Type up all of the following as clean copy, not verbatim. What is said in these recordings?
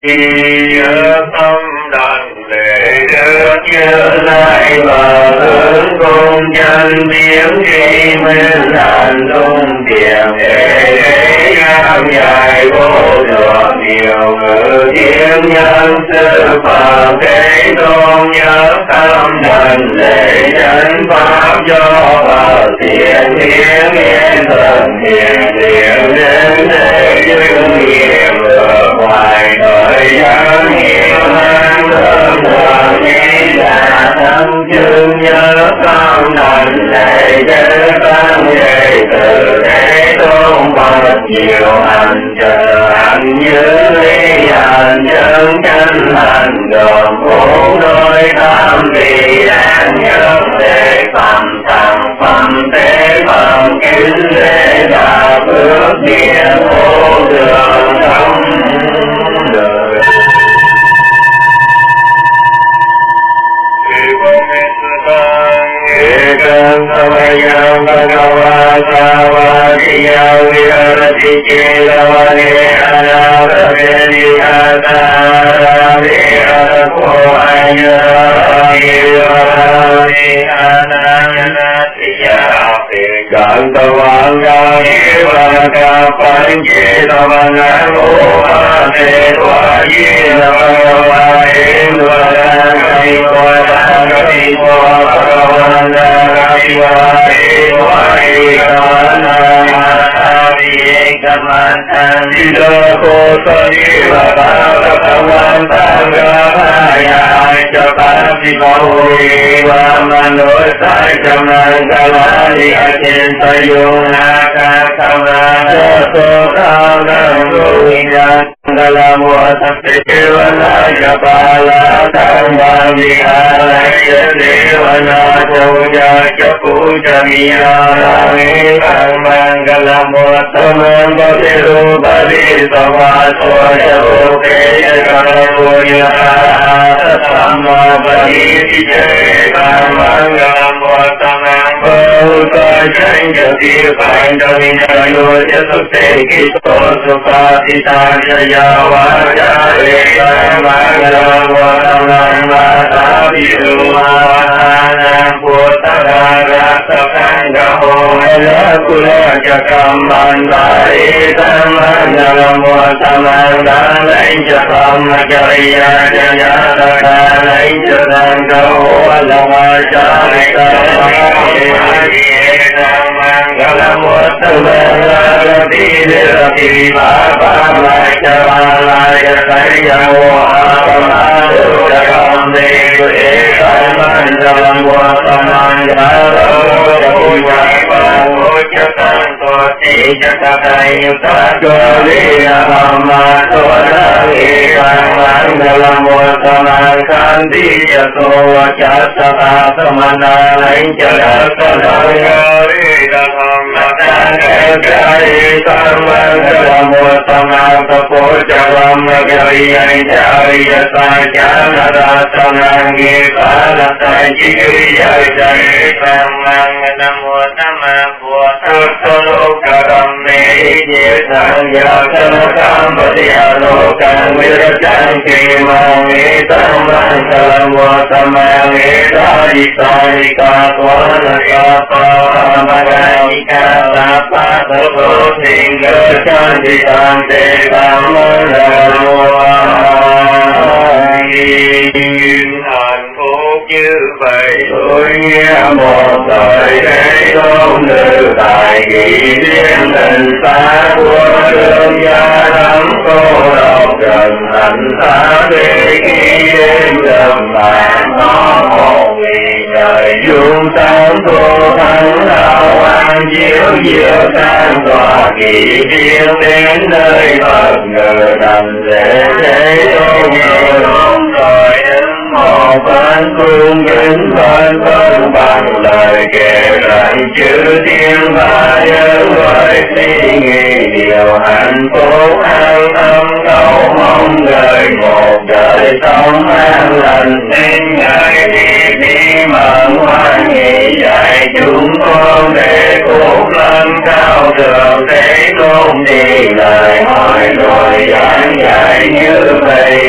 nhớ tâm đảnh lễ Đức Như Lai và hướng cung chân biến tri minh hành tung tiền để giảng dạy vô thượng điều ngữ thiên nhân sư phạm thế tôn nhớ tâm đảnh lễ chân pháp do vào thiện hiến yên thần hiền thiện đến để chứng nghiệm ở ngoài thời gian nhiều năm thơm thơm nghĩ là tâm chứng nhớ tâm đảnh lễ chư tăng về từ thế tôn Phật nhiều hành chờ hành như ly hành chân chân hành gồm bốn đôi tam vị đáng nhớ để phẩm tăng phẩm tế phẩm kính lễ và bước địa vô đường trong đời. Ekam samayam bhagava savadiyam viharati chelavane anavadyaniyatara viharapo ayyavirane ananyanatiyate gantavanga evaka panchetavanga ovate vayena dalam wasat dewana jabala tambang viharaya dewana puja puja miyarami mangalam wasaman basiru bali sawaso jabuke jagaruya sama bali jaya mangalam wasaman bauta janjati pandavindayo jasute kito supatita jaya wajare mangalam wasaman mata birumahanam putara rasakanggaho kula jakam bandari mangalam wasaman dalai jakam jaya jaya dalai jakam gaho alama jarika mangalam wasaman rati rati baba macavalaya karyawo apamadu jakam devu mangalam wasaman puja puja santo jagatayyuta golina amasodangi mangalam wasaman kanti jato wacasata samanalain jagatanangari matangari mangalam wasaman tapojalam nagariyan jariya sajana rasanangi palatajiriya jaya mangalam wasaman Solokaram meje sangyakam badiyalokam virajam kimangi tammangalam wasamangi radhisarika swanakapa maganika lapa sato singha canditante mangalam hạnh phúc như vậy tôi nghe một đời thế tôn nữ tại kỳ thiên tình xa của đường gia đắm cô độc trần thành xa để khi đêm đầm bàn có một vì trời dung sáng cô thắng đạo an chiếu diệu sang tòa kỳ thiên đến nơi Phật ngự nằm lễ thế tôn rồi một番cung kính văn bằng lời kể lại chữ thiên và nhân loại suy nghĩ điều hạnh phúc an tâm cầu mong đời một đời sống an lành đến ngày đi mận hoan nghị dạy chúng con để phúc lâm cao thượng thế tôn đi lời hỏi rồi giảng dạy như vậy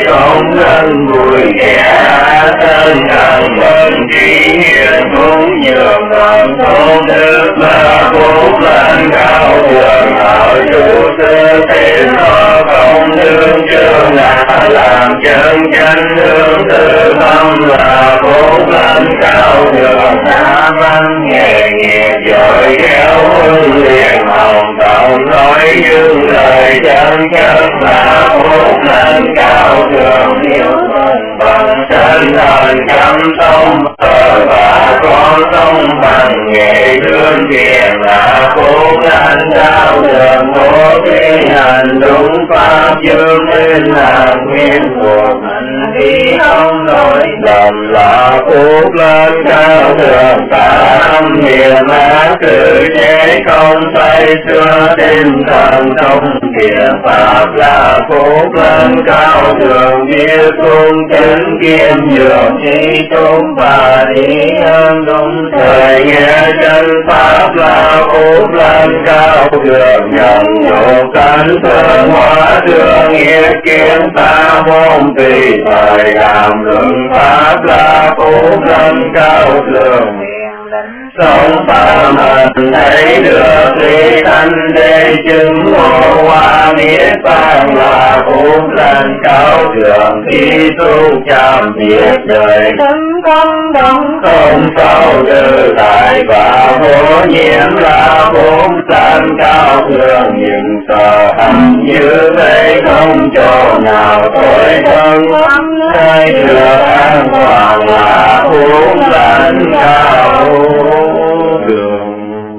công đức là phúc lành cao thượng ở chủ sư tiến có công đức trường là làm chân chánh hương tư tâm là phúc lành cao thượng đã văn nghề nghiệp giỏi khéo huấn luyện hồng tổng nói những lời chân chất là phúc lành cao thượng yêu thương bằng chân thần chăm sông và con sông bằng nghệ thương tiền là phúc lành cao thượng bố thí hành đúng pháp chương nên là nguyên cuộc hành đi không đổi lầm là phúc lành cao thượng ta âm niệm ác cử chế không say xưa tinh thần trong kia pháp là phúc lành cao thượng biết cung chánh kiên nhường trí tôn và lý ơn đúng thời nghe chân pháp là phúc lành cao thượng nhận nhộ cánh phương hóa thương nghĩa kiến ta môn tùy thời làm luận pháp là phúc lành cao thượng sống phạm hạnh thấy được lý thanh đế chứng ngộ hoa niết bàn là phúc lành cao thượng khi tu chạm biết đời thân công đồng không sao tự tại và vô nhiễm là phúc lành cao thượng nhưng sợ hạnh như vậy không chỗ nào tối thân nơi được an toàn là phúc lành cao thượng.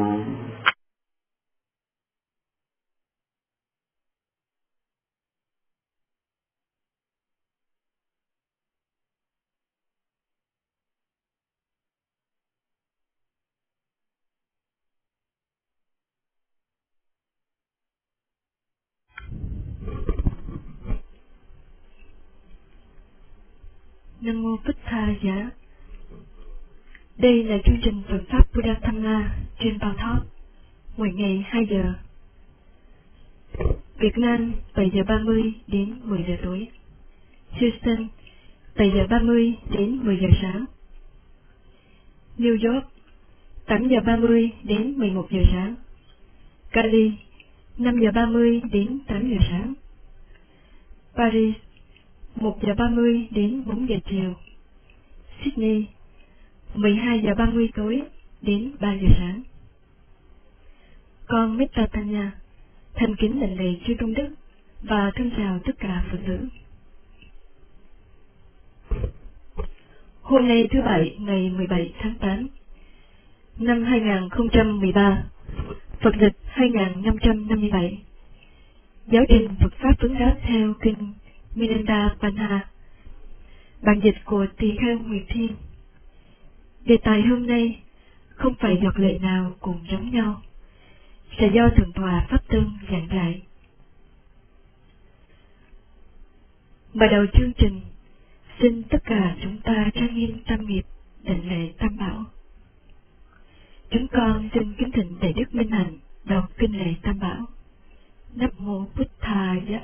Nam mô Bích Tha Giá. Đây là chương trình Phật pháp Buddha Dhamma trên Bao Thóp, mỗi ngày 2 giờ. Việt Nam 7 giờ 30 đến 10 giờ tối. Houston 7 giờ 30 đến 10 giờ sáng. New York 8 giờ 30 đến 11 giờ sáng. Cali 5 giờ 30 đến 8 giờ sáng. Paris 1 giờ 30 đến 4 giờ chiều. Sydney 12 giờ 30 tối đến 3 giờ sáng. Con Metta Tanya thành kính đảnh lễ chư tôn đức và thân chào tất cả Phật tử. Hôm nay thứ Bảy ngày 17 tháng 8 năm 2013, Phật lịch 2557, giáo trình Phật pháp vấn đáp theo kinh Minanda Panha, bản dịch của Tỳ Kheo Nguyệt Thiên. Đề tài hôm nay không phải giọt lệ nào cũng giống nhau, sẽ do Thượng tọa Pháp Tân giảng dạy. Mở đầu chương trình, xin tất cả chúng ta trang nghiêm tam nghiệp đảnh lễ tam bảo. Chúng con xin kính thỉnh Đại Đức Minh Hạnh đọc kinh lễ tam bảo. Nam mô Bích Tha Giá.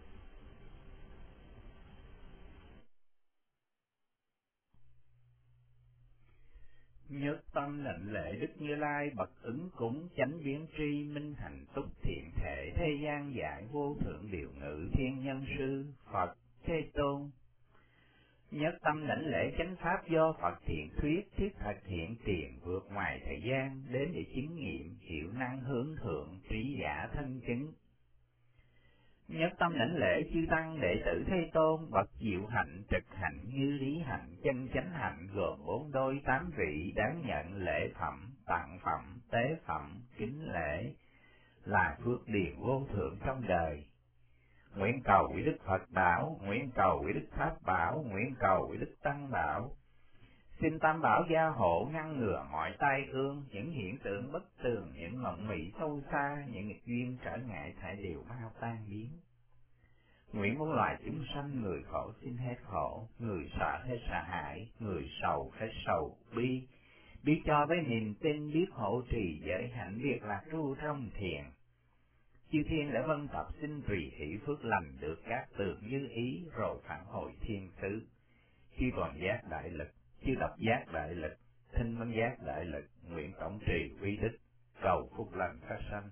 Nhất tâm lệnh lễ Đức Như Lai bậc ứng cúng chánh biến tri minh thành túc thiện thể thế gian giải vô thượng điều ngự thiên nhân sư Phật Thế Tôn. Nhất tâm lãnh lễ chánh pháp do Phật thiện thuyết thiết thật hiện tiền vượt ngoài thời gian đến để chứng nghiệm hiệu năng hướng thượng trí giả thân chứng. Nhất tâm lãnh lễ chư tăng đệ tử Thế Tôn bậc diệu hạnh trực hạnh như lý hạnh chân chánh hạnh gồm 4 đôi 8 vị đáng nhận lễ phẩm tặng phẩm tế phẩm kính lễ là phước điền vô thượng trong đời. Nguyện cầu quý Đức Phật bảo, nguyện cầu quý Đức Pháp bảo, nguyện cầu quý Đức Tăng bảo. Xin Tam Bảo gia hộ ngăn ngừa mọi tai ương, những hiện tượng bất tường, những mộng mị sâu xa, những nghịch duyên trở ngại thải đều mau tan biến. Nguyện muôn loài chúng sanh người khổ xin hết khổ, người sợ hết sợ hãi, người sầu hết sầu bi, biết cho với niềm tin, biết hộ trì giới hạnh, biết lạc tru trong thiền. Chư thiên đã vân tập xin tùy hỷ phước lành được các tường như ý rồi phản hồi thiên xứ. Chư toàn giác đại lực, chư độc giác đại lực, thinh văn giác đại lực, nguyện tổng trì uy đức, cầu phúc lành phát sanh.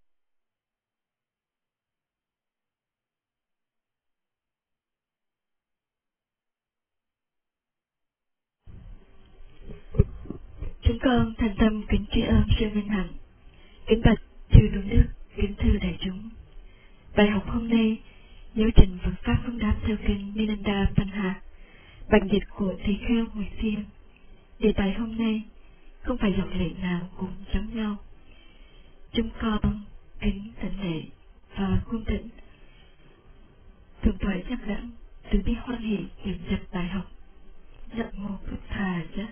Chúng con thành tâm kính tri ân sư Minh Hạnh, kính bạch chư Tôn Đức, kính thưa đại chúng. Bài học hôm nay, giáo trình Phật pháp phóng đáp theo kinh Ninanda Panha, bản dịch của Tỳ Kheo Nguyệt Thiên. Đề tài hôm nay, không phải dòng lệ nào cũng giống nhau. Chúng con kính tịnh lệ và cung thỉnh thượng thoại giác đẳng từ bi hoan hỷ kiểm dập bài học. Nam mô Phật Thà Giác.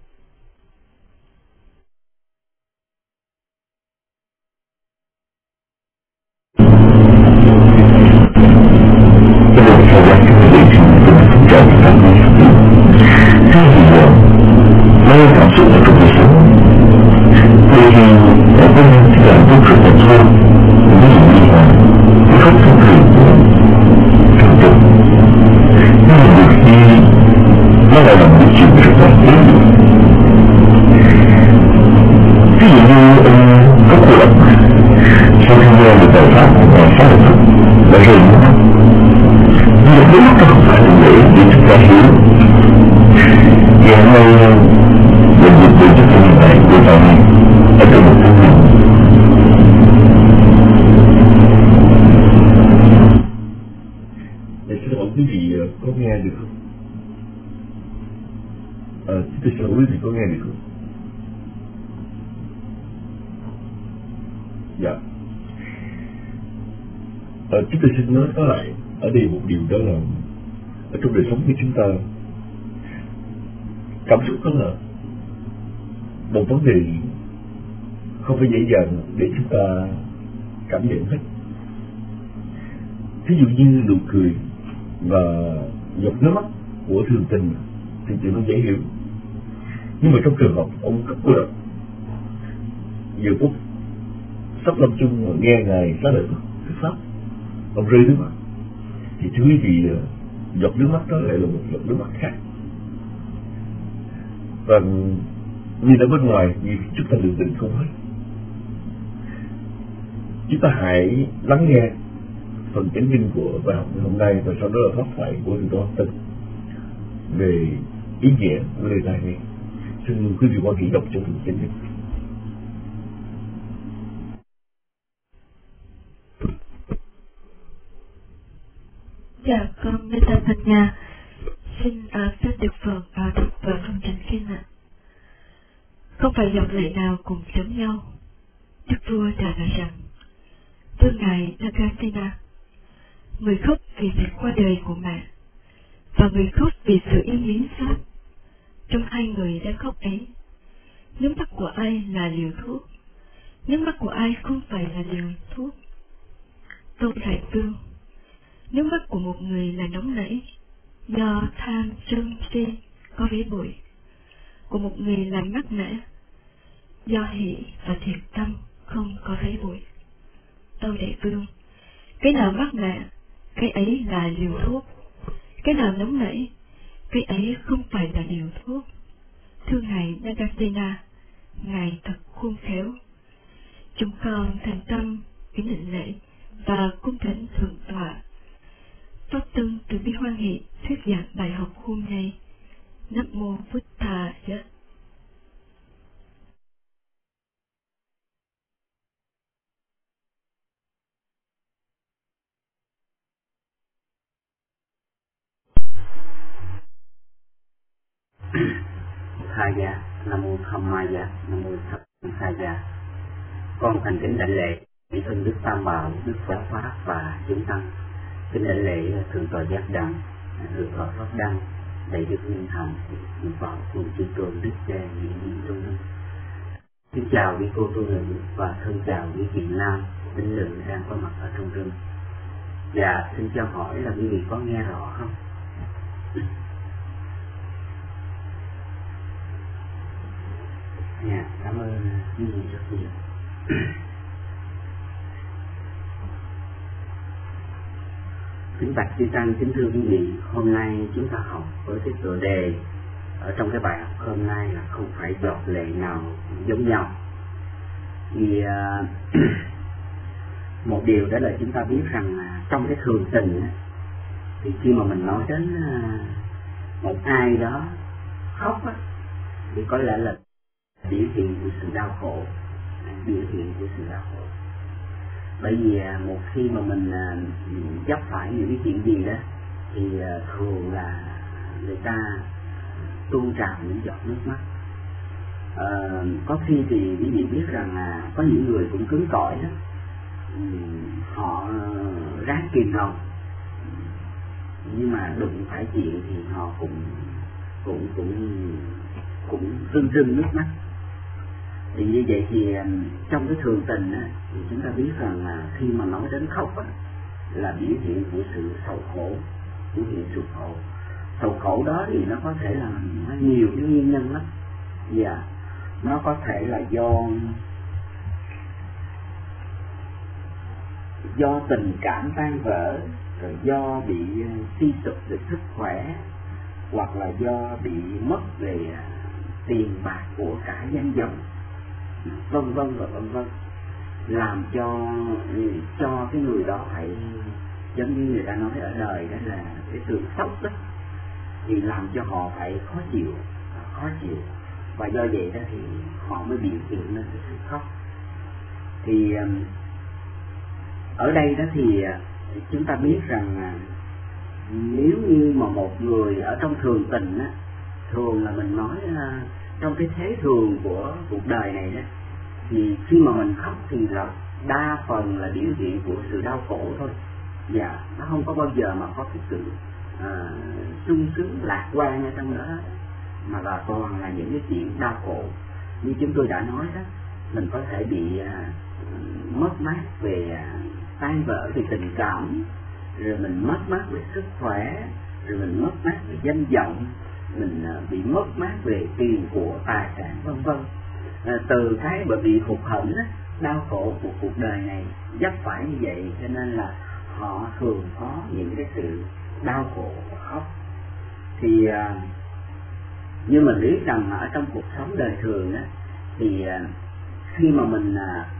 Chúng tôi xin nói có lại ở đây một điều, đó là ở trong đời sống của chúng ta, cảm xúc đó là một vấn đề không phải dễ dàng để chúng ta cảm nhận hết. Ví dụ như nụ cười và giọt nước mắt của thường tình thì chuyện nó dễ hiểu, nhưng mà trong trường hợp ông rất cô độc, giờ phút sắp lâm chung mà nghe ngài xá lợi Phật pháp, ông rơi nước mắt, thì thưa quý vị, giọt nước mắt đó lại là một giọt nước mắt khác. Và nhìn ở bên ngoài thì chúng ta lường định không hết. Chúng ta hãy lắng nghe phần chánh kinh của bài học ngày hôm nay, và sau đó là pháp thoại của Thượng tọa Tinh về ý nghĩa của đề tài này. Xin quý vị quan hệ đọc cho phần chánh kinh. Dạ, con Meta Panya xin phép được phần đọc vào phần chánh kinh ạ. Không phải dòng lệ nào cùng giống nhau. Đức vua trả lời rằng: thưa ngài Nagasena, người khóc vì việc qua đời của mẹ, và người khóc vì sự yêu mến pháp. Trong hai người đang khóc ấy, nước mắt của ai là liều thuốc, nước mắt của ai không phải là liều thuốc. Tôn Đại Vương, nước mắt của một người là nóng nảy, do tham sân si có vế bụi, của một người là mát mẻ, do hỷ và thiện tâm không có vế bụi. Tâu Đại Vương, cái nào mát mẻ, cái ấy là liều thuốc; cái nào nóng nảy, cái ấy không phải là liều thuốc. Thưa ngài Nagasena, ngài thật khôn khéo. Chúng con thành tâm kính định lễ và cung thỉnh thượng tọa Pháp Tân từ bi hoan hỷ thuyết giảng bài học hôm nay. Nam mô Phật Thà Giác. Tha Gia, Nam mô Tham Ma Gia, Nam mô Tha Gia. Con thành kính đảnh lễ vị thân Đức Tam Bảo, Đức Phật Pháp và chúng tăng. Kính đảnh lễ thượng tọa Giác Đăng, thượng tọa Pháp Đăng, đại đức Minh Hạnh, thượng tọa cùng chư tôn đức cha những tôn đức. Xin chào quý cô tu nữ và thân chào quý chị nam tín nữ đang có mặt ở trong rừng. Dạ, xin cho hỏi là quý vị có nghe rõ không? Dạ, cảm ơn quý vị rất nhiều. Kính bạch chư tăng, kính thưa quý vị, hôm nay chúng ta học với cái tựa đề ở trong cái bài học hôm nay là không phải giọt lệ nào giống nhau. Thì một điều đó là chúng ta biết rằng trong cái thường tình thì khi mà mình nói đến một ai đó khóc thì có lẽ là biểu hiện của sự đau khổ, biểu hiện của sự đau khổ. Bởi vì một khi mà mình vấp phải những cái chuyện gì đó thì thường là người ta tuôn trào những giọt nước mắt. Có khi thì quý vị biết rằng có những người cũng cứng cỏi đó, họ ráng kìm lòng, nhưng mà đụng phải chuyện thì họ cũng rưng nước mắt. Thì như vậy thì trong cái thường tình thì chúng ta biết rằng là khi mà nói đến khóc là biểu hiện của sự sầu khổ, biểu hiện sầu khổ. Sầu khổ đó thì nó có thể là nhiều cái nguyên nhân lắm. Dạ, nó có thể là do tình cảm tan vỡ, rồi do bị suy sụp về sức khỏe, hoặc là do bị mất về tiền bạc của cải danh vọng, vân vân và vân vân, làm cho cái người đó phải, giống như người ta nói ở đời đó là cái sự sốc đó, thì làm cho họ phải khó chịu, và do vậy đó thì họ mới biểu hiện lên cái sự khóc. Thì ở đây đó thì chúng ta biết rằng nếu như mà một người ở trong thường tình á, thường là mình nói trong cái thế thường của cuộc đời này đó, thì khi mà mình khóc thì là đa phần là biểu hiện của sự đau khổ thôi. Dạ, nó không có bao giờ mà có cái sự sung sướng lạc quan ở trong đó, mà là toàn là những cái chuyện đau khổ. Như chúng tôi đã nói đó, mình có thể bị mất mát về tan vỡ về tình cảm, rồi mình mất mát về sức khỏe, rồi mình mất mát về danh vọng, mình bị mất mát về tiền của tài sản vân vân. Từ cái bởi vì hụt hẫng đau khổ của cuộc đời này vấp phải như vậy, cho nên là họ thường có những cái sự đau khổ và khóc. Thì như mình biết rằng ở trong cuộc sống đời thường thì khi mà mình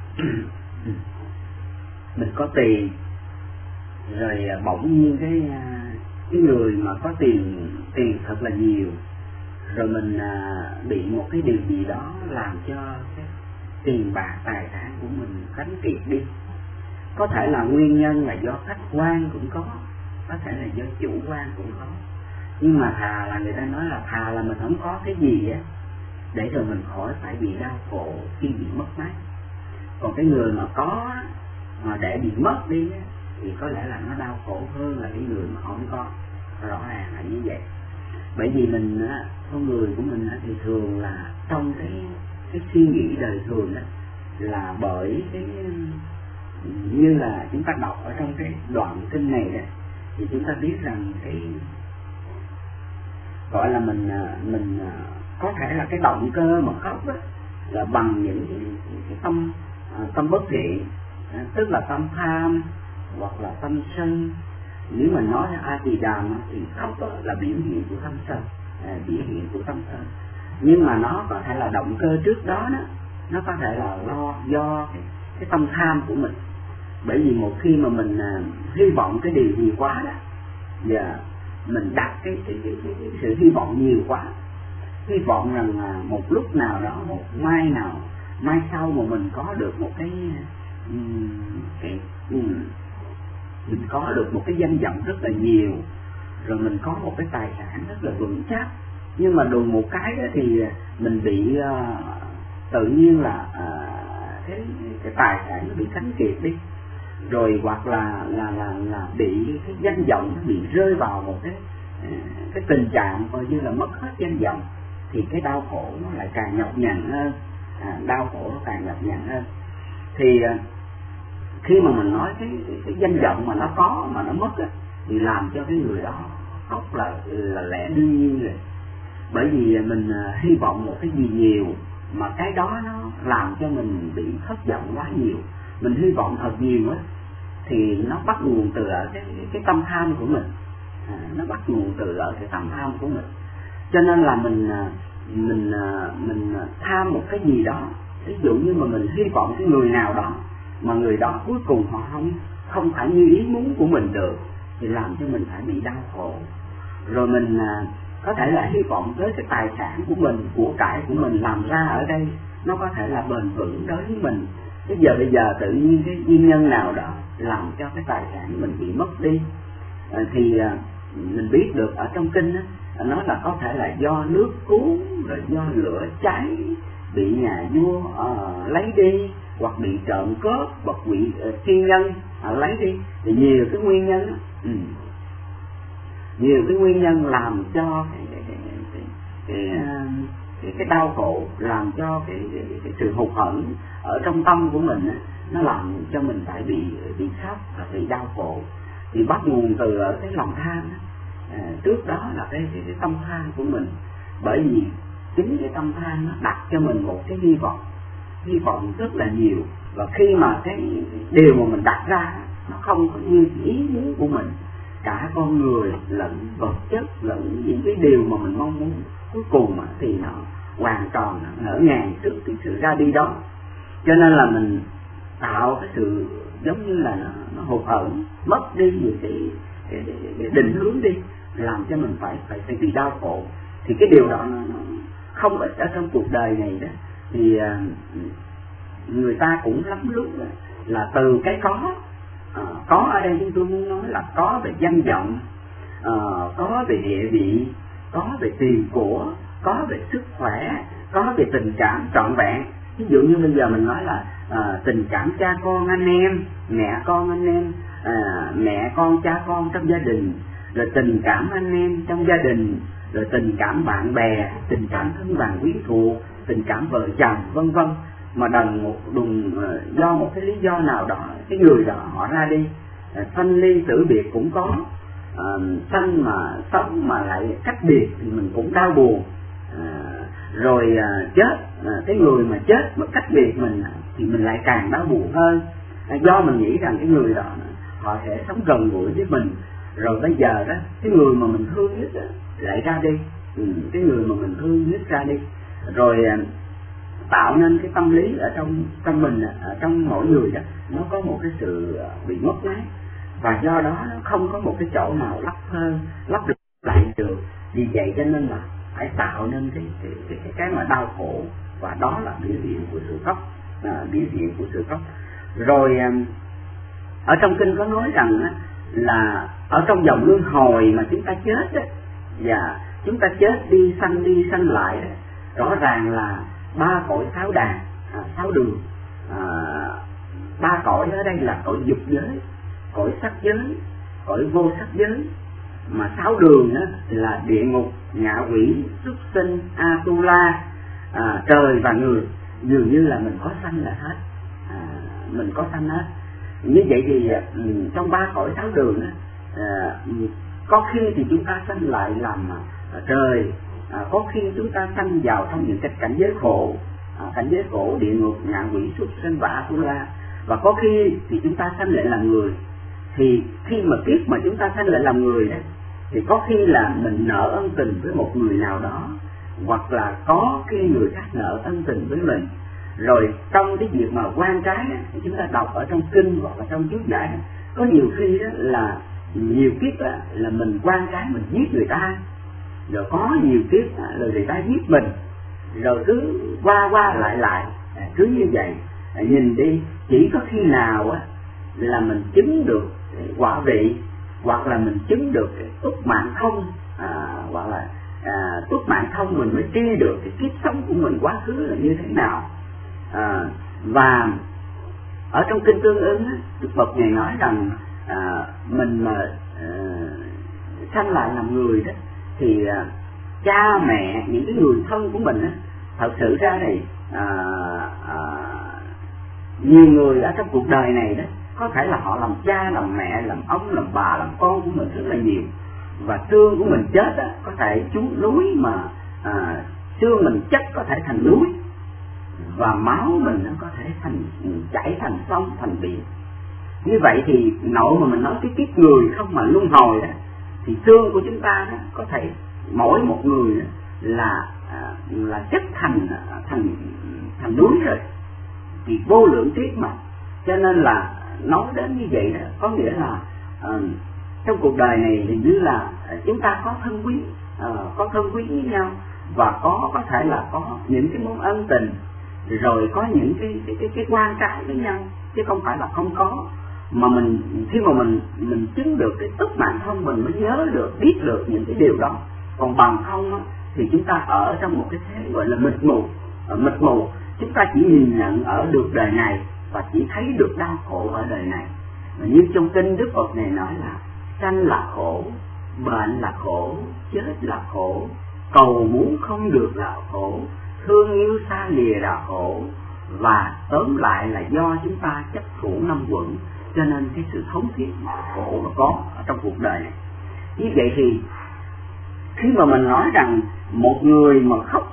có tiền, rồi bỗng nhiên cái người mà có tiền thật là nhiều, rồi mình bị một cái điều gì đó làm cho cái tiền bạc tài sản của mình khánh kiệt đi. Có thể là nguyên nhân là do khách quan cũng có thể là do chủ quan cũng có. Nhưng mà thà là người ta nói là thà là mình không có cái gì để rồi mình khỏi phải bị đau khổ khi bị mất mát. Còn cái người mà có mà để bị mất đi thì có lẽ là nó đau khổ hơn là cái người mà không có. Rõ ràng là như vậy. Bởi vì mình con người của mình thì thường là trong cái suy nghĩ đời thường là bởi cái như là chúng ta đọc ở trong cái đoạn kinh này đó, thì chúng ta biết rằng cái gọi là mình có thể là cái động cơ mà khóc đó là bằng những cái tâm bất thiện, tức là tâm tham hoặc là tâm sân. Nếu mà nói là A Tỳ Đàm thì khóc là biểu hiện của tâm sân, biểu hiện của tâm sân. Nhưng mà nó có thể là động cơ trước đó nó có thể là do cái tâm tham của mình. Bởi vì một khi mà mình hy vọng cái điều gì quá đó, và mình đặt cái sự hy vọng nhiều quá, hy vọng rằng một lúc nào đó, một mai sau mà mình có được một mình có được một cái danh vọng rất là nhiều, rồi mình có một cái tài sản rất là vững chắc, nhưng mà đùng một cái đó thì mình bị tự nhiên là cái tài sản nó bị khánh kiệt đi, rồi hoặc là bị cái danh vọng nó bị rơi vào một cái tình trạng coi như là mất hết danh vọng, thì cái đau khổ nó lại càng nhọc nhằn hơn, đau khổ nó càng nhọc nhằn hơn. Thì khi mà mình nói cái danh vọng mà nó có mà nó mất thì làm cho cái người đó khóc là lẽ đương nhiên rồi. Bởi vì mình hy vọng một cái gì nhiều mà cái đó nó làm cho mình bị thất vọng quá nhiều. Mình hy vọng thật nhiều thì nó bắt nguồn từ ở cái tâm tham của mình, nó bắt nguồn từ ở cái tâm tham của mình. Cho nên là mình tham một cái gì đó, ví dụ như mà mình hy vọng cái người nào đó mà người đó cuối cùng họ không phải như ý muốn của mình được, thì làm cho mình phải bị đau khổ. Rồi mình có thể là hy vọng tới cái tài sản của mình, của cải của mình làm ra ở đây nó có thể là bền vững đối với mình. Bây giờ tự nhiên cái nguyên nhân nào đó làm cho cái tài sản mình bị mất đi, thì mình biết được ở trong kinh đó, nó là có thể là do nước cuốn, rồi do lửa cháy, bị nhà vua lấy đi, hoặc bị trộm cướp, hoặc bị thiên nhân lấy đi. Thì nhiều cái nguyên nhân đó, nhiều cái nguyên nhân làm cho cái đau khổ, làm cho cái sự hụt hẫng ở trong tâm của mình, nó làm cho mình phải bị sốc và bị đau khổ. Thì bắt nguồn từ ở cái lòng tham. Trước đó là cái tâm tham của mình, bởi vì chính cái tâm tham nó đặt cho mình một cái hy vọng rất là nhiều, và khi mà cái điều mà mình đặt ra nó không có như ý muốn của mình, cả con người lẫn vật chất lẫn những cái điều mà mình mong muốn, cuối cùng thì nó hoàn toàn ngỡ ngàng trước cái sự ra đi đó. Cho nên là mình tạo cái sự giống như là nó hụt hẫng, mất đi những cái định hướng đi, làm cho mình phải bị đau khổ. Thì cái điều đó nó không ít ở trong cuộc đời này đó. Thì người ta cũng lắm lúc là từ cái có ở đây chúng tôi muốn nói là có về danh vọng, có về địa vị, có về tiền của, có về sức khỏe, có về tình cảm trọn vẹn. Ví dụ như bây giờ mình nói là tình cảm cha con anh em, mẹ con anh em, mẹ con cha con trong gia đình, rồi tình cảm anh em trong gia đình, rồi tình cảm bạn bè, tình cảm thân bằng quyến thuộc, tình cảm vợ chồng, vân vân. Mà do một cái lý do nào đó, cái người đó họ ra đi, sanh ly tử biệt cũng có, sanh mà sống mà lại cách biệt thì mình cũng đau buồn. Rồi chết, cái người mà chết mà cách biệt mình thì mình lại càng đau buồn hơn, do mình nghĩ rằng cái người đó họ sẽ sống gần gũi với mình. Rồi bây giờ đó, cái người mà mình thương nhất lại ra đi, cái người mà mình thương nhất ra đi, rồi tạo nên cái tâm lý ở trong mình, ở trong mỗi người đó, nó có một cái sự bị mất mát, và do đó nó không có một cái chỗ nào lắp được lại được. Vì vậy cho nên là phải tạo nên cái mà đau khổ, và đó là biểu hiện của sự khóc, biểu hiện của sự khóc. Rồi ở trong kinh có nói rằng là ở trong dòng luân hồi mà chúng ta chết đó, và chúng ta chết đi sanh lại đó, rõ ràng là 3 cõi 6 đàn, 6 đường. 3 cõi ở đây là cõi dục giới, cõi sắc giới, cõi vô sắc giới. Mà 6 đường đó là địa ngục, ngạ quỷ, súc sinh, Atula, trời và người. Dường như là mình có sanh là hết, mình có sanh hết. Như vậy thì trong 3 cõi 6 đường đó, có khi thì chúng ta sanh lại làm trời, có khi chúng ta sanh vào trong những cái cảnh giới khổ, địa ngục, ngạ quỷ, súc sinh và Atula. Và có khi thì chúng ta sanh lại làm người. Thì khi mà kiếp mà chúng ta sanh lại làm người đó, thì có khi là mình nợ ân tình với một người nào đó, hoặc là có khi người khác nợ ân tình với mình. Rồi trong cái việc mà oan trái thì chúng ta đọc ở trong kinh hoặc là trong chú giải, có nhiều khi đó là nhiều kiếp là mình oan trái, mình giết người ta, rồi có nhiều kiếp là người ta giết mình, rồi cứ qua lại cứ như vậy. Nhìn đi, chỉ có khi nào là mình chứng được quả vị, hoặc là mình chứng được cái túc mạng thông, hoặc là túc mạng thông mình mới tri được cái kiếp sống của mình quá khứ là như thế nào. Và ở trong kinh Tương Ứng, Đức Phật Ngài nói rằng mình mà sanh lại làm người đó, thì cha mẹ, những cái người thân của mình thật sự ra này, nhiều người ở trong cuộc đời này đó, có thể là họ làm cha, làm mẹ, làm ông, làm bà, làm con của mình rất là nhiều. Và xương của mình chết có thể trúng núi, mà xương mình chất có thể thành núi, và máu mình nó có thể chảy thành sông, thành biển. Như vậy thì nội mà mình nói cái kiếp người không mà luân hồi đó, thì xương của chúng ta đó, có thể mỗi một người đó, là chất thành núi rồi, thì vô lượng kiếp mà. Cho nên là nói đến như vậy đó, có nghĩa là trong cuộc đời này hình như là chúng ta có thân quý với nhau, và có thể là có những cái mối ân tình, rồi có những cái quan trái với nhau, chứ không phải là không có. Mà mình khi mà mình chứng được cái túc mạng thông, mình mới nhớ được, biết được những cái điều đó. Còn bằng không á, thì chúng ta ở trong một cái thế gọi là mịt mù. Chúng ta chỉ nhìn nhận ở được đời này và chỉ thấy được đau khổ ở đời này. Như trong kinh Đức Phật này nói là sanh là khổ, bệnh là khổ, chết là khổ, cầu muốn không được là khổ, thương yêu xa lìa là khổ, và tóm lại là do chúng ta chấp thủ năm quẩn. Cho nên cái sự thống thiết khổ nó có ở trong cuộc đời này. Như vậy thì khi mà mình nói rằng một người mà khóc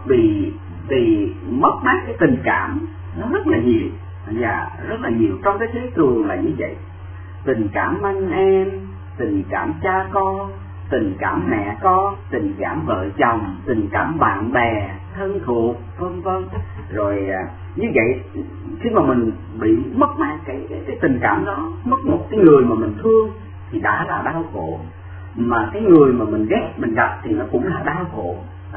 vì mất mát cái tình cảm, nó rất là nhiều, và rất là nhiều trong cái thế thường là như vậy. Tình cảm anh em, tình cảm cha con, tình cảm mẹ con, tình cảm vợ chồng, tình cảm bạn bè, thân thuộc, vân vân. Rồi như vậy khi mà mình bị mất mát cái tình cảm đó, mất một cái người mà mình thương thì đã là đau khổ, mà cái người mà mình ghét mình gặp thì nó cũng là đau khổ,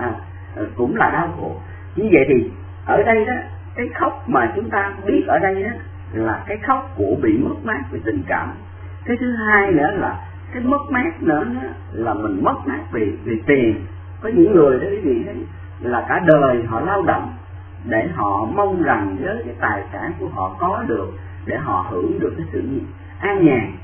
cũng là đau khổ. Như vậy thì ở đây đó, cái khóc mà chúng ta biết ở đây đó là cái khóc của bị mất mát về tình cảm. Cái thứ hai nữa là cái mất mát nữa là mình mất mát về tiền. Có những người đó quý vị thấy là cả đời họ lao động để họ mong rằng với cái tài sản của họ có được, để họ hưởng được cái sự an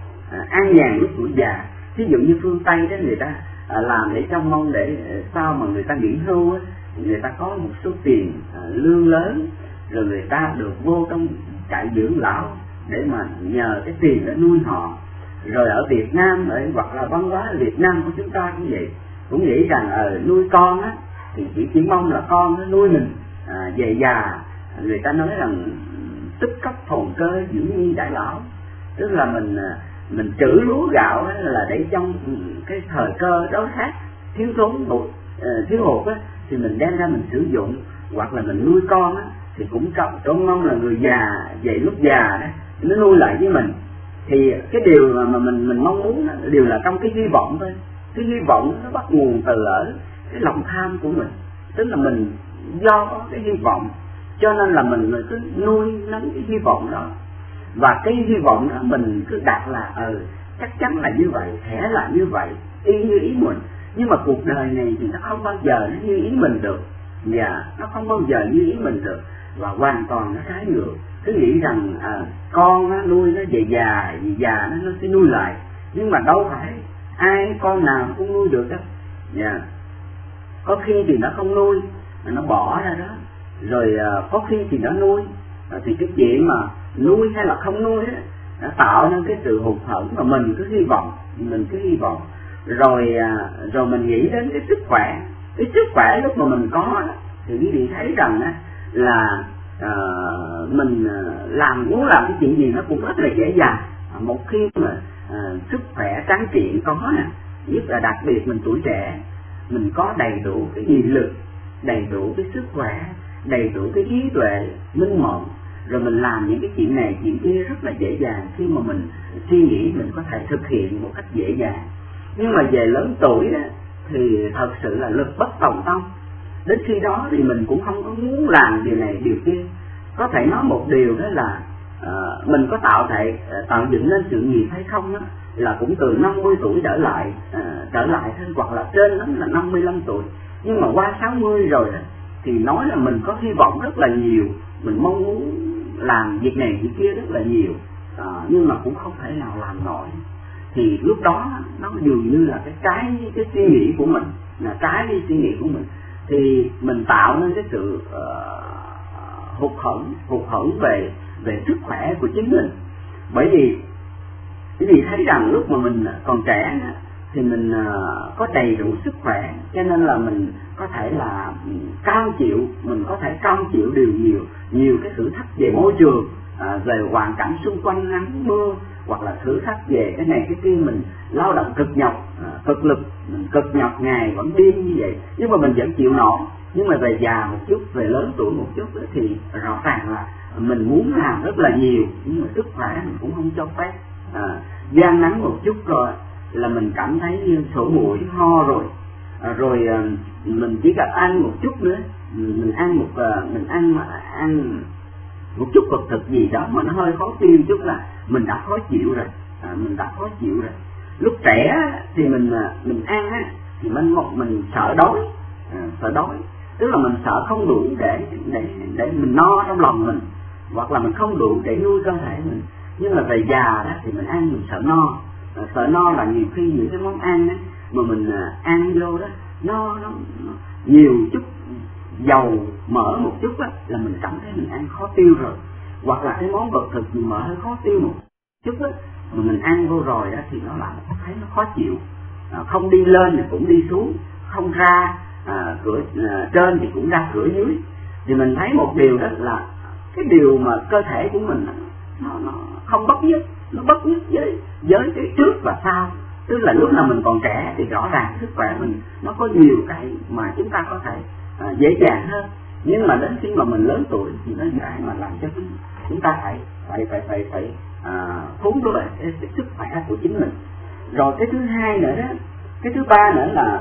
nhàn lúc tuổi già. Ví dụ như phương Tây đó, người ta làm để trông mong để sau mà người ta nghỉ hưu á, người ta có một số tiền lương lớn, rồi người ta được vô trong trại dưỡng lão để mà nhờ cái tiền để nuôi họ. Rồi ở Việt Nam, hoặc là văn hóa Việt Nam của chúng ta cũng vậy, cũng nghĩ rằng nuôi con á thì chỉ mong là con nó nuôi mình về già. Người ta nói rằng tích cấp phồn cơ giữ nhi đại lão, tức là mình trữ lúa gạo là để trong cái thời cơ đối khác thiếu hụt á, thì mình đem ra mình sử dụng, hoặc là mình nuôi con á thì cũng trông mong là người già về lúc già đó nó nuôi lại với mình. Thì cái điều mà mình mong muốn đều là trong cái hy vọng thôi. Cái hy vọng nó bắt nguồn từ ở cái lòng tham của mình, tức là mình do có cái hy vọng cho nên là mình cứ nuôi nấng cái hy vọng đó, và cái hy vọng đó mình cứ đặt là chắc chắn là như vậy, sẽ là như vậy, y như ý mình. Nhưng mà cuộc đời này thì nó không bao giờ nó như ý mình được, và nó không bao giờ như ý mình được, và hoàn toàn nó trái ngược. Cứ nghĩ rằng con nó nuôi nó về già, vì già nó sẽ nuôi lại, nhưng mà đâu phải ai con nào cũng nuôi được đâu. Có khi thì nó không nuôi, nó bỏ ra đó, rồi có khi thì nó nuôi. Thì cái chuyện mà nuôi hay là không nuôi đó, nó tạo nên cái sự hụt hẫng, mà mình cứ hy vọng, rồi mình nghĩ đến cái sức khỏe. Cái sức khỏe lúc mà mình có đó, thì quý vị thấy rằng là mình muốn làm cái chuyện gì nó cũng rất là dễ dàng. Một khi mà sức khỏe tráng kiện có nè, nhất là đặc biệt mình tuổi trẻ, mình có đầy đủ cái nghị lực, đầy đủ cái sức khỏe, đầy đủ cái trí tuệ minh mẫn, rồi mình làm những cái chuyện này chuyện kia rất là dễ dàng. Khi mà mình suy nghĩ mình có thể thực hiện một cách dễ dàng. Nhưng mà về lớn tuổi đó thì thật sự là lực bất tòng tâm. Đến khi đó thì mình cũng không có muốn làm điều này điều kia. Có thể nói một điều đó là mình có tạo dựng nên sự nghiệp hay không đó, là cũng từ 50 tuổi trở lại thôi, hoặc là trên lắm là 55 tuổi. Nhưng mà qua 60 rồi đó thì nói là mình có hy vọng rất là nhiều, mình mong muốn làm việc này việc kia rất là nhiều, nhưng mà cũng không thể nào làm nổi. Thì lúc đó nó dường như là cái suy nghĩ của mình, là trái với suy nghĩ của mình, thì mình tạo nên cái sự hụt hẫng về sức khỏe của chính mình. Bởi vì quý vị thấy rằng lúc mà mình còn trẻ thì mình có đầy đủ sức khỏe, cho nên là mình có thể là mình có thể cam chịu điều nhiều cái thử thách về môi trường, về hoàn cảnh xung quanh nắng mưa, hoặc là thử thách về cái này cái kia, mình lao động cực nhọc, cực lực, mình cực nhọc ngày vẫn điên như vậy, nhưng mà mình vẫn chịu nổi. Nhưng mà về già một chút, về lớn tuổi một chút đó, thì rõ ràng là mình muốn làm rất là nhiều, nhưng mà sức khỏe mình cũng không cho phép. Gian nắng một chút rồi là mình cảm thấy như sổ mũi ho rồi, mình chỉ cần ăn một chút nữa, mình ăn một chút vật thực gì đó mà nó hơi khó tiêu chút là mình đã khó chịu rồi, Lúc trẻ thì mình ăn á thì mình sợ đói, tức là mình sợ không đủ để mình no trong lòng mình, hoặc là mình không đủ để nuôi cơ thể mình. Nhưng mà về già đó thì mình ăn mình sợ no là nhiều khi những cái món ăn á mà mình ăn vô đó nó nhiều chút dầu mỡ một chút á là mình cảm thấy mình ăn khó tiêu rồi, hoặc là cái món vật thực mình mỡ hơi khó tiêu một chút á mà mình ăn vô rồi đó thì nó làm thấy nó khó chịu, không đi lên thì cũng đi xuống, không ra cửa trên thì cũng ra cửa dưới. Thì mình thấy một điều đó là cái điều mà cơ thể của mình nó không bất nhất, nó bất nhất với cái trước và sau. Tức là lúc nào mình còn trẻ thì rõ ràng sức khỏe mình nó có nhiều cái mà chúng ta có thể dễ dàng hơn, nhưng mà đến khi mà mình lớn tuổi thì nó lại mà làm cho chúng ta phải khốn đốn cái sức khỏe của chính mình. Rồi cái thứ hai nữa đó, cái thứ ba nữa là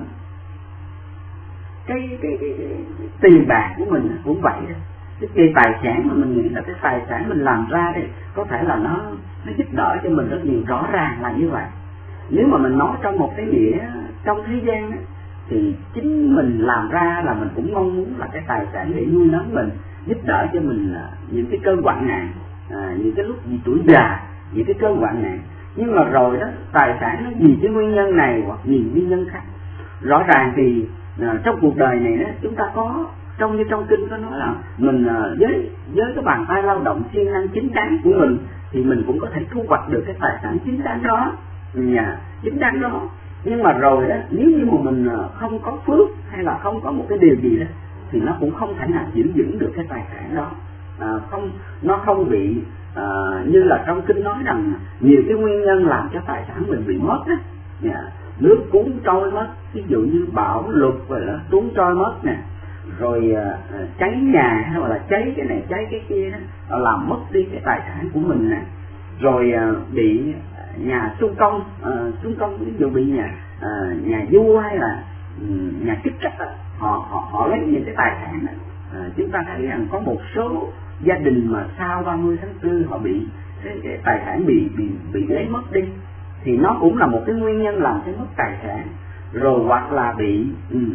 cái tiền bạc của mình cũng vậy đó. Cái tài sản mà mình nghĩ là cái tài sản mình làm ra đây có thể là nó giúp đỡ cho mình rất nhiều, rõ ràng là như vậy. Nếu mà mình nói trong một cái nghĩa trong thế gian đó, thì chính mình làm ra là mình cũng mong muốn là cái tài sản để nuôi nấng mình, giúp đỡ cho mình những cái cơn hoạn nạn, những cái lúc gì tuổi già, những cái cơn hoạn nạn. Nhưng mà rồi đó, tài sản nó vì cái nguyên nhân này hoặc nhiều nguyên nhân khác. Rõ ràng thì trong cuộc đời này đó, chúng ta có trong kinh có nói là mình với cái bàn tay lao động siêng năng chính đáng của mình thì mình cũng có thể thu hoạch được cái tài sản chính đáng đó. Nhưng mà rồi đó, nếu như mà mình không có phước hay là không có một cái điều gì đó thì nó cũng không thể nào giữ vững được cái tài sản đó. Nó không bị như là trong kinh nói rằng nhiều cái nguyên nhân làm cho tài sản mình bị mất á, nước cuốn trôi mất, ví dụ như bão lụt rồi đó cuốn trôi mất nè, rồi cháy nhà hay là cháy cái này cháy cái kia đó, làm mất đi cái tài sản của mình nè, rồi bị nhà xung công ví dụ bị nhà vua hay là nhà chức trách họ lấy những cái tài sản đó. Chúng ta thấy rằng có một số gia đình mà sau 30 tháng 4 họ bị cái tài sản bị lấy mất đi, thì nó cũng là một cái nguyên nhân làm cho mất tài sản. Rồi hoặc là bị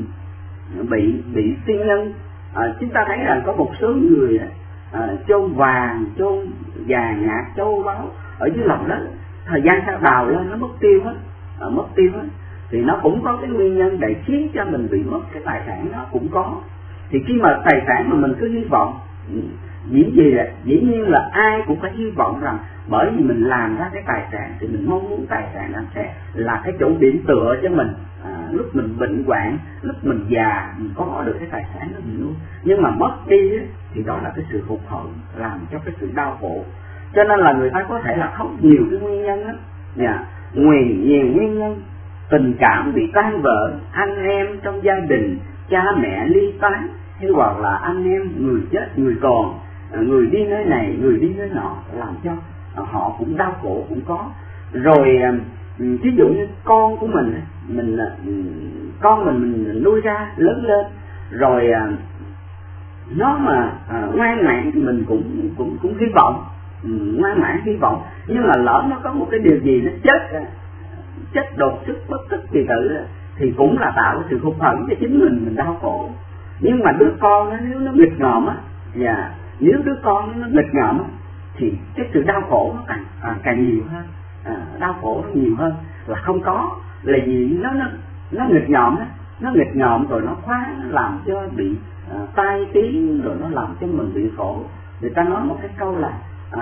tiên nhân, chúng ta thấy rằng có một số người chôn vàng nhạc châu báu ở dưới lòng đất, thời gian sau đào lên nó mất tiêu hết, thì nó cũng có cái nguyên nhân để khiến cho mình bị mất cái tài sản đó cũng có. Thì khi mà tài sản mà mình cứ hy vọng, dĩ nhiên là ai cũng phải hy vọng rằng bởi vì mình làm ra cái tài sản thì mình mong muốn tài sản nó sẽ là cái chỗ điểm tựa cho mình, lúc mình bệnh hoạn, lúc mình già mình có được cái tài sản đó mình luôn. Nhưng mà mất đi thì đó là cái sự hụt hẫng, làm cho cái sự đau khổ. Cho nên là người ta có thể là không nhiều cái nguyên nhân đó, nhiều nguyên nhân, tình cảm bị tan vỡ, anh em trong gia đình, cha mẹ ly tán, hay hoặc là anh em người chết người còn, người đi nơi này người đi nơi nọ, làm cho họ cũng đau khổ cũng có. Rồi ví dụ như con của mình con mình nuôi ra lớn lên rồi nó mà ngoan mãn thì mình cũng hy vọng ngoan mãn hy vọng, nhưng mà lỡ nó có một cái điều gì nó chết đột xuất bất tức kỳ tử thì cũng là tạo sự hụt hẫng cho chính mình đau khổ. Nhưng mà đứa con nó, nếu nó nghịch ngợm á, nếu đứa con nó nghịch ngợm á, thì cái sự đau khổ nó càng nhiều hơn, đau khổ nó nhiều hơn là không có, là vì nó nghịch ngợm á, nó nghịch ngợm rồi nó khóa, nó làm cho bị tai tiếng, rồi nó làm cho mình bị khổ. Người ta nói một cái câu là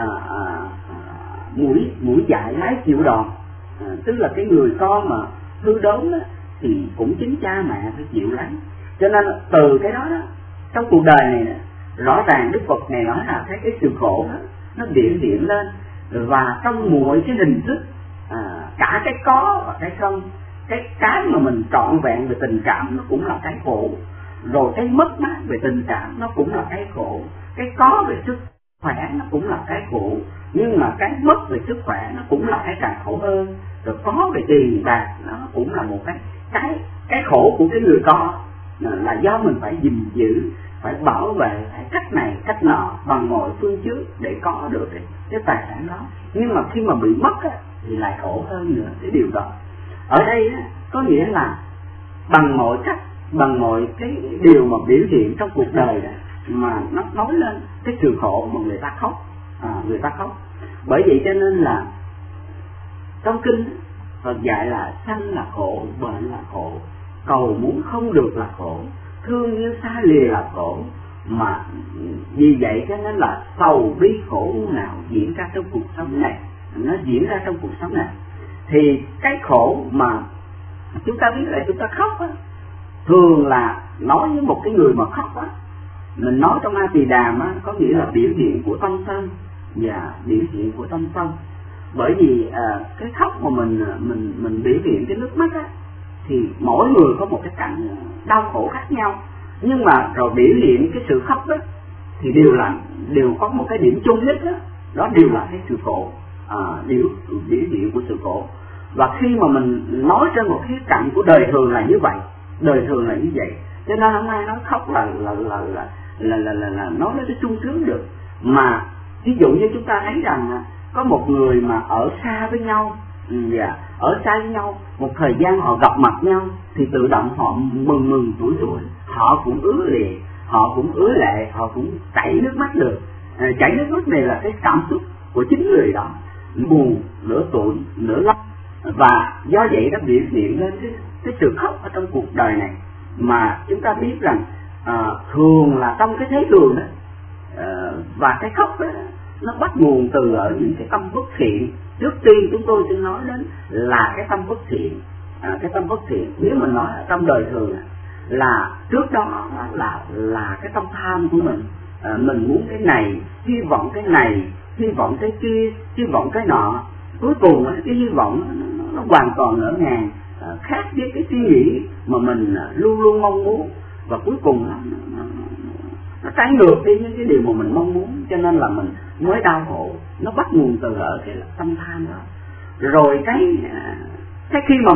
mũi dại lái chịu đòn, tức là cái người con mà hư đốn á, thì cũng chính cha mẹ phải chịu lấy. Cho nên từ cái đó trong cuộc đời này rõ ràng Đức Phật này nói là thấy cái sự khổ đó, nó điện lên và trong mọi cái hình thức, cả cái có và cái không, cái mà mình trọn vẹn về tình cảm nó cũng là cái khổ, rồi cái mất mát về tình cảm nó cũng là cái khổ, cái có về sức khỏe nó cũng là cái khổ, nhưng mà cái mất về sức khỏe nó cũng là cái càng khổ hơn, rồi có về tiền bạc nó cũng là một cái khổ của cái người có, là do mình phải gìn giữ, phải bảo vệ, phải cách này cách nọ bằng mọi phương trước để có được cái tài sản đó. Nhưng mà khi mà bị mất á, thì lại khổ hơn nữa cái điều đó. Ở đây á, có nghĩa là bằng mọi cách, bằng mọi cái điều mà biểu hiện trong cuộc đời đó, mà nó nói lên cái sự khổ mà người ta khóc, người ta khóc. Bởi vậy cho nên là trong kinh Phật dạy là sanh là khổ, bệnh là khổ, cầu muốn không được là khổ, thương như xa lìa là khổ. Mà vì vậy cho nên là sầu bi khổ nào diễn ra trong cuộc sống này, nó diễn ra trong cuộc sống này. Thì cái khổ mà chúng ta biết là chúng ta khóc á, thường là nói với một cái người mà khóc á, mình nói trong A Tỳ Đàm á, có nghĩa là biểu hiện của tâm sân và biểu hiện của tâm sân. Bởi vì cái khóc mà mình biểu hiện cái nước mắt á, thì mỗi người có một cái cảnh đau khổ khác nhau, nhưng mà rồi biểu hiện cái sự khóc đó thì đều có một cái điểm chung nhất đó, đó đều là cái sự khổ, biểu hiện của sự khổ. Và khi mà mình nói trên một khía cạnh của đời thường là như vậy, đời thường là như vậy, cho nên hôm nay nói khóc là nói đến cái sung sướng được. Mà ví dụ như chúng ta thấy rằng có một người mà ở xa với nhau, ở xa với nhau một thời gian họ gặp mặt nhau thì tự động họ mừng tuổi, họ cũng ứa lệ, họ cũng ứa lệ, họ cũng chảy nước mắt được. Chảy nước mắt này là cái cảm xúc của chính người đó, buồn nửa tuổi nửa lắm, và do vậy nó biểu hiện lên cái sự khóc ở trong cuộc đời này. Mà chúng ta biết rằng thường là trong cái thế thường đó, và cái khóc đó nó bắt nguồn từ ở những cái tâm bất thiện. Trước tiên chúng tôi xin nói đến là cái tâm bất thiện. Cái tâm bất thiện nếu mình nói ở trong đời thường là trước đó là cái tâm tham của mình. Mình muốn cái này, hy vọng cái này, hy vọng cái kia, hy vọng cái nọ. Cuối cùng cái hy vọng nó hoàn toàn ngỡ ngàng, khác với cái suy nghĩ mà mình luôn luôn mong muốn, và cuối cùng nó trái ngược đi những cái điều mà mình mong muốn, cho nên là mình mới đau khổ. Nó bắt nguồn từ ở cái tâm tham đó. Rồi cái khi mà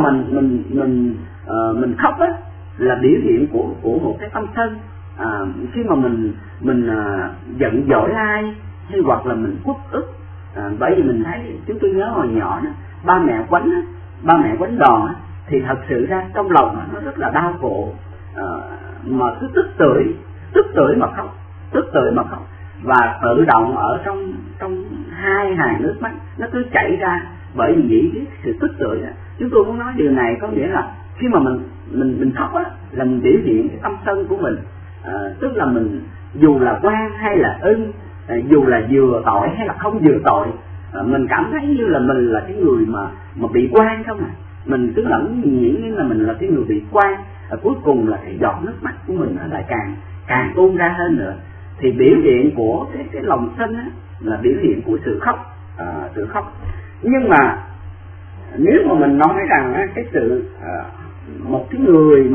mình khóc á là biểu hiện của một cái tâm sân. Khi mà mình giận dỗi ai, hay hoặc là mình uất ức, bởi vì mình thấy chúng tôi nhớ hồi nhỏ đó, ba mẹ quánh đòn á, thì thật sự ra trong lòng nó rất là đau khổ, mà cứ tức tưởi mà khóc, và tự động ở trong hai hàng nước mắt nó cứ chảy ra. Bởi vì cái sự tức tưởi đó, chúng tôi muốn nói điều này có nghĩa là khi mà mình khóc á là mình biểu hiện cái tâm sân của mình, tức là mình dù là oan hay là ưng, dù là vừa tội hay là không vừa tội, mình cảm thấy như là mình là cái người mà bị oan không mình cứ nghĩ như là mình là cái người bị oan. Cuối cùng là cái giọt nước mắt của mình nó lại càng tuôn ra hơn nữa. Thì biểu hiện của cái lòng sân á là biểu hiện của sự khóc. Nhưng mà nếu mà mình nói rằng cái sự một cái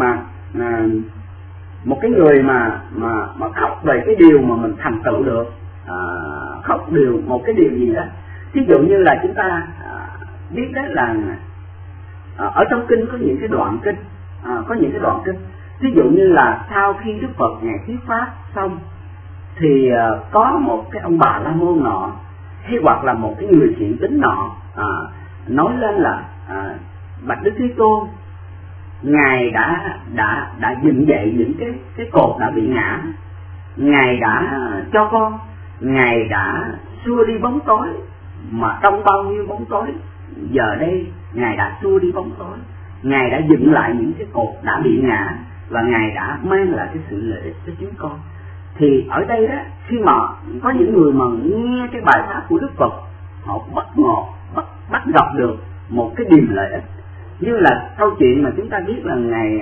người mà khóc về cái điều mà mình thành tựu được, khóc một cái điều gì đó, ví dụ như là chúng ta biết đó là ở trong kinh có những cái đoạn kinh, ví dụ như là sau khi Đức Phật ngài thuyết pháp xong thì có một cái ông Bà La Môn nọ, hay hoặc là một cái người thiện tín nọ nói lên là bạch Đức Thế Tôn, ngài đã dựng dậy những cái cột đã bị ngã, ngài đã cho con, ngài đã xua đi bóng tối, mà trong bao nhiêu bóng tối giờ đây ngài đã xua đi bóng tối, ngài đã dựng lại những cái cột đã bị ngã, và ngài đã mang lại cái sự lợi ích cho chúng con. Thì ở đây đó, khi mà có những người mà nghe cái bài pháp của Đức Phật, họ bắt gặp được một cái điểm lợi ích, như là câu chuyện mà chúng ta biết là ngày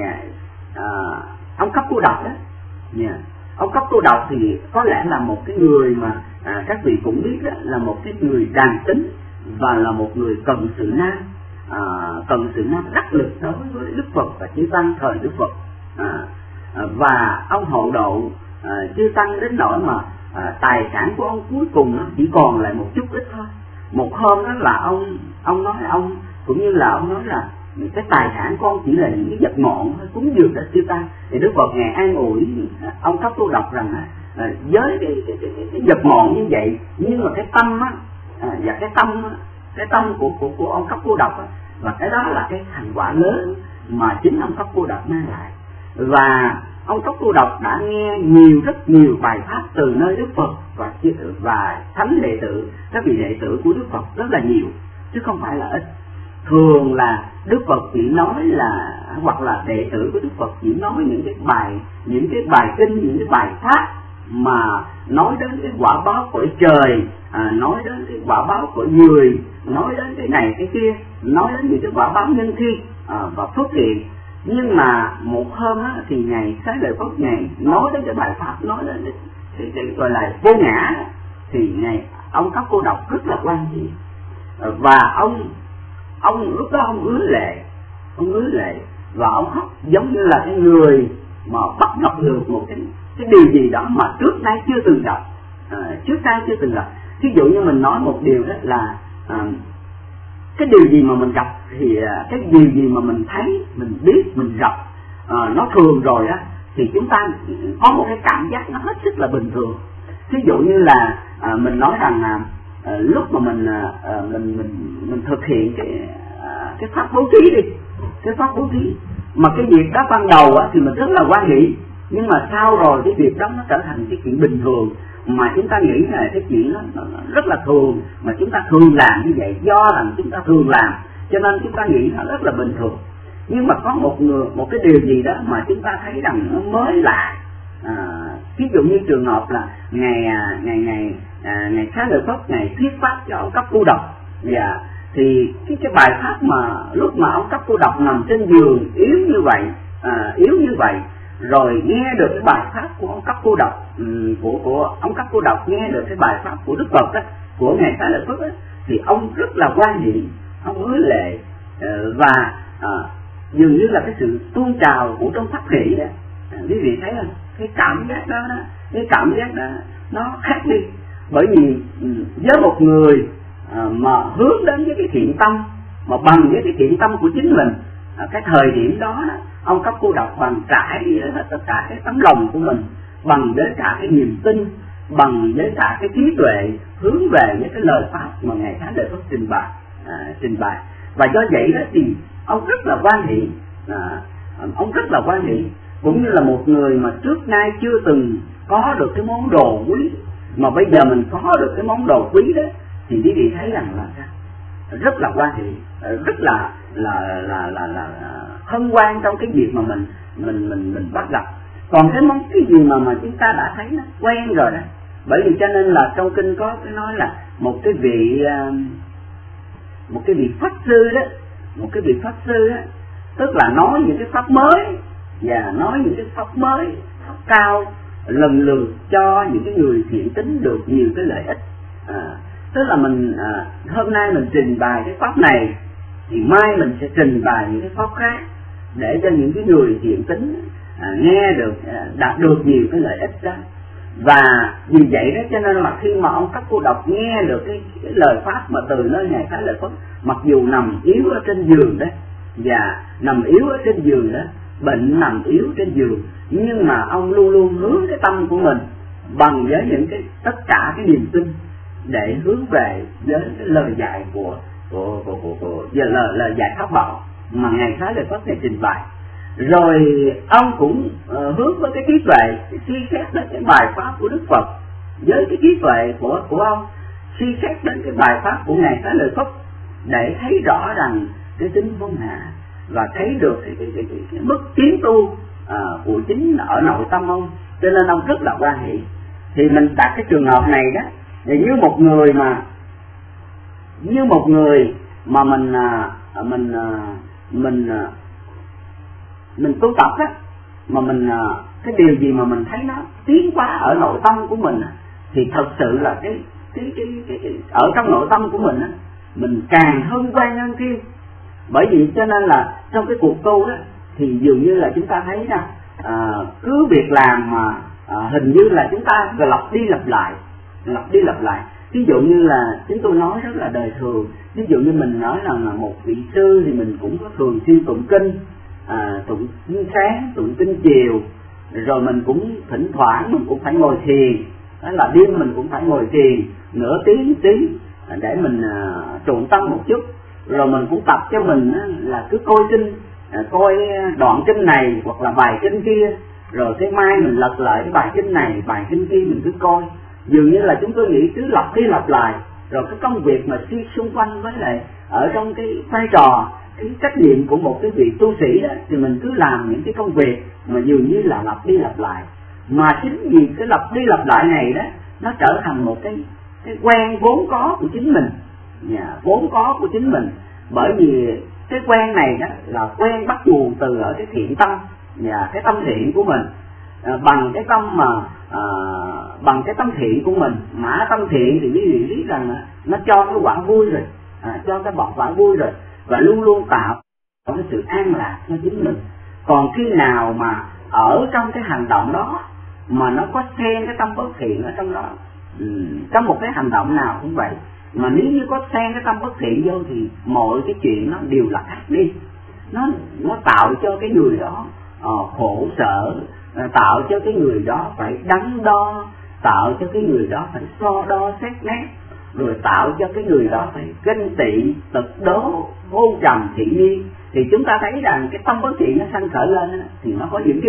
ông Cấp Cô Độc đó. Ông Cấp Cô Độc thì có lẽ là một cái người mà các vị cũng biết đó, là một cái người đàn tính và là một người cận sự nam đắc lực đối với Đức Phật và chư tăng thời Đức Phật. Và ông hộ độ chư tăng đến nỗi mà tài sản của ông cuối cùng chỉ còn lại một chút ít thôi. Một hôm đó là ông nói cũng như là ông nói là cái tài sản con chỉ là những cái vật ngọn thôi, cúng dường để chư tăng. Thì Đức Phật ngài an ủi ông Cấp Cô Độc rằng với cái vật ngọn như vậy, nhưng mà cái tâm và cái tâm của ông Cấp Cô Độc và cái đó là cái thành quả lớn mà chính ông Cấp Cô Độc mang lại. Và ông Cấp Cô Độc đã nghe rất nhiều bài pháp từ nơi Đức Phật và thánh đệ tử, các vị đệ tử của Đức Phật rất là nhiều, chứ không phải là ít. Thường là Đức Phật chỉ nói là, hoặc là đệ tử của Đức Phật chỉ nói những cái bài kinh, những cái bài pháp mà nói đến cái quả báo của trời, nói đến cái quả báo của người, nói đến cái này cái kia, nói đến những cái quả báo nhân thiên và phước thiện. Nhưng mà một hôm thì ngài Xá Lợi Phất ngài nói đến cái bài pháp, nói đến cái gọi là vô ngã, thì ông Cấp Cô Độc rất là quan trọng. Và ông lúc đó ông ứa lệ và ông khóc giống như là cái người mà bắt gặp được một cái điều gì đó mà trước nay chưa từng gặp. Ví dụ như mình nói một điều đó là cái điều gì mà mình gặp thì cái điều gì mà mình thấy, mình biết, mình gặp nó thường rồi á, thì chúng ta có một cái cảm giác nó hết sức là bình thường. Ví dụ như là mình nói rằng lúc mà mình thực hiện cái pháp bố thí đi, cái pháp bố thí mà cái việc đó ban đầu thì mình rất là hoan hỷ, nhưng mà sau rồi cái việc đó nó trở thành cái chuyện bình thường mà chúng ta nghĩ là cái chuyện nó rất là thường, mà chúng ta thường làm như vậy do rằng chúng ta thường làm cho nên chúng ta nghĩ nó rất là bình thường. Nhưng mà có một cái điều gì đó mà chúng ta thấy rằng nó mới lạ. Ví dụ như trường hợp là ngày Xá Lợi Phất ngày thuyết pháp cho ông Cấp Cô Độc, và thì cái bài pháp mà lúc mà ông Cấp Cô Độc nằm trên giường yếu như vậy rồi nghe được cái bài pháp của ông Cấp Cô Độc, của ông Cấp Cô Độc nghe được cái bài pháp của Đức Phật đó, của ngài Xá Lợi Phất đó, thì ông rất là hoan hỷ, ông ứa lệ, và dường như là cái sự tuôn trào của trong pháp hỷ đó. Quý vị thấy không? Cái cảm giác đó nó khác đi. Bởi vì với một người mà hướng đến với cái thiện tâm, mà bằng với cái thiện tâm của chính mình, cái thời điểm đó ông Cấp Cô Độc bằng trải hết tất cả cái tấm lòng của mình, bằng với cả cái niềm tin, bằng với cả cái trí tuệ hướng về với cái lời pháp mà ngài Xá Lợi Phất trình bày. Và do vậy đó thì ông rất là hoan hỷ, cũng như là một người mà trước nay chưa từng có được cái món đồ quý, mà bây giờ mình có được cái món đồ quý đó, thì quý vị thấy rằng là rất là hoan hỷ, rất là hân hoan trong cái việc mà mình bắt gặp. Còn cái gì mà chúng ta đã thấy nó quen rồi đó. Bởi vì cho nên là trong kinh có cái nói là một cái vị pháp sư đó, tức là nói những cái pháp mới và nói những cái pháp mới, pháp cao, lần lượt cho những cái người thiện tín được nhiều cái lợi ích. Tức là mình hôm nay mình trình bày cái pháp này thì mai mình sẽ trình bày những cái pháp khác để cho những cái người thiện tín nghe được, đạt được nhiều cái lợi ích đó. Và vì vậy đó cho nên là khi mà ông Cấp Cô Độc nghe được cái lời pháp mà từ nơi ngài Xá Lợi Phất, mặc dù nằm yếu ở trên giường đó, và nằm yếu ở trên giường đó, bệnh nằm yếu trên giường, nhưng mà ông luôn luôn hướng cái tâm của mình bằng với những cái tất cả cái niềm tin để hướng về với cái lời dạy của lời dạy pháp bảo mà ngài Xá Lợi Phất này trình bày. Rồi ông cũng hướng với cái trí tuệ suy xét đến cái bài pháp của Đức Phật, với cái trí tuệ của ông suy xét đến cái bài pháp của ngài Xá Lợi Phất để thấy rõ rằng cái tính vô ngã, và thấy được cái mức tiến tu của chính ở nội tâm ông, cho nên ông rất là hoan hỷ. Thì mình đặt cái trường hợp này đó, thì như một người mà mình tu tập á, mà mình cái điều gì mà mình thấy nó tiến quá ở nội tâm của mình, thì thật sự là cái ở trong nội tâm của mình á, mình càng hân hoan hơn kia. Bởi vì cho nên là trong cái cuộc tu đó thì dường như là chúng ta thấy nè, cứ việc làm mà hình như là chúng ta lặp đi lặp lại. Ví dụ như là chúng tôi nói rất là đời thường, ví dụ như mình nói là một vị sư thì mình cũng có thường xuyên tụng kinh, tụng kinh sáng, tụng kinh chiều, rồi mình cũng thỉnh thoảng mình cũng phải ngồi thiền, đó là đêm mình cũng phải ngồi thiền nửa tiếng để mình trụ tâm một chút. Rồi mình cũng tập cho mình là cứ coi kinh, coi đoạn kinh này hoặc là bài kinh kia, rồi cái mai mình lật lại cái bài kinh này, bài kinh kia mình cứ coi. Dường như là chúng tôi nghĩ cứ lặp đi lặp lại, rồi cái công việc mà xung quanh với lại ở trong cái vai trò, cái trách nhiệm của một cái vị tu sĩ đó, thì mình cứ làm những cái công việc mà dường như là lặp đi lặp lại. Mà chính vì cái lặp đi lặp lại này đó, nó trở thành một cái quen vốn có của chính mình, vốn có của chính mình. Bởi vì cái quen này đó là quen bắt nguồn từ ở cái thiện tâm và cái tâm thiện của mình. Bằng cái tâm mà bằng cái tâm thiện của mình, mà tâm thiện thì quý vị biết rằng nó cho cái quả vui rồi, cho cái bọt quả vui rồi, và luôn luôn tạo cái sự an lạc cho chính mình. Còn khi nào mà ở trong cái hành động đó mà nó có xen cái tâm bất thiện ở trong đó, trong một cái hành động nào cũng vậy, mà nếu như có xen cái tâm bất thiện vô thì mọi cái chuyện nó đều là khác đi. Nó tạo cho cái người đó khổ sở, tạo cho cái người đó phải đắn đo, tạo cho cái người đó phải so đo xét nét, rồi tạo cho cái người đó phải ganh tị, tật đố, hôn trầm thị nghi. Thì chúng ta thấy rằng cái tâm bất thiện nó sanh khởi lên thì nó có những cái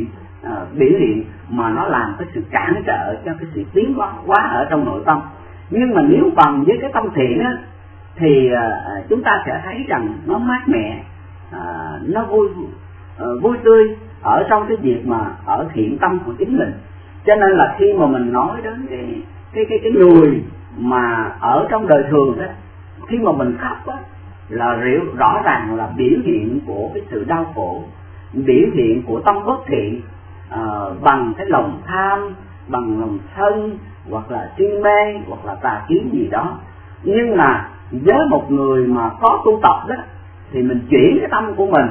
biểu hiện mà nó làm cái sự cản trở cho cái sự tiến hóa ở trong nội tâm. Nhưng mà nếu bằng với cái tâm thiện á, thì chúng ta sẽ thấy rằng nó mát mẻ, nó vui tươi ở trong cái việc mà ở thiện tâm của chính mình. Cho nên là khi mà mình nói đến cái người mà ở trong đời thường đó, khi mà mình khóc á, là rõ ràng là biểu hiện của cái sự đau khổ, biểu hiện của tâm bất thiện, bằng cái lòng tham, bằng lòng sân, hoặc là si mê, hoặc là tà kiến gì đó. Nhưng mà với một người mà có tu tập đó, thì mình chuyển cái tâm của mình,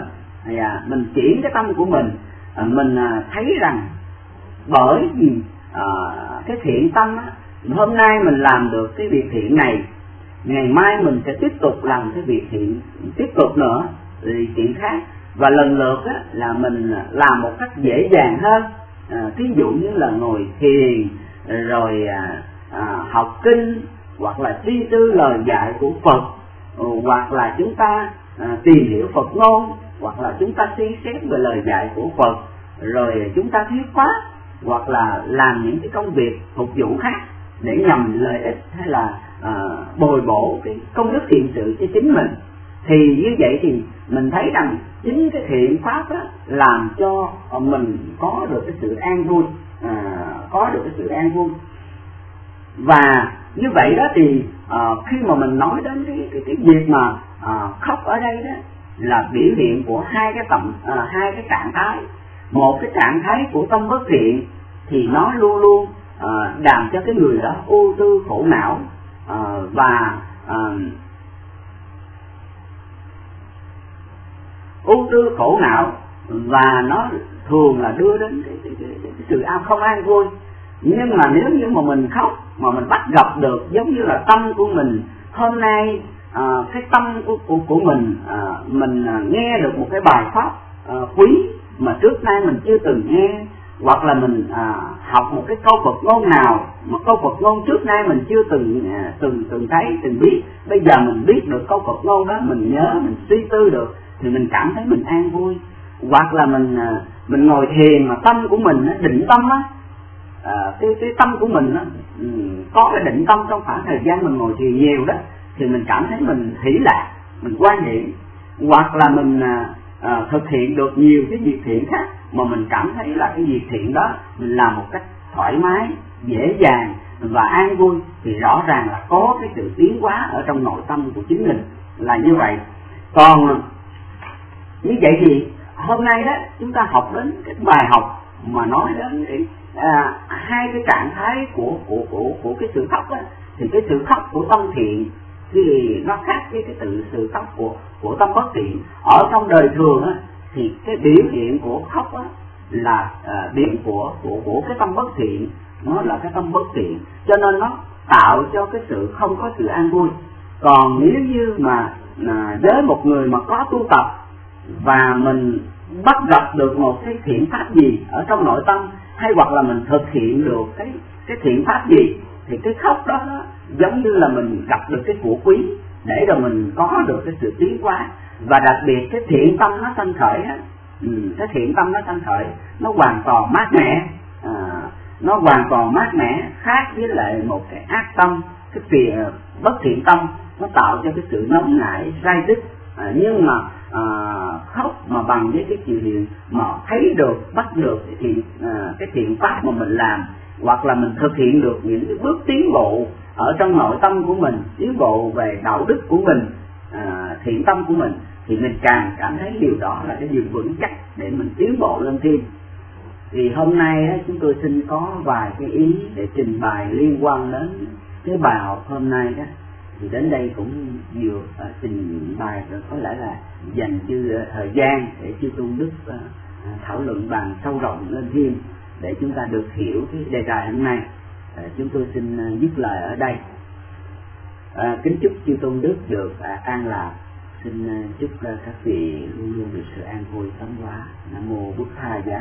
mình thấy rằng bởi vì cái thiện tâm á, hôm nay mình làm được cái việc thiện này, ngày mai mình sẽ tiếp tục làm cái việc thiện tiếp tục nữa, thì chuyện khác, và lần lượt á, là mình làm một cách dễ dàng hơn. Ví dụ như là ngồi thiền, rồi học kinh, hoặc là suy tư lời dạy của Phật, hoặc là chúng ta tìm hiểu Phật ngôn, hoặc là chúng ta suy xét về lời dạy của Phật, rồi chúng ta thuyết pháp, hoặc là làm những cái công việc phục vụ khác để nhằm lợi ích hay là bồi bổ cái công đức thiện sự cho chính mình. Thì như vậy thì mình thấy rằng chính cái thiện pháp đó làm cho mình có được cái sự an vui, Và như vậy đó thì khi mà mình nói đến cái việc mà khóc ở đây đó là biểu hiện của hai cái trạng thái. Một cái trạng thái của tâm bất thiện thì nó luôn luôn làm cho cái người đó ưu tư khổ não, và nó thường là đưa đến cái sự không an vui. Nhưng mà nếu như mà mình khóc mà mình bắt gặp được, giống như là tâm của mình hôm nay, cái tâm của mình nghe được một cái bài pháp quý mà trước nay mình chưa từng nghe, hoặc là mình học một cái câu Phật ngôn nào mà câu Phật ngôn trước nay mình chưa từng thấy, từng biết, bây giờ mình biết được câu Phật ngôn đó, mình nhớ, mình suy tư được, thì mình cảm thấy mình an vui. Hoặc là mình ngồi thiền mà tâm của mình định tâm á, cái tâm của mình có cái định tâm trong khoảng thời gian mình ngồi thiền nhiều đó, thì mình cảm thấy mình hỷ lạc, mình quan hệ. Hoặc là mình thực hiện được nhiều cái việc thiện khác mà mình cảm thấy là cái việc thiện đó mình làm một cách thoải mái, dễ dàng và an vui, thì rõ ràng là có cái sự tiến hóa ở trong nội tâm của chính mình là như vậy. Còn như vậy thì hôm nay đó chúng ta học đến cái bài học mà nói đến hai cái trạng thái của cái sự khóc á, thì cái sự khóc của tâm thiện thì nó khác với cái sự khóc của tâm bất thiện. Ở trong đời thường á, thì cái biểu hiện của khóc á là biểu hiện của cái tâm bất thiện, nó là cái tâm bất thiện, cho nên nó tạo cho cái sự không có sự an vui. Còn nếu như mà với một người mà có tu tập và mình bắt gặp được một cái thiện pháp gì ở trong nội tâm, hay hoặc là mình thực hiện được cái thiện pháp gì, thì cái khóc đó giống như là mình gặp được cái của quý để rồi mình có được cái sự tiến hóa. Và đặc biệt cái thiện tâm nó sanh khởi á, cái thiện tâm nó sanh khởi nó hoàn toàn mát mẻ, nó hoàn toàn mát mẻ, khác với lại một cái ác tâm, cái bất thiện tâm nó tạo cho cái sự nóng nảy rai rứt. Nhưng mà khóc mà bằng với cái chịu hiện mà thấy được, bắt được cái thiện pháp mà mình làm, hoặc là mình thực hiện được những cái bước tiến bộ ở trong nội tâm của mình, tiến bộ về đạo đức của mình, thiện tâm của mình, thì mình càng cảm thấy điều đó là cái điều vững chắc để mình tiến bộ lên thêm. Thì hôm nay chúng tôi xin có vài cái ý để trình bày liên quan đến cái bài học hôm nay đó. Thì đến đây cũng vừa trình bày rồi, có lẽ là dành thời gian để chư Tôn Đức thảo luận bàn sâu rộng lên thêm để chúng ta được hiểu cái đề tài hôm nay. Chúng tôi xin dứt lời ở đây. Kính chúc chư Tôn Đức được an lạc. Xin chúc các vị luôn luôn được sự an vui tấn hóa. Nam mô Bụt Tha Giá.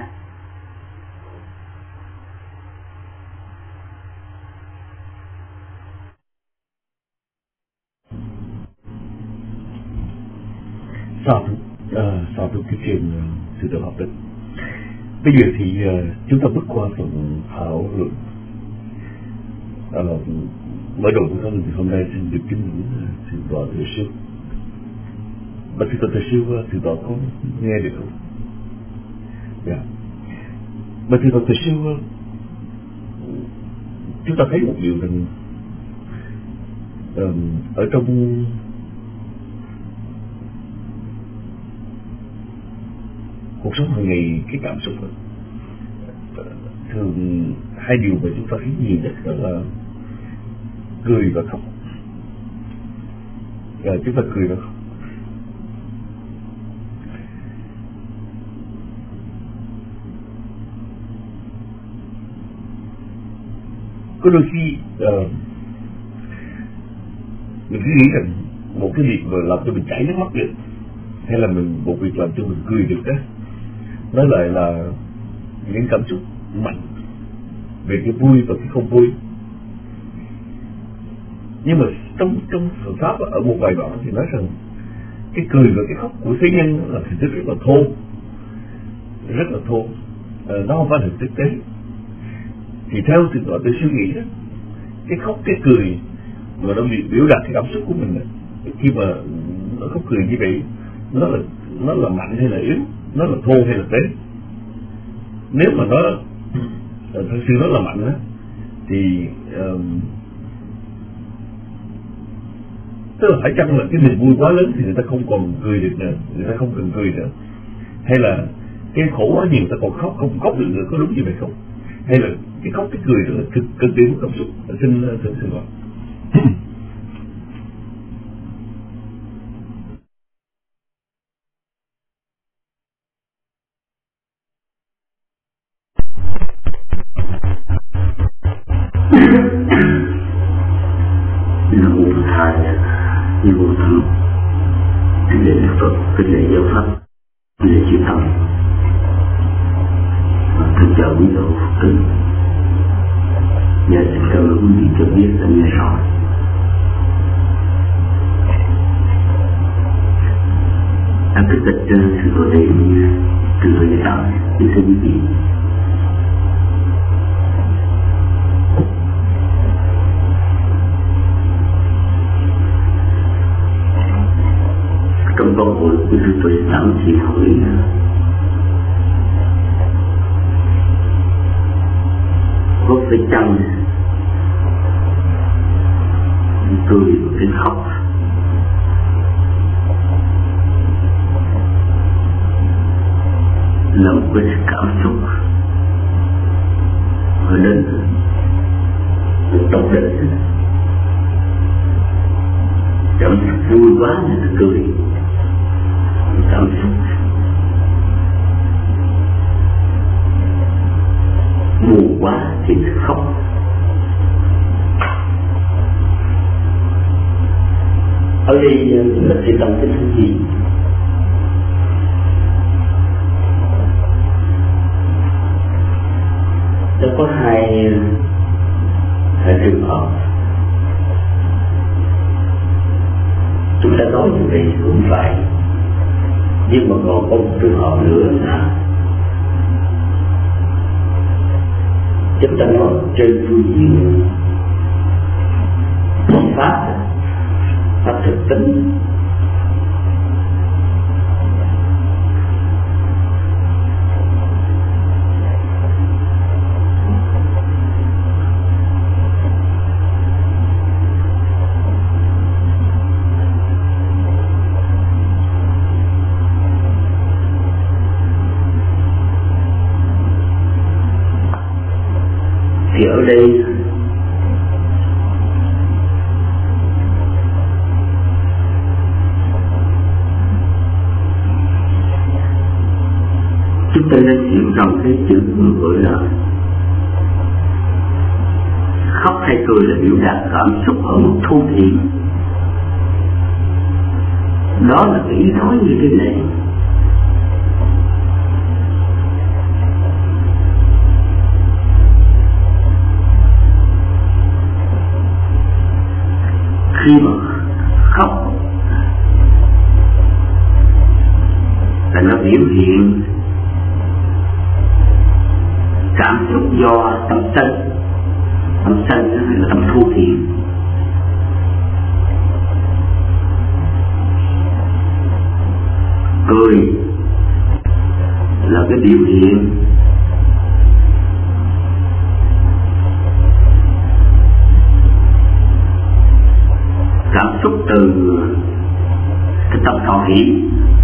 Sau cái chuyện sự tự học đức, bây giờ thì chúng ta bước qua phần thảo luận. Mở đầu của thảo luận hôm nay xin được kính mừng thượng tọa Từ Siêu. Và thượng tọa Từ Siêu, thượng tọa có nghe được không? Dạ. Và thượng tọa Từ Siêu, chúng ta thấy một điều rằng ở trong cuộc sống hàng ngày, cái cảm xúc thường hai điều mà chúng ta thấy nhiều nhất đó là cười và khóc. Chúng ta cười và khóc. Có đôi khi mình cứ nghĩ rằng một cái việc mà làm cho mình chảy nước mắt được, hay là một việc làm cho mình cười được đó, nó lại là những cảm xúc mạnh về cái vui và cái không vui. Nhưng mà trong Phật pháp ở một vài đoạn thì nói rằng cái cười và cái khóc của thế nhân là hình thức rất là thô, rất là thô, nó không phải là thực tế. Thì theo thượng tọa Từ Siêu nghĩ đó, cái khóc cái cười mà nó biểu đạt cái cảm xúc của mình, khi mà nó khóc cười như vậy, nó là mạnh hay là yếu, nó là thô hay là tế. Nếu mà nó thật sự nó là mạnh á, thì tức là phải chăng là cái niềm vui quá lớn thì người ta không còn cười được nữa, người ta không cần cười nữa, hay là cái khổ quá nhiều người ta còn không khóc được nữa, có đúng như vậy không? Hay là cái khóc cái cười đó là cực điểm của cảm xúc? Xin gọi. Nam mô Bụt Tha Giá. Nam mô Tham. Kính lễ Đức Phật, kính lễ giáo pháp, kính lễ chư tăng. Kính chào quý đạo Phật tử. Và xin cảm ơn quý vị cho biết đã nghe rõ. Kính tịch sự hội đề từ hội giải đạo kính thưa quý vị. Trong câu hội của sư Tuệ Đạo chỉ hỏi có phải chăng cười và cái khóc là một cái cảm xúc họ đến tột đỉnh, cảm xúc vui quá người ta cười, cảm xúc buồn quá thì khóc. Ở đây chúng ta sẽ cần cái thứ gì? Nó có hai trường hợp. Chúng ta nói như vậy cũng phải, nhưng mà còn có một trường hợp nữa là chúng ta nói trên phương diện pháp thực tính. Thì ở đây chúng ta nên hiểu rằng cái chữ gọi là khóc hay cười là biểu đạt cảm xúc ở mức thu thiện. Đó là cái ý nói như thế này. Khi mà khóc là nó biểu hiện cảm xúc do tâm sân hay là tâm thu thiện. Cười là cái biểu hiện cảm xúc từ cái tâm thọ hỷ,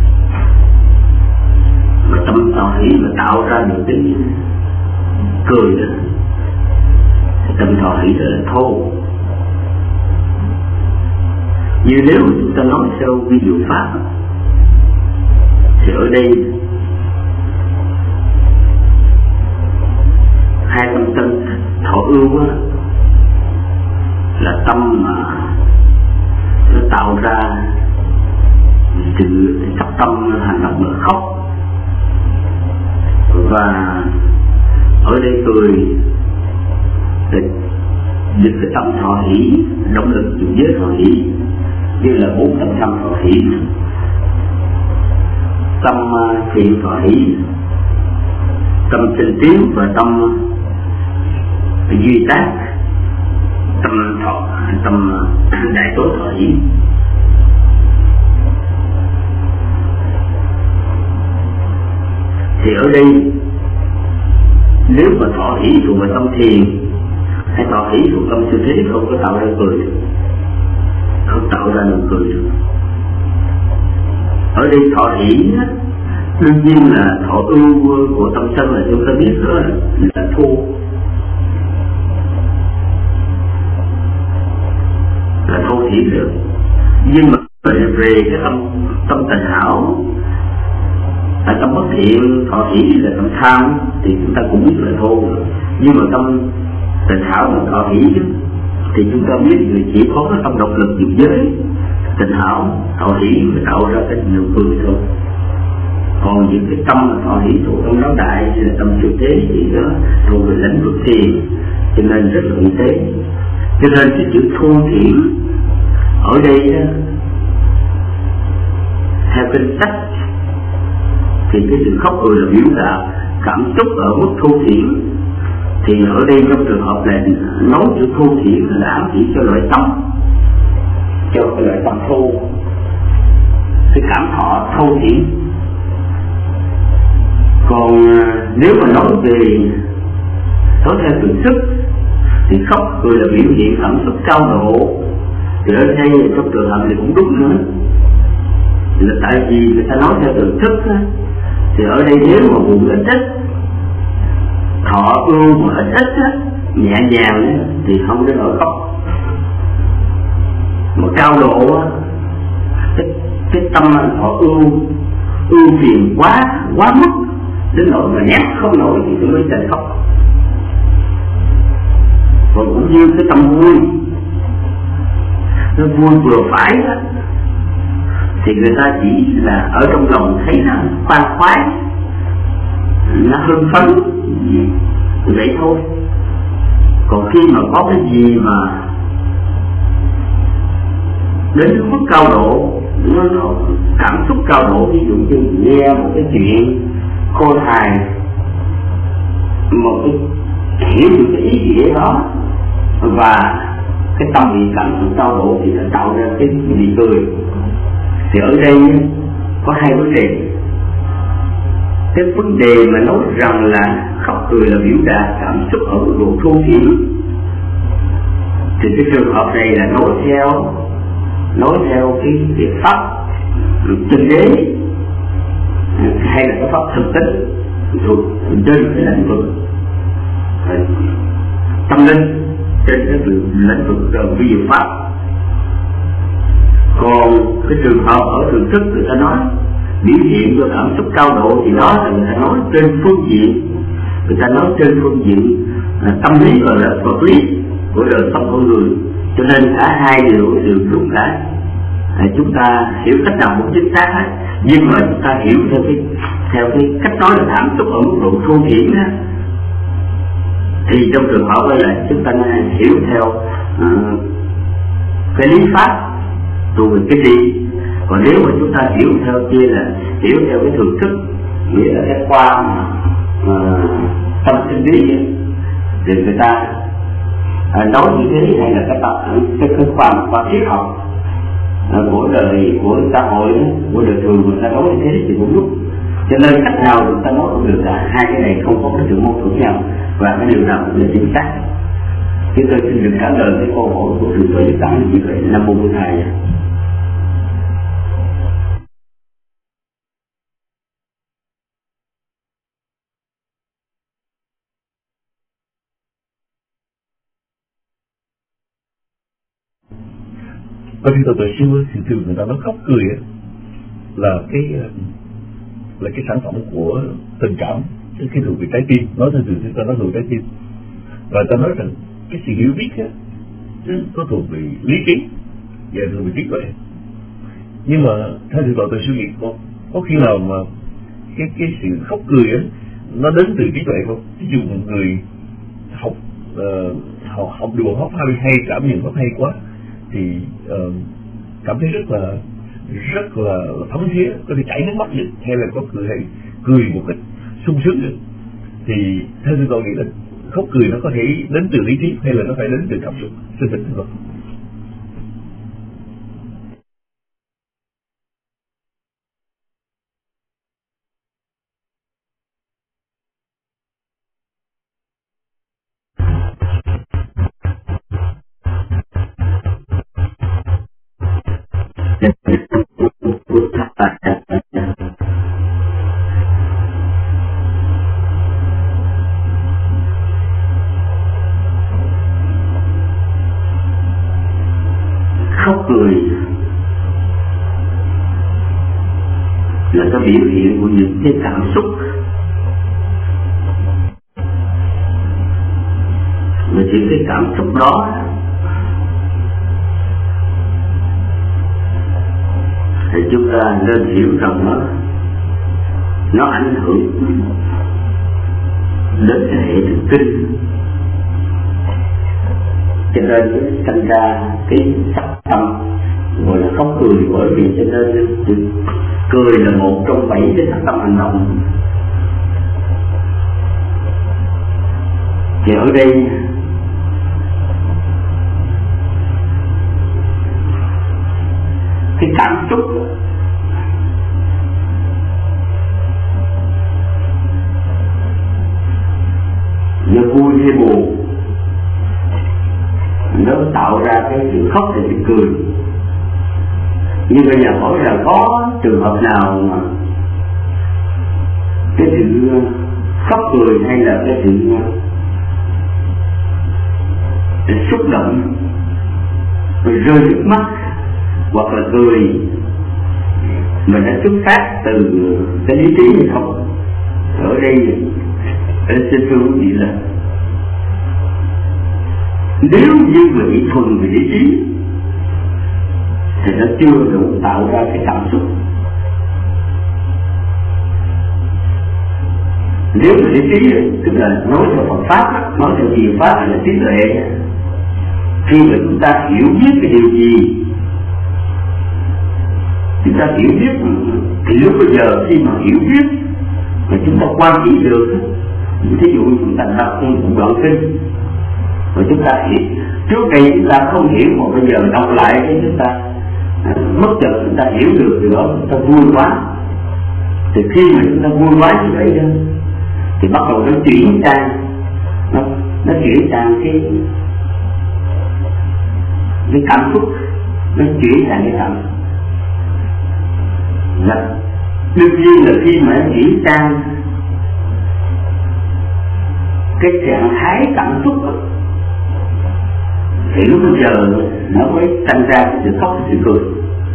mà tâm thọ hỷ mà tạo ra được cái cười đó, thì tâm thọ hỷ là thô. Như nếu mà chúng ta nói theo ví dụ pháp thì ở đây hai tâm tân thọ ưu là tâm mà nó tạo ra sự tập tâm hành động là khóc, và ở đây cười để dịch cái tâm thọ hỷ, động lực chủ giới thọ hỷ như là 4 tâm thọ hỷ: tâm thiện thọ hỷ, tâm tinh tiến và tâm duy tác, tâm đại tối thọ hỷ. Thì ở đây nếu mà thọ hỷ thuộc về tâm thiền hay thọ hỷ thuộc tâm siêu thế không có tạo ra cười, không tạo ra nụ cười được. Ở đây thọ hỷ đương nhiên là thọ ưu của tâm sân là chúng ta biết đó là thô, là thô thiển được. Nhưng mà về cái tâm tịnh hảo là tâm bất thiện, thọ hỷ là tâm tham thì chúng ta cũng biết là thô rồi. Nhưng mà tâm tịnh hảo và thọ hỷ thì chúng ta biết là chỉ có cái tâm độc lực dục giới tịnh hảo thọ hỷ mới tạo ra cái nụ cười thôi. Còn những cái tâm thọ hỷ thuộc trong đó đại hay là tâm siêu thế thì nó thuộc về lĩnh vực thiền, cho nên rất là y tế. Cho nên cái chữ thô thiển ở đây đó, theo kinh sách thì cái sự khóc cười là biểu đạt cảm xúc ở mức thô thiển. Thì ở đây trong trường hợp này nói chữ thô thiển là ám chỉ cho loại tâm, cho cái loại tâm thô, cái cảm thọ thô thiển. Còn nếu mà nói về nói theo từ sức thì khóc cười là biểu hiện cảm xúc cao độ, thì ở đây trong trường hợp này cũng đúng nữa, là tại vì người ta nói theo từ thức á, thì ở đây nếu mà buồn là thích thọ ưu mà ít ít á, nhẹ nhàng á, thì không đến nỗi khóc. Mà cao độ á, cái tâm họ ưu phiền quá mức đến nỗi mà nén không nổi thì tôi mới thành khóc. Còn cũng như cái tâm vui, nó vui vừa phải đó, thì người ta chỉ là ở trong lòng thấy nó khoan khoái, nó hưng phấn vậy thôi. Còn khi mà có cái gì mà đến mức cao độ, nó cảm xúc cao độ, ví dụ như nghe một cái chuyện khôi hài, một cái hiểu được cái ý nghĩa đó, và cái tâm bị cảm xúc cao độ thì nó tạo ra cái gì cười. Thì ở đây có hai vấn đề. Cái vấn đề mà nói rằng là khóc cười là biểu đạt cảm xúc ở mức độ thô thiển, thì cái trường hợp này là nói theo cái pháp chân đế hay là cái pháp thực tính thuộc trên cái lĩnh vực tâm linh, trên cái lĩnh vực vi diệu pháp. Còn cái trường hợp ở thường thức người ta nói biểu hiện của cảm xúc cao độ thì đó là người ta nói trên phương diện tâm lý và là vật lý của đời sống con người. Cho nên cả hai đều đúng cả. Chúng ta hiểu cách nào cũng chính xác hết, nhưng mà chúng ta hiểu theo cái cách nói là cảm xúc ở mức độ thô thiển á, thì trong trường hợp đây là chúng ta hiểu theo cái lý pháp tu về cái đi. Còn nếu mà chúng ta hiểu theo kia là hiểu theo cái thường thức, nghĩa là cái qua tâm sinh lý, thì người ta nói như thế này là cái khoa triết học của đời, của xã hội, của đời thường người ta nói như thế thì cũng đúng. Cho nên cách nào chúng ta nói cũng được cả, hai cái này không có cái sự mâu thuẫn nhau, và cái điều nào cũng là chính xác. Chúng tôi xin được trả lời cái câu hỏi của Thượng Tọa Nhất Đẳng như vậy. Nam Mô Bổn Thầy. Bởi vì từ xưa thì thường người ta nói khóc cười là cái sản phẩm của tình cảm, cái thuộc về trái tim. Nói theo từ chúng ta nói thuộc trái tim, và ta nói rằng cái sự hiểu biết có thuộc về lý trí và thuộc về trí tuệ. Nhưng mà theo thượng tọa từ xưa có khi nào mà cái sự khóc cười nó đến từ trí tuệ không? Ví dụ một người học đùa hóc hay cảm nhận hóc hay quá thì cảm thấy rất là thấm thía, có thể chảy nước mắt được, hay là có cười một cách sung sướng được. Thì theo tôi nghĩ là khóc cười nó có thể đến từ lý trí hay là nó phải đến từ cảm xúc sinh tịch không? Khóc cười là cái biểu hiện của những cái cảm xúc, và những cái cảm xúc đó thì chúng ta nên hiểu rằng nó ảnh hưởng đến cái hệ thần kinh, cho nên sinh ra cái sắc tâm gọi là khóc cười. Bởi vì cho nên cười là một trong 7 cái sắc tâm hành động. Thì ở đây cái cảm xúc nó vui hay buồn, nó tạo ra cái sự khóc và sự cười. Nhưng bây giờ hỏi là có trường hợp nào mà cái sự khóc cười hay là cái sự xúc động, rồi rơi nước mắt, hoặc là cười, mình đã xuất phát từ cái lý trí hay không. Ở đây xin thưa quý vị là nếu như mà bị thuần về lý trí thì nó chưa đủ tạo ra cái cảm xúc. Nếu mà lý trí tức là nói theo Phật pháp, nói theo thiền pháp là trí tuệ. Khi mà chúng ta hiểu biết cái điều gì, chúng ta hiểu biết thì lúc bây giờ khi mà hiểu biết mà chúng ta quan trị được, thí dụ chúng ta đọc một đoạn kinh rồi chúng ta hiểu, trước đây chúng ta không hiểu mà bây giờ đọc lại cái chúng ta mất chợt chúng ta hiểu được điều đó, chúng ta vui quá. Thì khi mà chúng ta vui quá như vậy đó thì bắt đầu nó chuyển sang nó chuyển sang cái cảm xúc, nó chuyển sang cái cảm xúc. Đương nhiên là khi mà nó chuyển sang cái trạng thái cảm xúc thì lúc bây giờ nó mới sinh ra cái sự khóc, cái sự cười.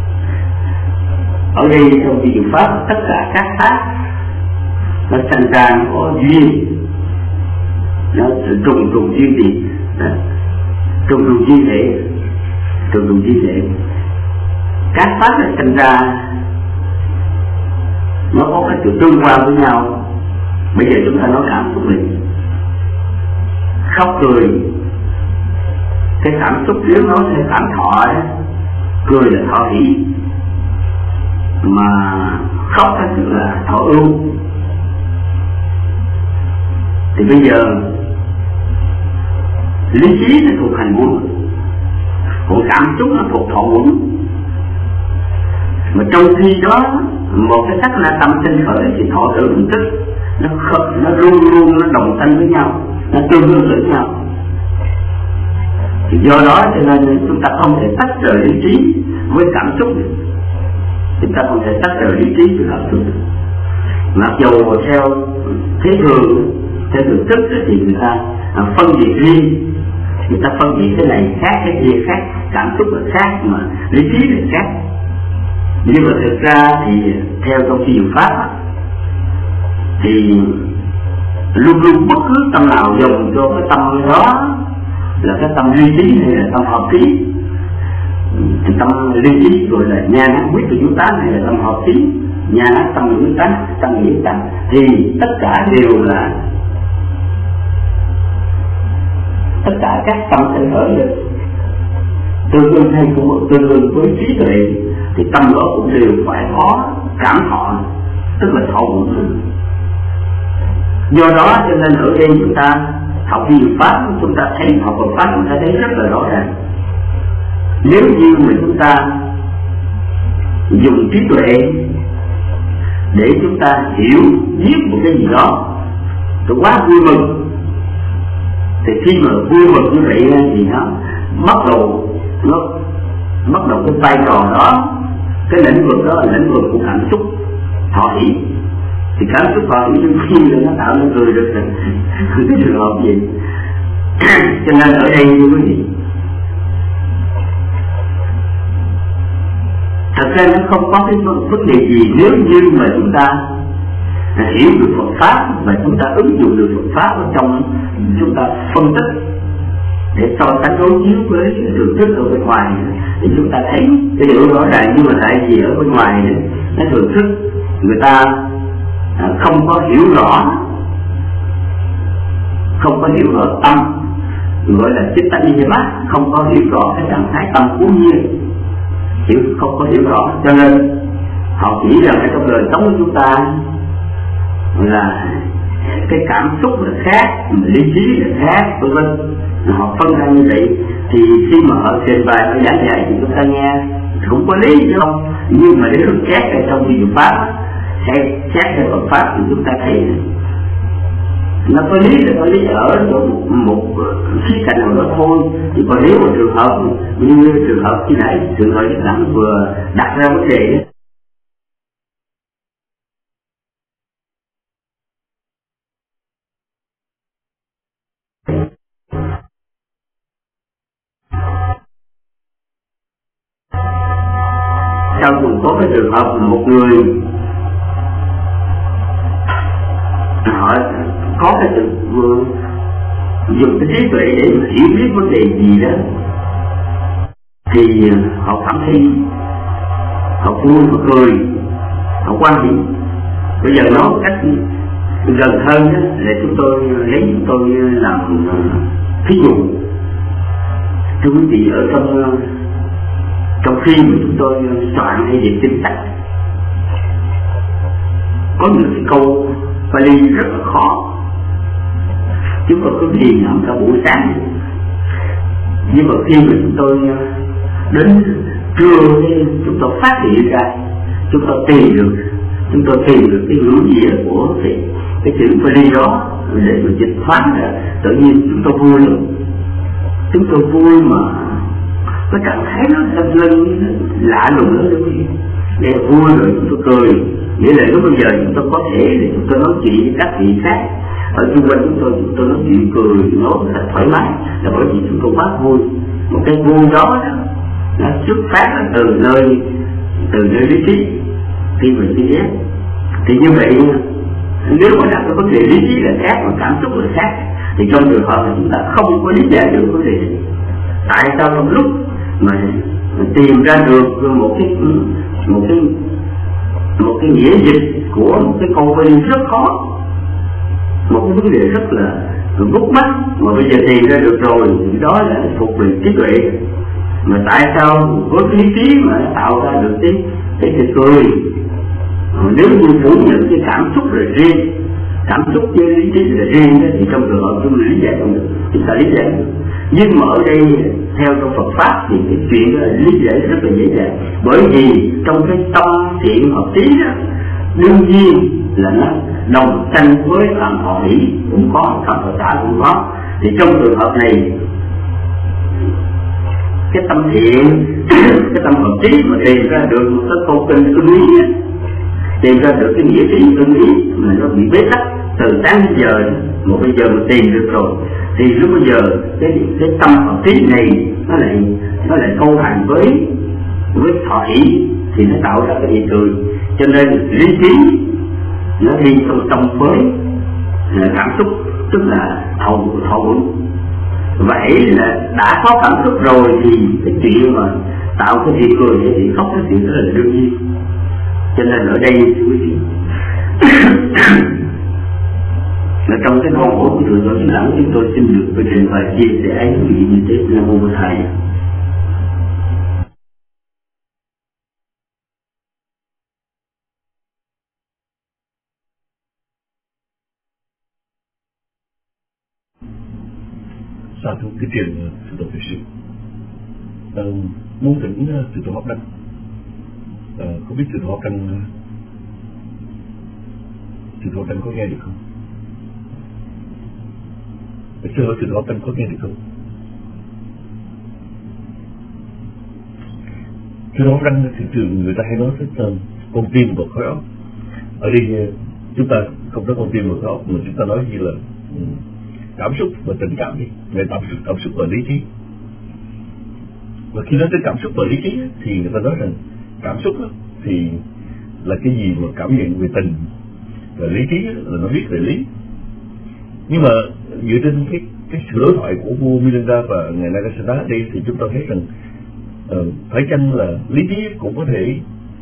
Ở đây trong cái dụng pháp tất cả các pháp nó sinh ra nó có duyên, nó trùng duyên gì, trùng duyên thể, các pháp nó sinh ra nó có cái sự tương quan với nhau. Bây giờ chúng ta nói cảm xúc mình khóc cười, cái cảm xúc nếu nói theo cảm thọ ấy, cười là thọ hỷ, mà khóc là tức là thọ ưu. Thì bây giờ lý trí nó thuộc hành muôn, còn cảm xúc nó thuộc thọ uẩn. Mà trong khi đó một cái sắc na tâm sinh khởi thì thọ tưởng thức nó luôn luôn nó đồng thanh với nhau, nó tương đương với nhau. Thì do đó cho nên chúng ta không thể tách rời lý trí với cảm xúc được. Chúng ta không thể tách rời lý trí với cảm xúc được. Mặc dù theo thế thường, theo thường thức thì người ta phân biệt riêng, người ta phân biệt cái này khác, cái kia khác, cảm xúc là khác mà lý trí là khác. Nhưng mà thực ra thì theo trong khi dụng pháp thì luôn luôn bất cứ tâm nào dùng cho cái tâm đó là cái tâm lý trí hay là tâm hợp trí. Thì tâm lý trí gọi là nha nát quyết của chúng ta hay là tâm hợp trí, nha nát tâm của chúng ta, tâm của chúng ta, thì tất cả đều là tất cả các tâm sinh khởi được tương đương hay cũng tương đương với trí tuệ, thì tâm đó cũng đều phải có cảm thọ, tức là thọ uẩn. Do đó cho nên ở đây chúng ta học vi dụng pháp, chúng ta thấy học Phật pháp chúng ta thấy rất là rõ ràng. Nếu như mà chúng ta dùng trí tuệ để chúng ta hiểu biết một cái gì đó tôi quá vui mừng, thì khi mà vui mừng như vậy thì nó bắt đầu cái vai trò đó, cái lĩnh vực đó là lĩnh vực của cảm xúc thọ hỷ. Thì cảm xúc thọ hỷ đôi khi là nó tạo nên cười được cái trường hợp gì. Cho nên ở đây như quý vị, thật ra nó không có cái vấn đề gì nếu như mà chúng ta hiểu được Phật pháp và chúng ta ứng dụng được Phật pháp ở trong chúng ta phân tích để so sánh đối chiếu với thường thức ở bên ngoài, thì chúng ta thấy cái điều rõ ràng. Nhưng mà tại vì ở bên ngoài cái thường thức người ta không có hiểu rõ tâm, gọi là chitta nibbana, không có hiểu rõ cái trạng thái tâm cố nhiên, không có hiểu rõ, cho nên họ nghĩ rằng trong đời sống của chúng ta là cái cảm xúc là khác, lý trí là khác, vân vân. Họ phân ra như vậy thì khi mà họ trình bày, họ giảng dạy thì chúng ta nghe cũng có lý chứ không. Nhưng mà để được xét ở trong vi dụng pháp hay xét theo Phật pháp thì chúng ta thấy nó có lý là có lý ở một khía cạnh nào đó thôi. Chỉ còn nếu một trường hợp như trường hợp khi nãy trường hợp Nhật Bản vừa đặt ra vấn đề sau cũng có cái trường hợp một người họ có cái sự dùng cái trí tuệ để hiểu biết vấn đề gì đó, thì họ cảm thấy họ vui, họ cười, họ quan điểm. Bây giờ nói cách gần hơn đó, là chúng tôi làm thí dụ. Thưa quý vị, ở trong khi mà chúng tôi soạn hay dịch kinh sách, có những cái câu Pali rất là khó, chúng tôi cứ thiền hẳn cả buổi sáng. Nhưng mà khi mà chúng tôi đến trưa thì chúng tôi phát hiện ra, chúng tôi tìm được cái ngữ nghĩa của cái chữ Pali đó để mà dịch thoát ra. Tự nhiên chúng tôi vui lắm, chúng tôi vui mà cái trạng thái nó lâng lâng lạ lùng lắm đó quý vị. Để vui rồi chúng tôi cười, nghĩa là lúc bây giờ chúng tôi có thể để chúng tôi nói chuyện với các vị khác ở xung quanh chúng tôi nói chuyện cười nói thật thoải mái, là bởi vì chúng tôi quá vui. Một cái vui đó nó xuất phát từ nơi lý trí. Khi mình suy xét thì như vậy, nếu mà đặt cái vấn đề lý trí là khác mà cảm xúc là khác, thì trong trường hợp là chúng ta không có lý giải được vấn đề này. Tại sao trong lúc mà tìm ra được một cái nghĩa dịch của một cái câu Pali rất khó, một cái vấn đề rất là gút mắt, mà bây giờ tìm ra được rồi thì đó là thuộc về trí tuệ. Mà tại sao với cái lý trí mà nó tạo ra được cái cười? Nếu như phủ nhận cái cảm xúc là riêng, cảm xúc với lý trí là riêng, thì trong trường hợp chúng lý giải không được, chúng ta lý giải được. Nhưng mà ở đây theo trong Phật pháp thì cái chuyện đó là lý giải rất là dễ dàng, bởi vì trong cái tâm thiện hợp trí đó, đương nhiên là nó đồng sanh với phạm thọ hỷ cũng có, phạm thọ xả cũng có. Thì trong trường hợp này, cái tâm thiện cái tâm hợp trí mà tìm ra được một cái câu kinh ưng ý, tìm ra được cái nghĩa trí ưng ý mà nó bị bế tắc từ sáng đến giờ, một bây giờ mà tìm được rồi thì lúc bây giờ cái tâm hợp trí này nó lại câu hành với thọ hỷ, thì nó tạo ra cái hiện tượng. Cho nên lý trí nó đi song song với cảm xúc, tức là thọ hưởng. Vậy là đã có cảm xúc rồi thì cái chuyện mà tạo cái chuyện cười hay chuyện khóc cái chuyện đó là đương nhiên. Cho nên ở đây quý vị là trong cái ngôn ngữ của Thượng Tọa Thích Lãng, chúng tôi xin được cái trình bày chia sẻ quý vị như thế. Nam mô Bổn Thầy. Sa thú cái truyền sự tổ thực sự muốn thỉnh sự tổ Pháp Đăng, không biết sự tổ Pháp Đăng có nghe được không? Sư hỏi sự tổ Pháp Đăng có nghe được không? Sự tổ Pháp Đăng thì thường người ta hay nói tới con tim và khối óc. Ở đây chúng ta không nói con tim và khối óc, mà chúng ta nói như là cảm xúc và tình cảm đi, về cảm xúc và lý trí. Và khi nói tới cảm xúc và lý trí thì người ta nói rằng cảm xúc thì là cái gì mà cảm nhận về tình, và lý trí là nó biết về lý. Nhưng mà dựa trên cái sự đối thoại của vua Milinda và ngài Nagasena ở đây thì chúng ta thấy rằng phải chăng là lý trí cũng có thể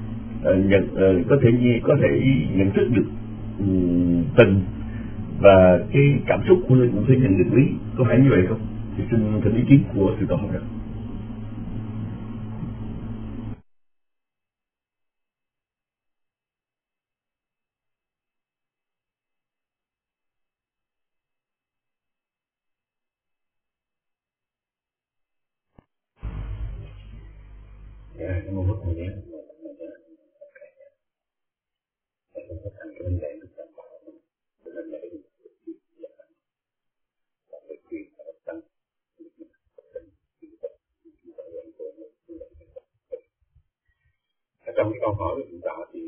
có thể nhận thức được tình, và cái cảm xúc của mình cũng phải nhận được lý, có phải như vậy không? Thì xin thỉnh ý kiến của sự tổ Pháp Đăng. Trong cái câu hỏi của chúng ta thì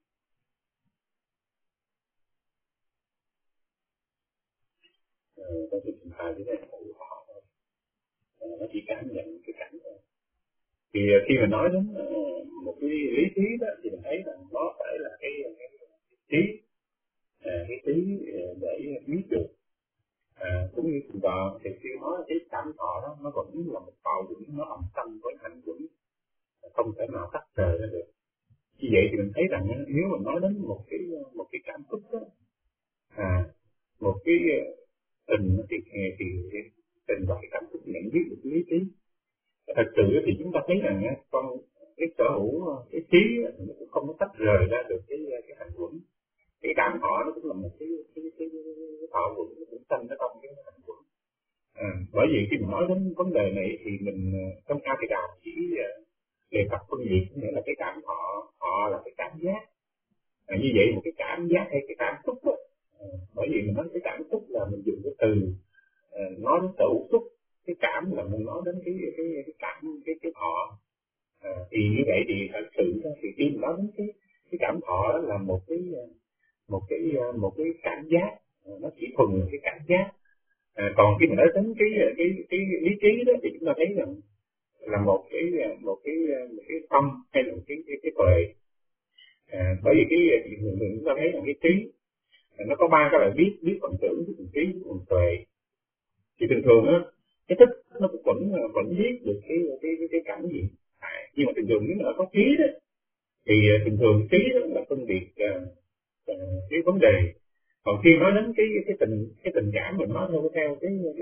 có thể chúng ta dưới đây hỏi nó chỉ cảm nhận cái cảnh thôi. Thì khi mà nói đến một cái lý thí đó thì mình thấy rằng nó phải là cái trí, cái trí để biết được. Cũng như từ vợ thì khi nói cái cảm thọ đó nó vẫn là một bào vững, nó ẩn tâm với hành vững, không thể nào tách rời ra được. Như vậy thì mình thấy rằng nếu mà nói đến một cái cảm xúc đó, một cái tình thì tình và cái cảm xúc nhận biết được lý trí. Thật sự thì chúng ta thấy rằng con cái sở hữu cái trí nó cũng không có tách rời ra được cái hành vững. Cái cảm thọ nó cũng là một cái thọ vững, nó cũng sanh ở trong cái hành vững. Bởi vì khi mình nói đến vấn đề này thì mình trong A Di Đà chỉ đề cập phân biệt, nghĩa là cái cảm thọ là cái cảm giác. Như vậy một cái cảm giác hay cái cảm xúc đó, bởi vì mình nói cái cảm xúc là mình dùng cái từ nói đến tự xúc, cái cảm là mình nói đến cái cảm cái thọ. Thì như vậy thì thật sự thì khi mình nói đến cái cảm thọ đó là một cái cảm giác, nó chỉ thuần cái cảm giác. Còn khi mình nói đến cái lý trí đó thì chúng ta thấy rằng là một cái tâm hay là một cái tuệ. Bởi vì chúng ta thấy rằng cái trí nó có ba cái loại biết phần tưởng, biết phần trí, biết phần tuệ. Thì thường thường á cái thức nó cũng vẫn biết được cái cảm gì. Nhưng mà thường thường nếu mà có trí đó thì thường trí đó là phân biệt cái vấn đề. Còn khi nói đến cái tình cảm mình nói theo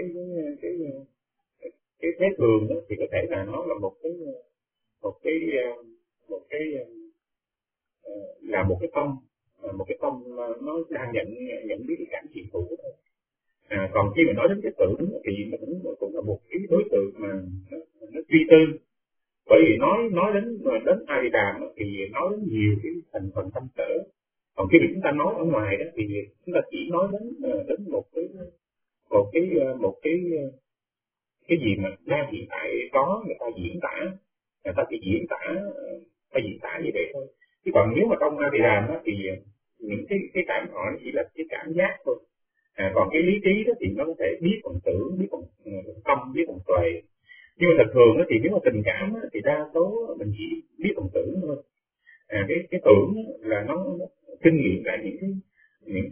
cái thế thường đó, thì có thể là nó là một cái là một cái tâm nó đang nhận biết cái cảm hiện hữu thôi. Còn khi mà nói đến cái tưởng thì nó cũng là một cái đối tượng mà nó suy tư. Bởi vì nói đến A Di Đà thì nói đến nhiều cái thành phần tâm sở. Còn khi mà chúng ta nói ở ngoài đó thì chúng ta chỉ nói đến một cái gì mà đang hiện tại có, người ta diễn tả, người ta chỉ diễn tả như vậy thôi. Chứ còn nếu mà trong A Di Đà đó thì những cái cảm thọ nó chỉ là cái cảm giác thôi. Còn cái lý trí đó thì nó có thể biết bằng tưởng, biết bằng tâm, biết bằng tuệ. Nhưng mà thật thường đó thì nếu mà tình cảm đó, thì đa số mình chỉ biết bằng tưởng thôi. Cái tưởng là nó kinh nghiệm lại những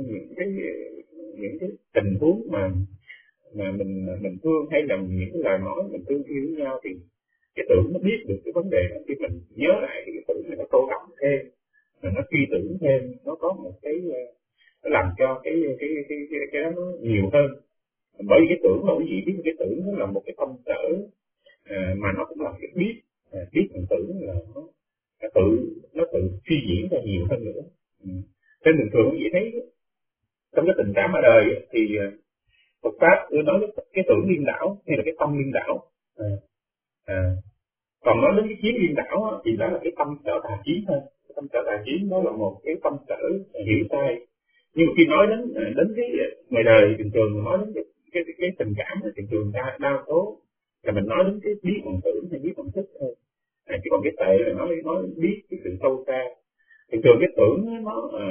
cái tình huống mà mình thương, hay là những cái lời nói mình thương yêu với nhau, thì cái tưởng nó biết được cái vấn đề đó. Khi mình nhớ lại thì cái tưởng này nó tô đậm thêm, nó suy tưởng thêm, nó có một cái nó làm cho cái đó nó nhiều hơn. Bởi vì cái tưởng là cái gì, biết cái tưởng nó là một cái tâm sở, mà nó cũng là cái biết bằng tưởng là nó tự suy diễn ra nhiều hơn nữa. Nên thường thường chỉ thấy trong cái tình cảm ở đời thì Phật pháp nói cái tưởng điên đảo hay là cái tâm điên đảo. Còn nói đến cái chiến điên đảo thì đó là cái tâm sở tà chiến thôi. Cái tâm sở tà chiến đó là một cái tâm sở hiểu sai. Nhưng khi nói đến cái ngoài đời thường thường nói đến cái tình cảm thì thường đa số là mình nói đến cái biết bằng tưởng hay biết bằng thức thôi. Chứ còn cái tệ là nói biết cái sự sâu xa. Thường cái tưởng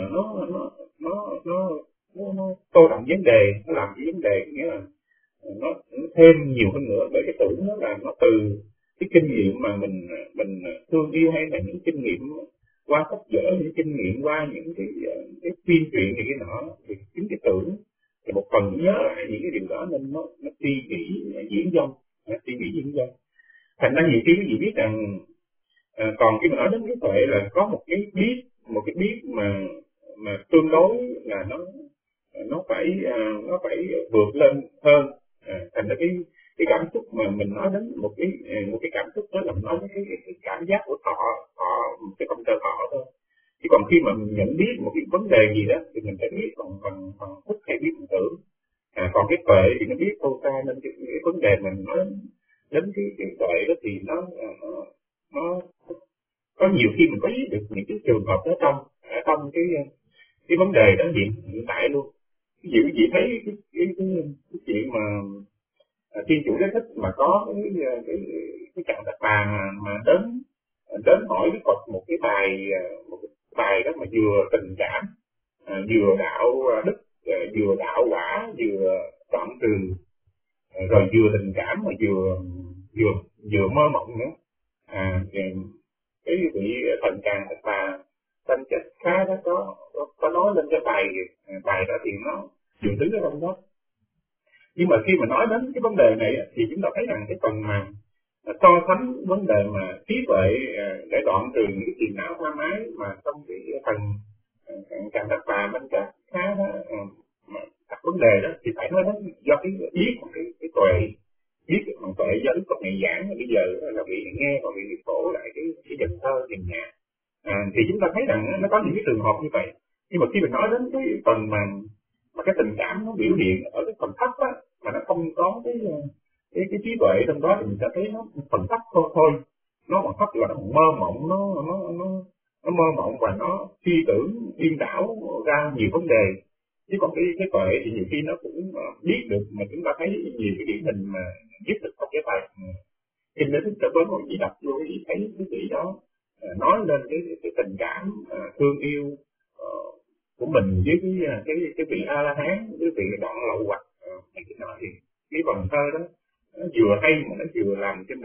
nó tô đậm vấn đề, nó làm cái vấn đề, nghĩa là nó thêm nhiều hơn nữa. Bởi cái tưởng nó là nó từ cái kinh nghiệm mà mình thương yêu, hay là những kinh nghiệm qua sách vở, những kinh nghiệm qua những cái tuyên truyền này cái nọ, thì chính cái tưởng thì một phần nhớ lại những cái điều đó nên nó suy nghĩ diễn dông, thành ra nhiều khi quý vị biết rằng còn khi mà nói đến cái tuệ là có một cái biết mà tương đối là nó phải vượt lên hơn. Thành ra cái cảm xúc mà mình nói đến một cái cảm xúc đó là mình nói đến cái cảm giác của thọ cái công tơ thọ thôi. Chứ còn khi mà mình nhận biết một cái vấn đề gì đó thì mình phải biết bằng thức hay biết bằng tưởng. Còn cái tuệ thì nó biết sâu xa, nên cái vấn đề mình nói đến cái tuệ đó thì nó có nhiều khi mình có biết được những cái trường hợp đó trong cái vấn đề đó hiện tại luôn. Ví dụ gì thấy cái chuyện mà Thiên Chủ Giáo Thích mà có cái trạng Đạt Bà mà đến hỏi Đức Phật một cái bài đó mà vừa tình cảm, vừa đạo đức, vừa đạo quả, vừa đoạn trừ, rồi vừa tình cảm mà vừa mơ mộng nữa. Cái vị thần Càng Thạch Bà Tâm Chất Khá đó có nói lên cái bài đó thì nó nhiều thứ ở trong đó. Nhưng mà khi mà nói đến cái vấn đề này thì chúng ta thấy rằng cái phần mà so sánh vấn đề mà trí tuệ để đoạn trừ những phiền não hoa mái mà trong cái phần Càng Thạch Bà Tâm Chất Khá đó mà đặt vấn đề đó thì phải nói đến do cái biết một cái tuệ, biết được bằng tuệ do Đức Phật ngày giảng bây giờ là bị nghe và bị khổ lại cái dần thơ dần nhạc. Thì chúng ta thấy rằng nó có những cái trường hợp như vậy. Nhưng mà khi mình nói đến cái phần mà cái tình cảm nó biểu hiện ở cái phần thấp á, mà nó không có cái trí tuệ trong đó thì mình sẽ thấy nó phần thấp thôi. Nó còn thấp là nó mơ mộng, nó mơ mộng và nó suy tưởng điên đảo ra nhiều vấn đề. Chứ còn cái tuệ thì nhiều khi nó cũng biết được, mà chúng ta thấy nhiều cái điển hình mà viết được trong cái bài kinh đến Thích Vấn mà chỉ đọc vô thì thấy cái vị đó nói lên cái tình cảm thương yêu của mình với cái vị A La Hán, cái vị đoạn lậu hoặc này cái nọ, thì cái vần thơ đó nó vừa hay mà nó vừa làm cho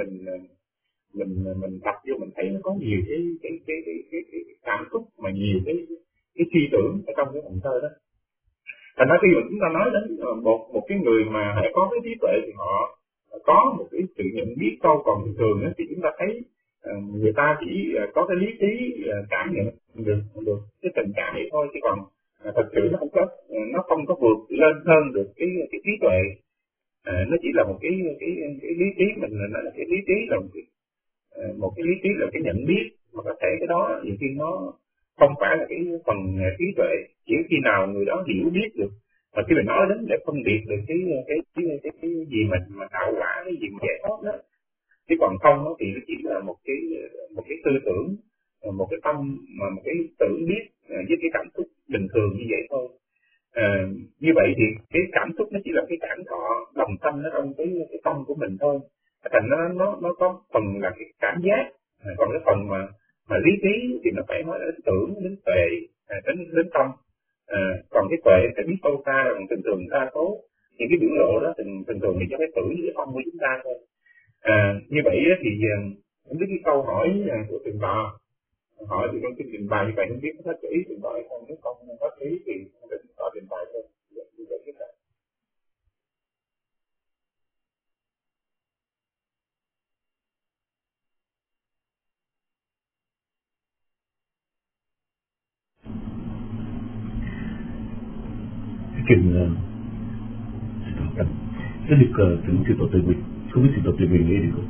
mình đọc vô mình thấy nó có nhiều cái cảm xúc mà nhiều cái suy tưởng ở trong cái vần thơ đó. Thành ra khi mà chúng ta nói đến một cái người mà hãy có cái trí tuệ thì họ có một cái sự nhận biết sâu, còn thường thì chúng ta thấy người ta chỉ có cái lý trí cảm nhận được cái tình cảm vậy thôi, chứ còn thật sự nó không có vượt lên hơn được cái trí tuệ. Nó chỉ là một cái lý trí, mình nói là cái lý trí là một cái lý trí là cái nhận biết, mà có thể cái đó nhiều khi nó không phải là cái phần trí tuệ, chỉ khi nào người đó hiểu biết được. Mà khi mình nói đến để phân biệt được cái gì mà tạo quả, cái gì mà giải thoát đó, chứ còn không đó, thì nó chỉ là một cái tư tưởng, một cái tâm, mà một cái tưởng biết với cái cảm xúc bình thường như vậy thôi. Như vậy thì cái cảm xúc nó chỉ là cái cảm thọ đồng tâm nó trong cái tâm của mình thôi. Thành nó có phần là cái cảm giác, còn cái phần mà lý trí thì nó phải nói đến tưởng, đến tuệ, đến tâm. Còn cái tuệ phải biết sâu xa, còn thường thường đa số những cái biểu lộ đó thường thường thì cho cái tưởng với cái tâm của chúng ta thôi. Như vậy thì không biết cái câu hỏi của Tường Tọa hỏi thì con xin trình bày như vậy, không biết có hết ý Tường Tọa không, nếu không hết ý thì không được Tường Tọa trình bày thôi. Kinh sẽ được thỉnh Sư Tổ Tự Nguyện, không biết Sư Tổ Tự Nguyện nghe được không?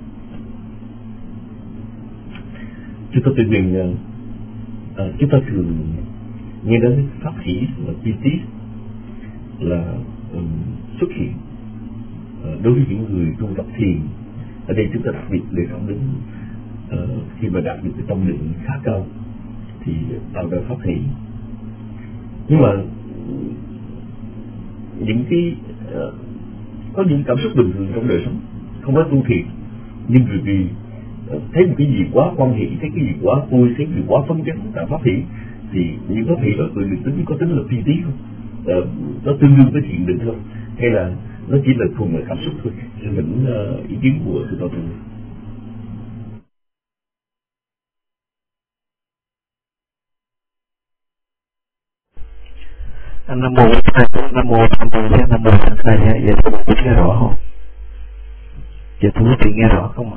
Sư Tổ Tự Nguyện, chúng ta thường nghe đến pháp hỷ và piti là xuất hiện đối với những người tu tập thiền. Ở đây chúng ta đặc biệt đề cập đến khi mà đạt được cái tâm định khá cao thì tạo ra pháp hỷ. Nhưng mà những cái có những cảm xúc bình thường trong đời sống, không phải tu thiền, nhưng vì thấy một cái gì quá quan hệ, thấy cái gì quá vui, thấy cái gì quá phấn chấn tạo pháp hỷ, thì những pháp hỷ đó được tính có tính là phi tí không? Nó tương đương với thiền định không? Hay là nó chỉ là thuần là cảm xúc thôi? Thì mình ý kiến của Sư Tổ Tự Nguyện. Nam mô Nam mô Tham Tạng Gia, Nam mô Sanh Khai Gia. Dạ thưa quý vị nghe rõ không? Dạ thưa quý vị nghe rõ không ạ?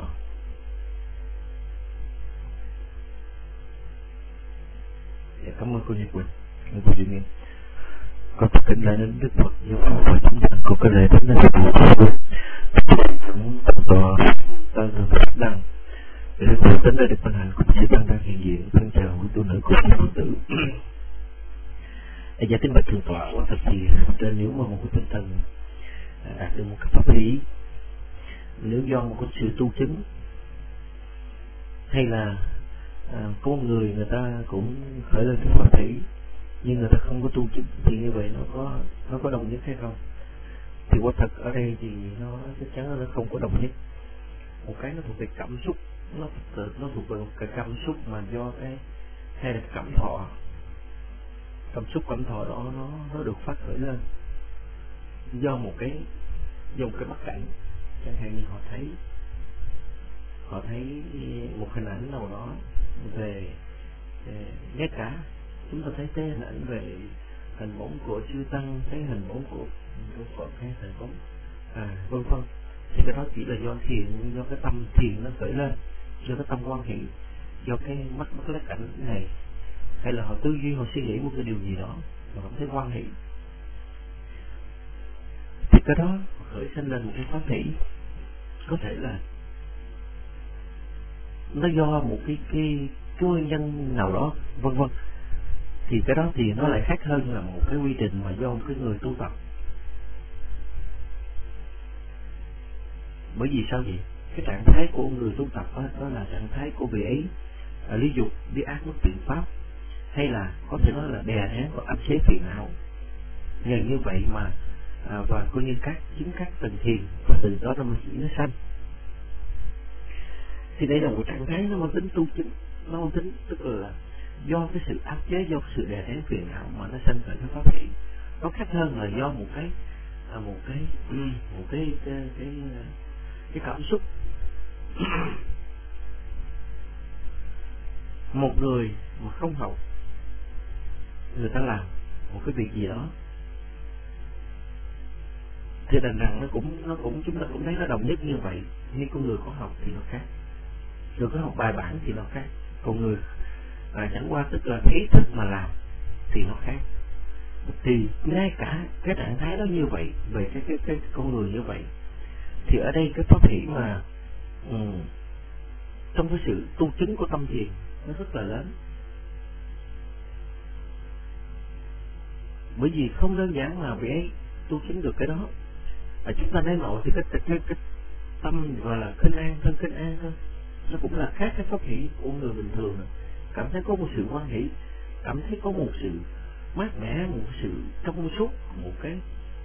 Dạ cảm ơn cô Nhật Quỳnh, cảm ơn cô Duy Nghiên. Con thực kính lại đến Đức Phật giáo pháp và chúng thành con có lễ đến đến Đức Phật. Chúng tận tòa ta được Phật đăng để Đức Phật tính ra được ban hành cũng sẽ ban đang hiện diện. Thân chào quý tu nữ của Phật tử. Dạ kính bạch thượng tọa, quả thật thì trên nếu mà một cái tinh thần đạt được một cái pháp lý, nếu do một cái sự tu chứng hay là có một người ta cũng khởi lên cái pháp thủy nhưng người ta không có tu chứng thì như vậy nó có đồng nhất hay không? Thì quả thật ở đây thì nó chắc chắn là nó không có đồng nhất. Một cái nó thuộc về cảm xúc, nó thuộc về một cái cảm xúc mà do cái hay là cảm thọ. Cảm xúc cảm thọ đó nó được phát khởi lên do một cái bất cảnh, chẳng hạn như họ thấy họ thấy một hình ảnh nào đó về ngay cả chúng ta thấy hình ảnh về hình bóng của chư tăng, thấy hình bóng của Phật hay hình bóng vân vân, thì cái đó chỉ là do thiền, do cái tâm thiền nó khởi lên, do cái tâm quan hệ, do cái mắt lấy cảnh này, hay là họ tư duy, họ suy nghĩ một cái điều gì đó và cảm thấy quan hệ, thì cái đó khởi sinh lên một cái pháp hỷ. Có thể là nó do một cái nguyên nhân nào đó, vân vân, thì cái đó thì nó lại khác hơn là một cái quy trình mà do một cái người tu tập. Bởi vì sao vậy? Cái trạng thái của người tu tập đó là trạng thái của vị ấy lý dục, đi ác mất tiện pháp, hay là có thể nói là đè nén và áp chế phiền não. Nhờ như vậy mà và coi như chính các tầng thiền, và từ đó nó sanh. Thì đây là một trạng thái nó mang tính tu chứng, nó mang tính tức là do cái sự áp chế, do cái sự đè nén phiền não mà nó sanh khởi cái pháp hỷ. Nó khác hơn là do một cái cảm xúc. Một người mà không học, người ta làm một cái việc gì đó thì đành rằng nó cũng chúng ta cũng thấy nó đồng nhất như vậy. Nhưng con người có học thì nó khác, người có học bài bản thì nó khác, còn người chẳng qua tức là ý thức mà làm thì nó khác. Thì ngay cả cái trạng thái đó như vậy, về cái con người như vậy, thì ở đây cái pháp hỷ mà trong cái sự tu chứng của tâm thiền nó rất là lớn. Bởi vì không đơn giản là vì ấy tu chứng được cái đó, chúng ta nói nội thì cái tâm gọi là khinh an, thân khinh an thôi, nó cũng là khác cái pháp hỷ của người bình thường. Cảm thấy có một sự quan hỷ, cảm thấy có một sự mát mẻ, một sự trong suốt, một cái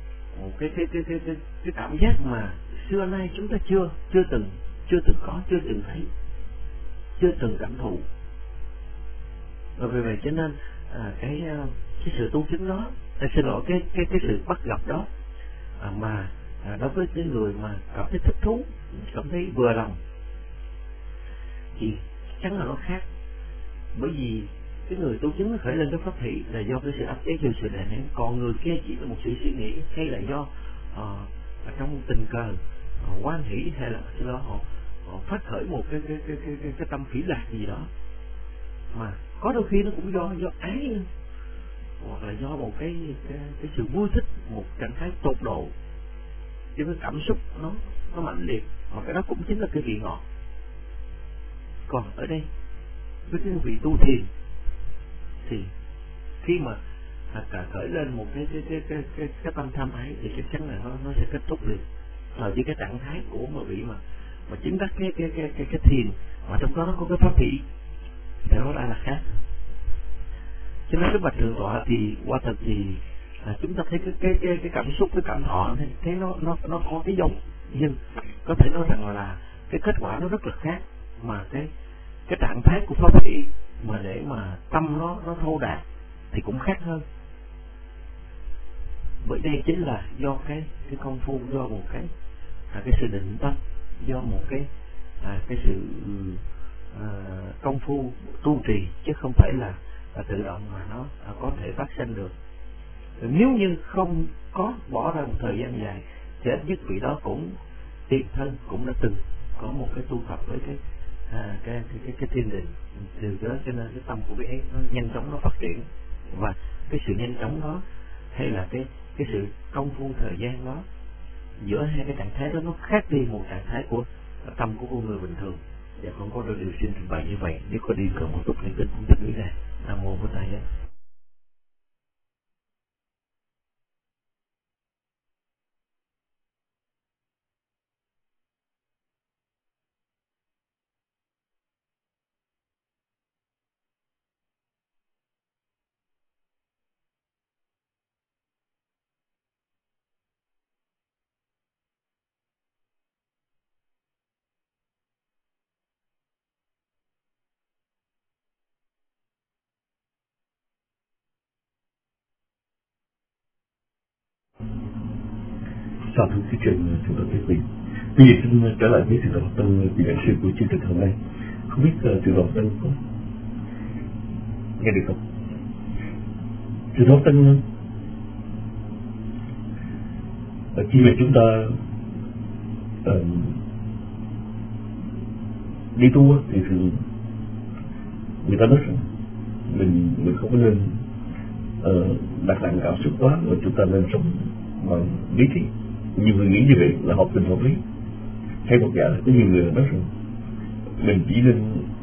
cảm giác mà xưa nay chúng ta chưa từng có, chưa từng thấy, chưa từng cảm thụ. Và vì vậy cho nên cái sự tu chứng đó, xin lỗi, cái sự bắt gặp đó mà đối với cái người mà cảm thấy thích thú, cảm thấy vừa lòng, thì chắc là nó khác. Bởi vì cái người tu chứng nó khởi lên cái pháp hỷ là do cái sự áp chế, do sự đè nén, còn người kia chỉ là một sự suy nghĩ, hay là do trong tình cờ quan hỷ, hay là sau đó họ phát khởi một cái tâm phỉ lạc gì đó, mà có đôi khi nó cũng do ái nữa, hoặc là do một cái sự vui thích, một trạng thái tột độ, chứ cái cảm xúc nó mạnh liệt, mà cái đó cũng chính là cái vị ngọt. Còn ở đây với cái vị tu thiền thì khi mà khởi lên một cái tâm tham ái thì chắc chắn là nó sẽ kết thúc liền. Chứ cái trạng thái của một vị mà chứng đắc cái thiền mà trong đó nó có cái pháp hỷ thì nó lại là khác. Cho nên cái bạch thượng tọa thì qua thật thì chúng ta thấy cái cảm xúc, cái cảm thọ thấy nó có cái giống, nhưng có thể nói rằng là cái kết quả nó rất là khác, mà cái trạng thái của pháp hỷ mà để mà tâm nó thô đạt thì cũng khác hơn. Bởi đây chính là do cái công phu, do một cái sự định tâm, do một cái sự công phu tu trì, chứ không phải là tự động mà nó có thể phát sinh được. Nếu như không có bỏ ra một thời gian dài thì ít nhất vị đó cũng tiền thân cũng đã từng có một cái tu tập với cái thiền định. Từ đó cho nên cái tâm của vị ấy nó nhanh chóng nó phát triển, và cái sự nhanh chóng đó hay là cái sự công phu thời gian đó giữa hai cái trạng thái đó nó khác đi một trạng thái của tâm của con người bình thường. Và con có đôi điều xin trình bày như vậy. Nếu có đi cần một chút liên kết cũng thích nghĩ này. Nam mô Bổn Thầy. Sau thứ thuyết trình chúng tôi biết vị Bây giờ xin trở lại với sự đầu tân vị giảng sư của chương trình hôm nay. Không biết sự đầu tân có nghe được không? Sự đầu tân khi mà chúng ta đi tu thì thường người ta nói rằng mình không có nên đặt nặng cảm xúc quá, mà chúng ta nên sống bằng lý trí. Nhiều người nghĩ như vậy là hợp tình hợp lý. Hay một dạng là có nhiều người nói rằng mình chỉ nên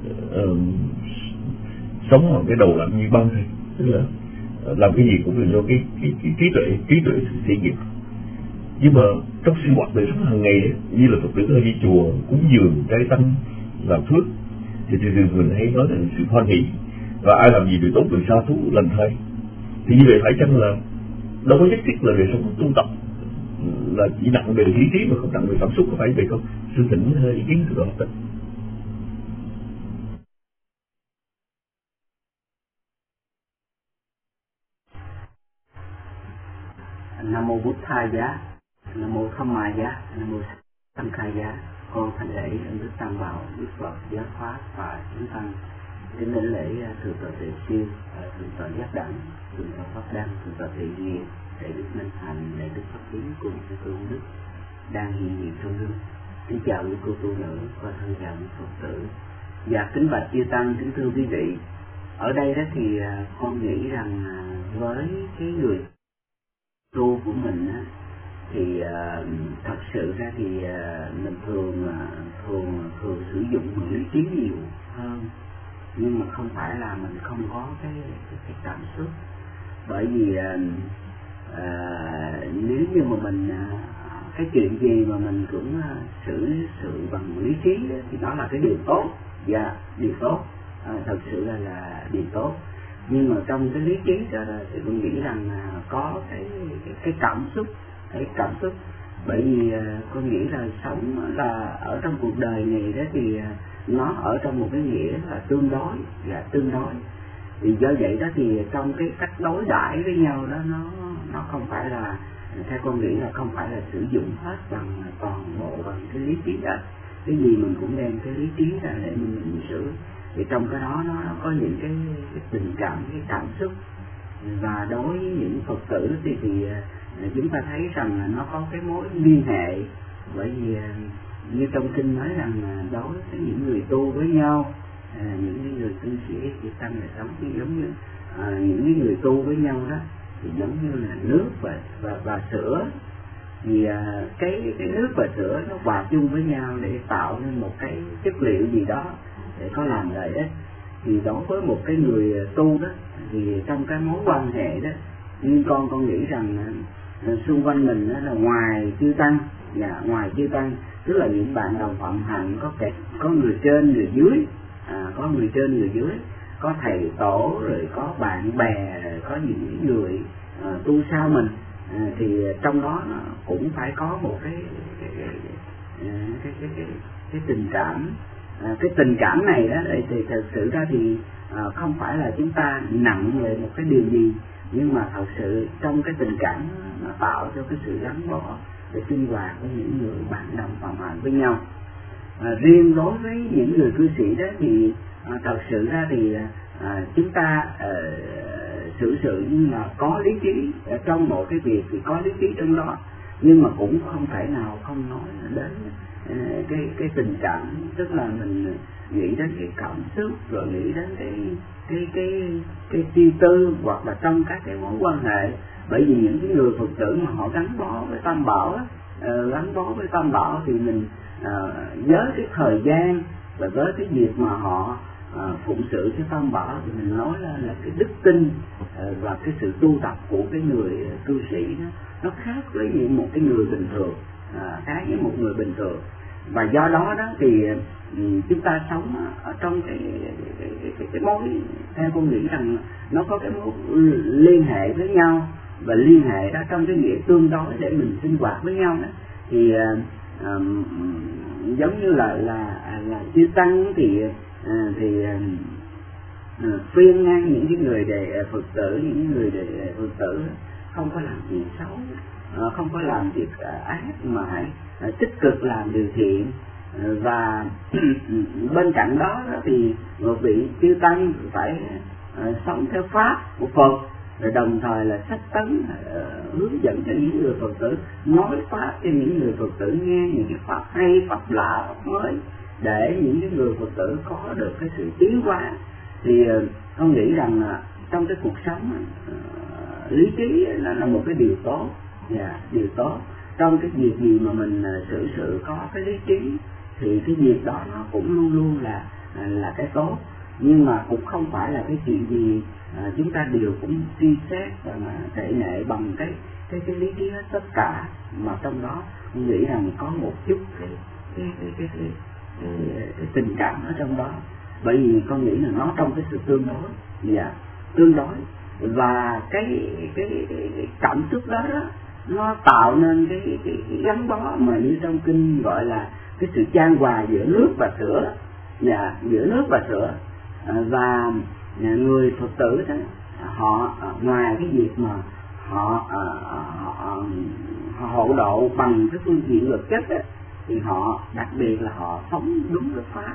sống bằng cái đầu lạnh như băng thôi, tức là làm cái gì cũng là do cái trí tuệ thể nghiệm. Nhưng mà trong sinh hoạt đời sống hàng ngày ấy, như là Phật tử hay đi chùa cúng dường trai tăng làm phước thì thường mình hay nói là sự hoan hỷ, và ai làm gì việc tốt việc xa thú lành thay. Thì như vậy phải chăng là đâu có nhất thiết là đời sống tu tập là chỉ nặng về lý trí mà không nặng về cảm xúc, có phải vậy không? Xin thỉnh ý kiến từ đó. Nam mô Bụt Tha Giá, Nam mô Tham Ma Giá, Nam mô Tham Kha Giá. Con thành lễ ân đức Tam Bảo, Đức Phật, Giáo Pháp và chúng tăng. Đến đến lễ thượng tọa Tuệ Siêu, thượng tọa Giác Đẳng, thượng tọa Pháp Đăng, thượng tọa Tuệ Duyên, lễ Đức Minh Thành, lễ Đức Pháp Tiến cùng sư cô Đức đang hiện diện trong hương. Kính chào quý cô tu nữ và thân chào quý Phật tử. Dạ kính bạch chư tăng, kính thưa quý vị. Ở đây đó thì con nghĩ rằng với cái người tu của mình á, thì thật sự ra thì mình thường sử dụng lý trí nhiều hơn, nhưng mà không phải là mình không có cái cảm xúc. Bởi vì nếu như mà mình cái chuyện gì mà mình cũng xử sự bằng lý trí đó, thì đó là cái điều tốt. Dạ, điều tốt, thật sự là điều tốt. Nhưng mà trong cái lý trí đó thì tôi nghĩ rằng có cái cảm xúc, bởi vì con nghĩ là sống là ở trong cuộc đời này đó thì nó ở trong một cái nghĩa là tương đối. Thì do vậy đó thì trong cái cách đối đãi với nhau đó nó không phải là, theo con nghĩ là không phải là sử dụng hết bằng toàn bộ bằng cái lý trí đó. Cái gì mình cũng đem cái lý trí ra để mình xử. Thì trong cái đó nó có những cái tình cảm, cái cảm xúc. Và đối với những Phật tử thì chúng ta thấy rằng là nó có cái mối liên hệ. Bởi vì như trong kinh nói rằng đối với những người tu với nhau, những người cư sĩ thì tăng là sống giống như những người tu với nhau đó thì giống như là nước và sữa. Thì cái nước và sữa nó hòa chung với nhau để tạo nên một cái chất liệu gì đó để có làm lợi ích. Thì đối với một cái người tu đó thì trong cái mối quan hệ đó, nhưng con nghĩ rằng xung quanh mình đó là ngoài chư tăng, tức là những bạn đồng phạm hạnh, có người trên người dưới, có thầy tổ, rồi có bạn bè, rồi có những người tu sau mình. Thì trong đó nó cũng phải có một cái tình cảm. Cái tình cảm này đó thì thật sự ra thì không phải là chúng ta nặng về một cái điều gì, nhưng mà thật sự trong cái tình cảm nó tạo cho cái sự gắn bó để sinh hoạt với những người bạn đồng phạm hạnh với nhau. Riêng đối với những người cư sĩ đó thì thật sự ra thì chúng ta xử sự như là có lý trí trong một cái việc thì có lý trí trong đó, nhưng mà cũng không thể nào không nói đến cái tình cảm, tức là mình nghĩ đến cái cảm xúc, rồi nghĩ đến cái suy tư, hoặc là trong các cái mối quan hệ. Bởi vì những cái người Phật tử mà họ gắn bó với Tam Bảo thì mình với cái thời gian và với cái việc mà họ phụng sự cho Tam Bảo thì mình nói là cái đức tin và cái sự tu tập của cái người cư sĩ nó khác với một cái người bình thường, và do đó thì chúng ta sống ở trong cái mối, theo con nghĩ rằng nó có cái mối liên hệ với nhau, và liên hệ đó trong cái nghĩa tương đối để mình sinh hoạt với nhau đó. Thì giống như là chư tăng thì khuyên ngăn những cái người đệ Phật tử, không có làm gì xấu, không có làm việc ác mà hãy tích cực làm điều thiện. Và bên cạnh đó thì một vị chư tăng phải sống theo pháp của Phật, rồi đồng thời là sách tấn hướng dẫn cho những người Phật tử, nói pháp cho những người Phật tử nghe những cái pháp hay, pháp lạ, pháp mới, để những cái người Phật tử có được cái sự tiến hóa. Thì con nghĩ rằng trong cái cuộc sống lý trí là một cái điều tốt, điều tốt. Trong cái việc gì mà mình xử sự có cái lý trí thì cái việc đó nó cũng luôn luôn là cái tốt. Nhưng mà cũng không phải là cái chuyện gì chúng ta đều cũng suy xét và thể nệ bằng cái lý trí hết tất cả, mà trong đó tôi nghĩ rằng có một chút cái tình cảm ở trong đó. Bởi vì con nghĩ là nó trong cái sự tương đối, và cái cảm xúc đó nó tạo nên cái gắn bó mà như trong kinh gọi là cái sự chan hòa giữa nước và sữa, giữa nước và sữa. Và người Phật tử đó, họ ngoài cái việc mà họ hộ độ bằng cái phương diện vật chất ấy, thì họ đặc biệt là họ sống đúng với pháp,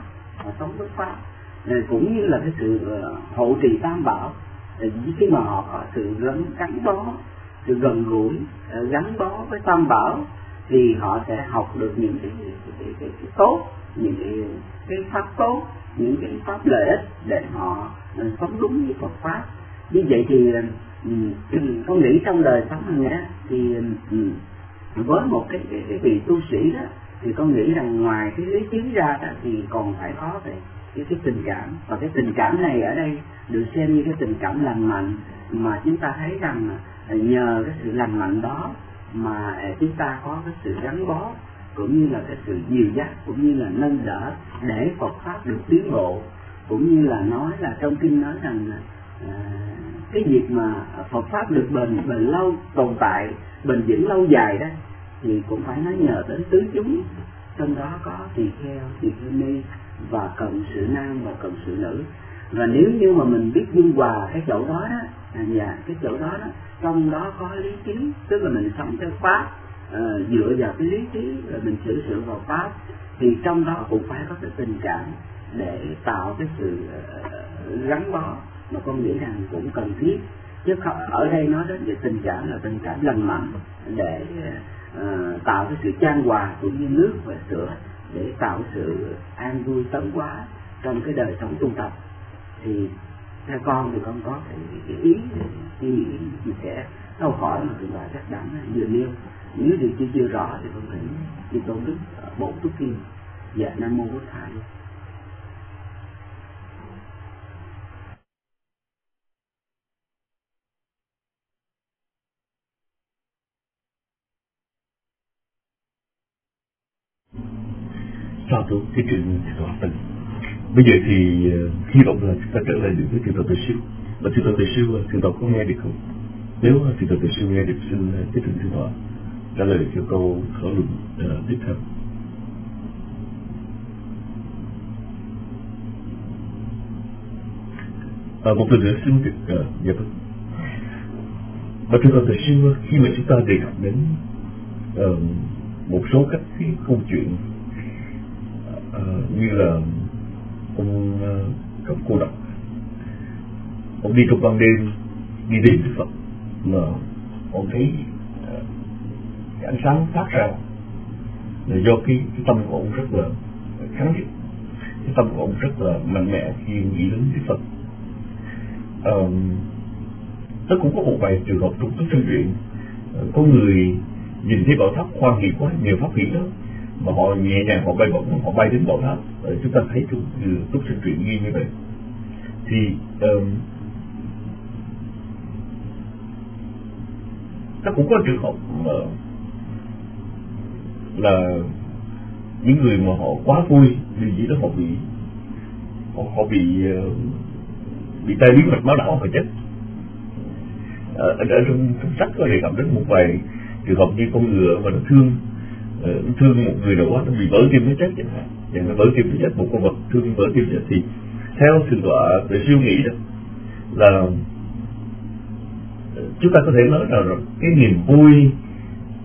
cũng như là cái sự hộ trì tam bảo. Khi mà họ có sự gắn bó, sự gần gũi, gắn bó với tam bảo, thì họ sẽ học được những cái tốt, những cái pháp tốt, những cái pháp lợi ích để họ sống đúng với Phật pháp. Như vậy thì con nghĩ trong đời sống này thì với một cái vị tu sĩ đó, thì con nghĩ rằng ngoài cái lý trí ra đó, thì còn phải có cái tình cảm. Và cái tình cảm này ở đây được xem như cái tình cảm lành mạnh, mà chúng ta thấy rằng nhờ cái sự lành mạnh đó mà chúng ta có cái sự gắn bó, cũng như là cái sự dìu dắt, cũng như là nâng đỡ để Phật pháp được tiến bộ. Cũng như là nói là trong kinh nói rằng cái việc mà Phật pháp được bền lâu, tồn tại bền vững lâu dài đó, thì cũng phải nói nhờ đến tứ chúng. Trong đó có tỳ kheo, tỳ kheo ni, và cận sự nam và cận sự nữ. Và nếu như mà mình biết dung hòa cái chỗ đó cái chỗ đó trong đó có lý trí, tức là mình sống theo pháp, dựa vào cái lý trí rồi mình xử sự vào pháp, thì trong đó cũng phải có cái tình cảm để tạo cái sự gắn bó, mà con nghĩ rằng cũng cần thiết. Chứ không, ở đây nói đến cái tình cảm là tình cảm lành mạnh để tạo cái sự chan hòa cũng như nước và sữa, để tạo sự an vui tấn hóa trong cái đời sống tu tập. Thì theo con thì con có cái ý suy nghĩ chia sẻ câu hỏi mà tụi bà chắc đẳng vừa nêu. Nếu điều chưa rõ thì con thỉnh chư Tôn Đức Bổn Túc Kim. Dạ, Nam Mô Bổn Thầy. Sao tôi cái chuyện tòa tình. Bây giờ thì hy vọng là chúng ta trở lại được với Thượng tọa Tuệ Siêu. Và Thượng tọa Tuệ Siêu, Thượng tọa có nghe được không? Nếu Thượng tọa Tuệ Siêu nghe được, xin tiếp tục Thượng tọa trả lời cho câu thảo luận tiếp theo. Một lần nữa xin được dạ vâng. Và Thượng tọa Tuệ Siêu, khi mà chúng ta đề cập đến một số các cái câu chuyện như là ông Cấp Cô Độc, ông đi trong ban đêm đi đến Đức Phật, mà ông thấy cái ánh sáng phát ra là do cái tâm của ông rất là kháng nghị, cái tâm của ông rất là mạnh mẽ khi nghĩ đến Đức Phật. Nó cũng có một vài trường hợp trong Túc Sinh Truyện, có người nhìn thấy bảo tháp hoan hỷ quá, nhiều pháp hỷ đó, mà họ nhẹ nhàng họ bay bổng, họ bay đến bảo tháp. Chúng ta thấy trong Túc Sinh Truyện ghi như vậy. Thì nó cũng có trường hợp là những người mà họ quá vui vì gì đó họ bị tai biến mạch máu não và chết. Ở trong sách có đề cập đến một vài trường hợp như con ngựa mà nó thương một người nào quá, nó bị vỡ tim nó chết chẳng hạn, và nó vỡ tim nó chết, một con vật thương vỡ tim chết. Thì theo Thượng tọa Tuệ Siêu nghĩ đó là chúng ta có thể nói là cái niềm vui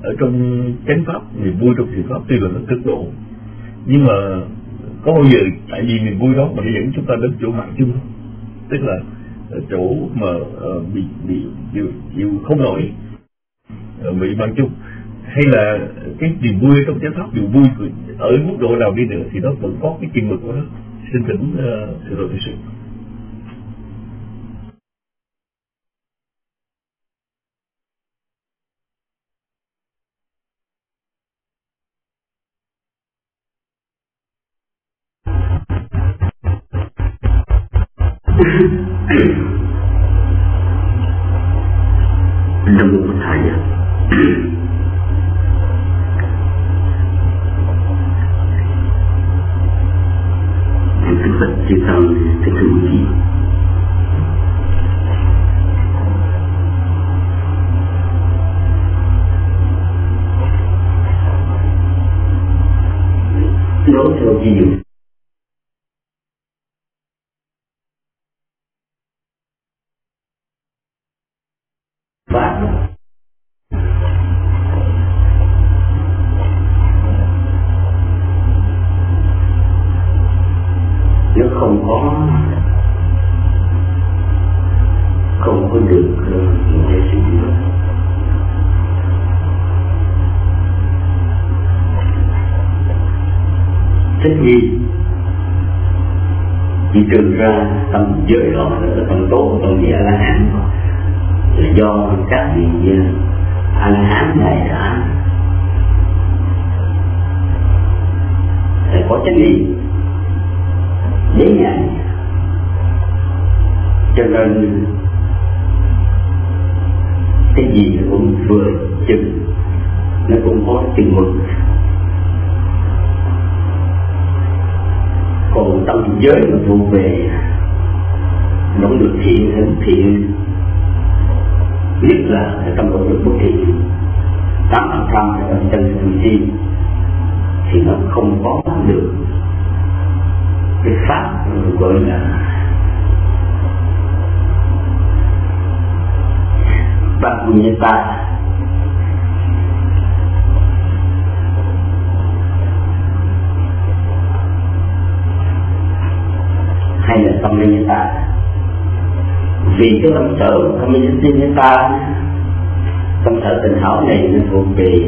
ở trong chánh pháp, niềm vui trong thiền pháp tuy là cực độ, nhưng mà có bao giờ tại vì niềm vui đó mà nó dẫn chúng ta đến chỗ mạng chung, tức là chỗ mà bị chịu không nổi, bị mạng chung, hay là cái niềm vui trong chánh pháp, niềm vui ở mức độ nào đi nữa thì nó vẫn có cái chừng mực của nó. Xin thỉnh sự rồi sự. Nam mô Bổn Thầy. Đức Phật chư tăng thích thú chi. Nói theo ví dụ và nó không có được một cái sự thích nghi, chỉ trừ ra tâm giới đó là tâm tốt, tâm vị A-la-hán là do các vị A-la-hán này đã có chánh niệm dễ nhàng, cho nên cái gì cũng vừa chừng, nó cũng có chừng mực. Còn tâm giới mà thuộc về nó được thiện, nhất là tâm độ được bất thiện 8% ở chân tự chi, thì nó không có được cái pháp gọi là bát nhĩ ta. Hay là tâm linh ta, vì cái tâm sở tâm linh ta, tâm sở tình hảo này nó thuộc về,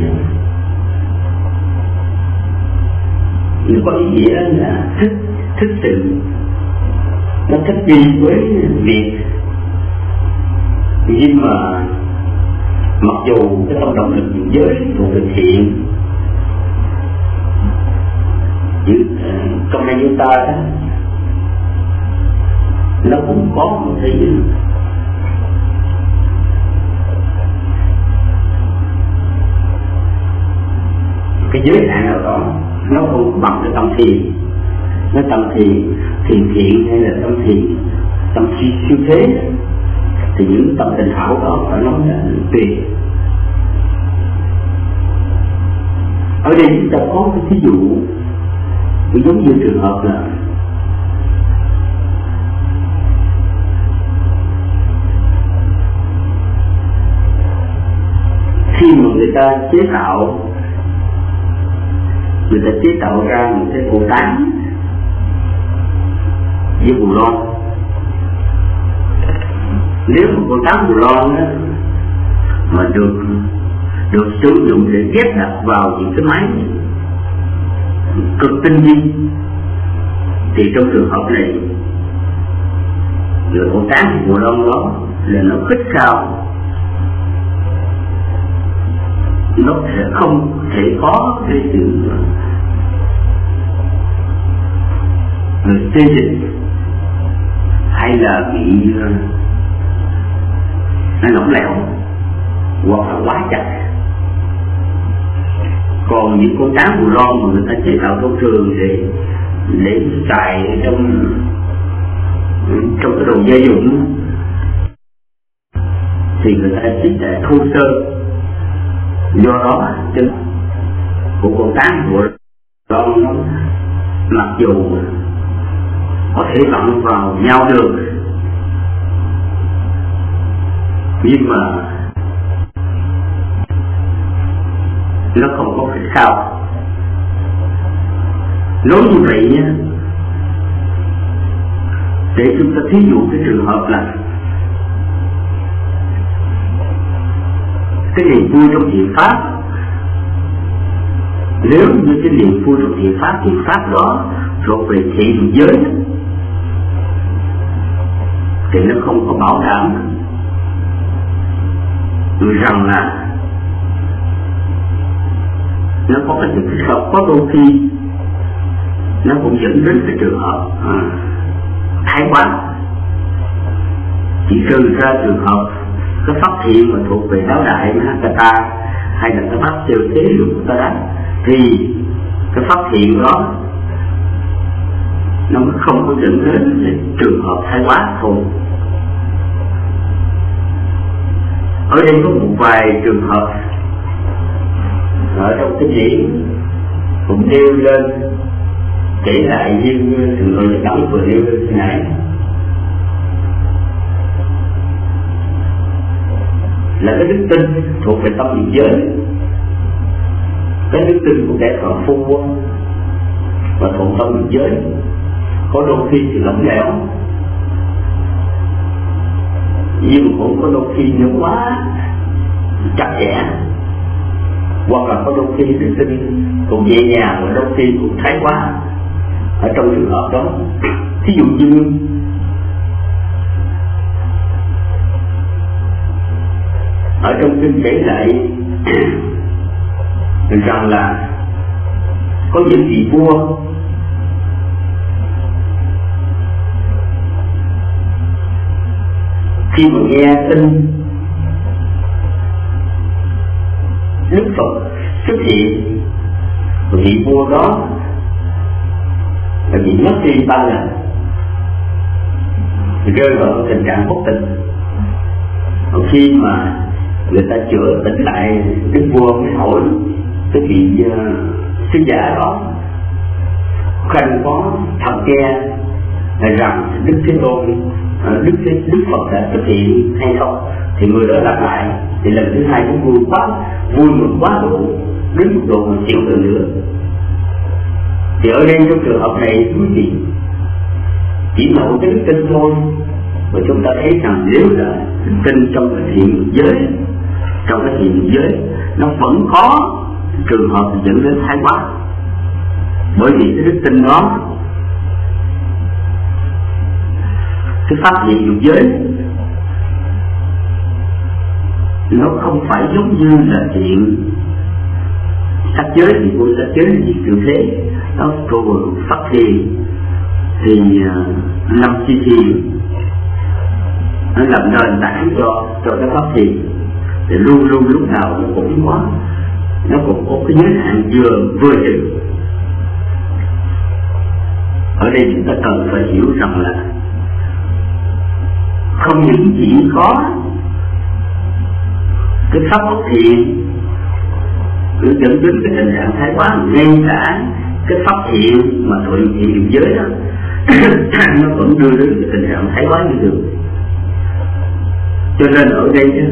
nó có ý nghĩa là thích sự, nó thích nghi với việc, nhưng mà mặc dù cái tâm động lực giới thuộc về thiện, như công năng chúng ta đó, nó cũng có một cái giới hạn nào đó, nó không bằng cái tâm thiền. Nó tâm thiền thiện hay là tâm thiền tâm siêu thế, thì những tâm tình hảo đó phải nói là tuyệt. Ở đây chúng ta có cái ví dụ giống như trường hợp là khi mà người ta chế tạo ra một cái Bồ Tát với Bù Loan. Nếu một Bồ Tát Bù Loan đó, mà được sử dụng để ghép đặt vào những cái máy cực tinh vi, thì trong trường hợp này người Bồ Tát Bù Loan đó là nó khích cao, nó sẽ không thể có cái sự xê dịch hay là bị nó lỏng lẻo hoặc là quá chặt. Còn những con cá Bù Loan mà người ta chế tạo thông thường để xài trong cái đồ gia dụng thì người ta chế tạo thô sơ, do đó chân của con cá Bù Loan nó mặc dù có thể vặn vào nhau được, nhưng mà nó không có cái sao. Nói như vậy nhé, để chúng ta thí dụ cái trường hợp là cái niềm vui trong thiện pháp. Nếu như cái niềm vui trong thiện pháp đó thuộc về thiện giới thì nó không có bảo đảm rằng là nó có cái trường hợp, có đôi khi nó cũng dẫn đến cái trường hợp thái quá. Chỉ trừ ra trường hợp cái pháp thiện mà thuộc về giáo đại Mahakata hay là cái pháp tiêu thế lục ta đó, thì cái pháp thiện đó nó không có dẫn đến trường hợp thái quá thôi. Ở đây có một vài trường hợp ở trong cái diễn cũng nêu lên, kể lại như từng người đóng vừa nêu lên thế này, là cái đức tin thuộc về tâm niệm giới, cái đức tin của kẻ thợ phu và thuộc tâm niệm giới có đôi khi thì lỏng lẻo, nhưng cũng có đôi khi nó quá chặt chẽ, hoặc là có đôi khi đức tin cũng nhẹ nhàng và đôi khi cũng thái quá. Ở trong trường hợp đó, ví dụ như ở trong kinh kể lại rằng là có những vị vua khi mà nghe tin Đức Phật xuất hiện, vị vua đó là bị mất đi 3 lần, rơi vào tình trạng bất tỉnh. Khi mà người ta chữa tỉnh lại, Đức vua mới hỏi cái vị sứ giả đó khanh có thật nghe rằng Đức Thế Tôn, Đức Phật đã xuất hiện hay không, thì người đó lặp lại, thì lần thứ hai cũng vui mừng quá đủ đến mức độ mà chịu được nữa. Thì ở đây trong trường hợp này quý vị chỉ là một cái đức tin thôi, và chúng ta thấy rằng nếu là đức tin trong cái thiện giới, nó vẫn có trường hợp dẫn đến thái quá, bởi vì cái đức tin đó, cái pháp thiện dục giới nó không phải giống như là thiện sắc giới, thì của sắc giới là gì kiểu thế, nó thuộc pháp thiện thì 5 chi thiện nó làm nền tảng cho cái pháp thiện, thì luôn lúc nào nó cũng có cái giới hạn vừa chừng. Ở đây chúng ta cần phải hiểu rằng là không những chỉ có cái pháp bất thiện cứ dẫn đến cái tình trạng thái quá, ngay cả cái pháp thiện mà thuộc thiện giới đó nó vẫn đưa đến cái tình trạng thái quá như thường. Cho nên ở đây đó,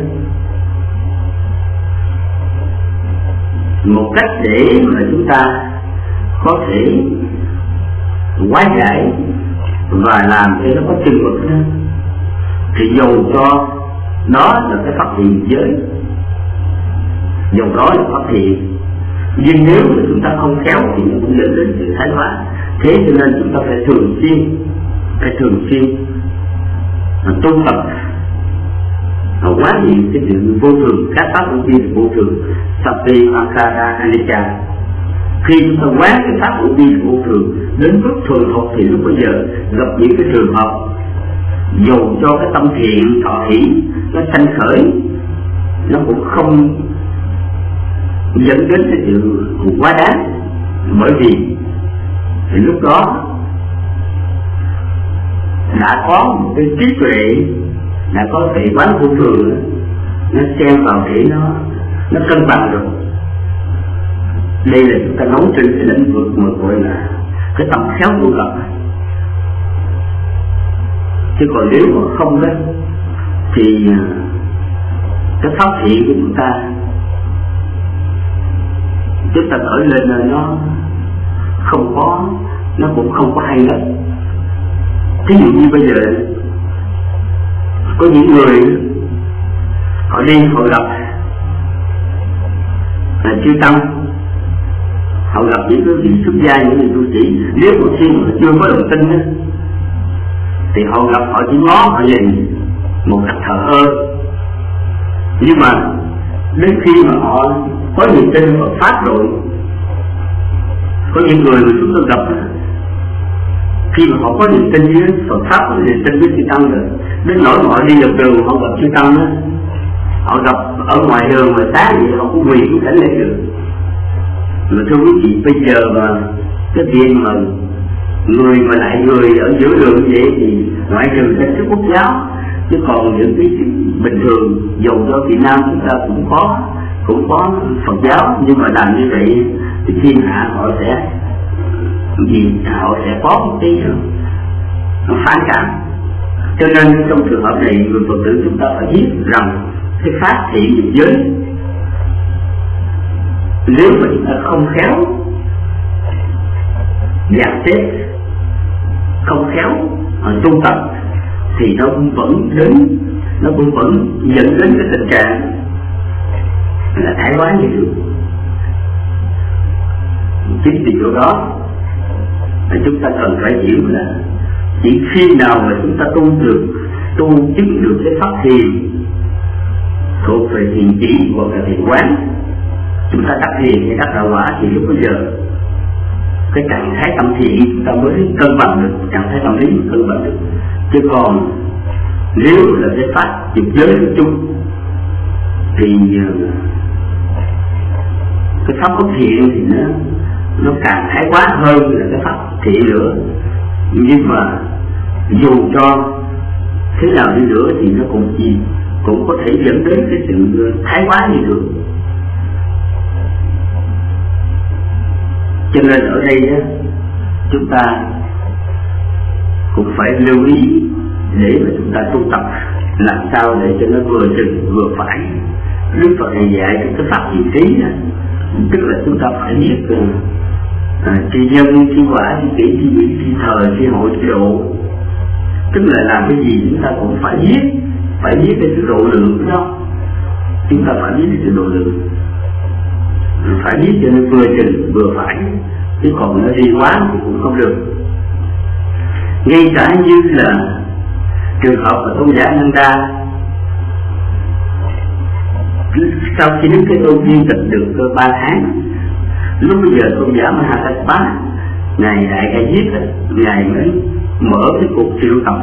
một cách để mà chúng ta có thể hóa giải và làm cho nó có chừng mực đó, thì dầu cho đó là cái pháp thiện giới, dầu đó là pháp thiện, nhưng nếu mà chúng ta không khéo thì nó cũng dẫn đến sự thái hóa. Thế cho nên chúng ta phải thường xuyên tu tập quá nhiều cái sự vô thường, các pháp vô vi vô thường, Sapi Ankara Anicca. Khi chúng ta quán cái pháp vô vi vô thường đến mức thường học, thì lúc bây giờ gặp những cái trường hợp dù cho cái tâm thiện thọ hỷ nó sanh khởi, nó cũng không dẫn đến cái sự quá đáng, bởi vì thì lúc đó đã có một cái trí tuệ, đã có thể quán vô thường, nó xen vào để nó cân bằng rồi. Đây là chúng ta nói trên cái lĩnh vực mà gọi là cái tâm khéo tu tập. Chứ còn nếu mà không đó thì cái pháp thiện của chúng ta chúng ta khởi lên là nó cũng không có hay lắm. Ví dụ như bây giờ có những người họ đi họ gặp chư tăng, họ gặp những cái vị xuất gia, những người tu sĩ, nếu một khi mà chưa có lòng tin đó, thì họ gặp họ chỉ ngó họ nhìn một cách thờ ơ. Nhưng mà đến khi mà họ có niềm tin Phật pháp rồi, có những người mà chúng tôi gặp đó, khi mà họ có niềm tin với Phật pháp, có niềm tin với chư tăng rồi, đến nỗi họ đi dọc đường họ gặp chư tăng đó, họ gặp ở ngoài đường mà sáng thì họ cũng quỳ cũng cảnh lễ được. Mà thưa quý vị, bây giờ mà cái việc mà người mà lại người ở giữa đường như vậy thì ngoại trừ các cái quốc giáo, chứ còn những cái bình thường dầu cho Việt Nam chúng ta cũng có Phật giáo, nhưng mà làm như vậy thì thiên hạ họ sẽ có một tí nó phản cảm. Cho nên trong trường hợp này người Phật tử chúng ta phải biết rằng cái phát triển nghiệp giới, nếu mà chúng ta không khéo dàn xếp, không khéo tu tập thì nó cũng vẫn dẫn đến cái tình trạng là thái quá như được. Chính vì điều đó là chúng ta cần phải hiểu là chỉ khi nào mà chúng ta tu chứng được cái pháp thiền thuộc về thiền chỉ hoặc là thiền quán, chúng ta đắc thiền hay đắc đạo quả, thì lúc bây giờ cái trạng thái tâm thiện chúng ta mới cân bằng được, trạng thái tâm lý cân bằng được. Chứ còn nếu là cái pháp dục giới nói chung thì cái pháp bất thiện thì nó càng thái quá hơn là cái pháp thiện nữa. Nhưng mà dù cho thế nào đi nữa thì nó cũng có thể dẫn đến cái sự thái quá như được. Cho nên ở đây chúng ta cũng phải lưu ý để mà chúng ta tu tập làm sao để cho nó vừa chừng vừa phải. Đức Phật này dạy cái pháp diệu trí này, tức là chúng ta phải biết tri nhân, tri quả, tri kỷ, tri vị, tri thời, tri hội, tri độ. Tức là làm cái gì chúng ta cũng phải biết cái sự độ lượng của nó. Chúng ta phải biết cái sự độ lượng, phải biết cho nó vừa chừng vừa phải, chứ còn nó đi quá thì cũng không được. Ngay cả như là trường hợp của tôn giả Nanda, sau khi Đức Thế Tôn viên tịch được 3 tháng, lúc bây giờ tôn giả Mahakassapa, ngài đại ca diếp, ngài mới mở cái cuộc triệu tập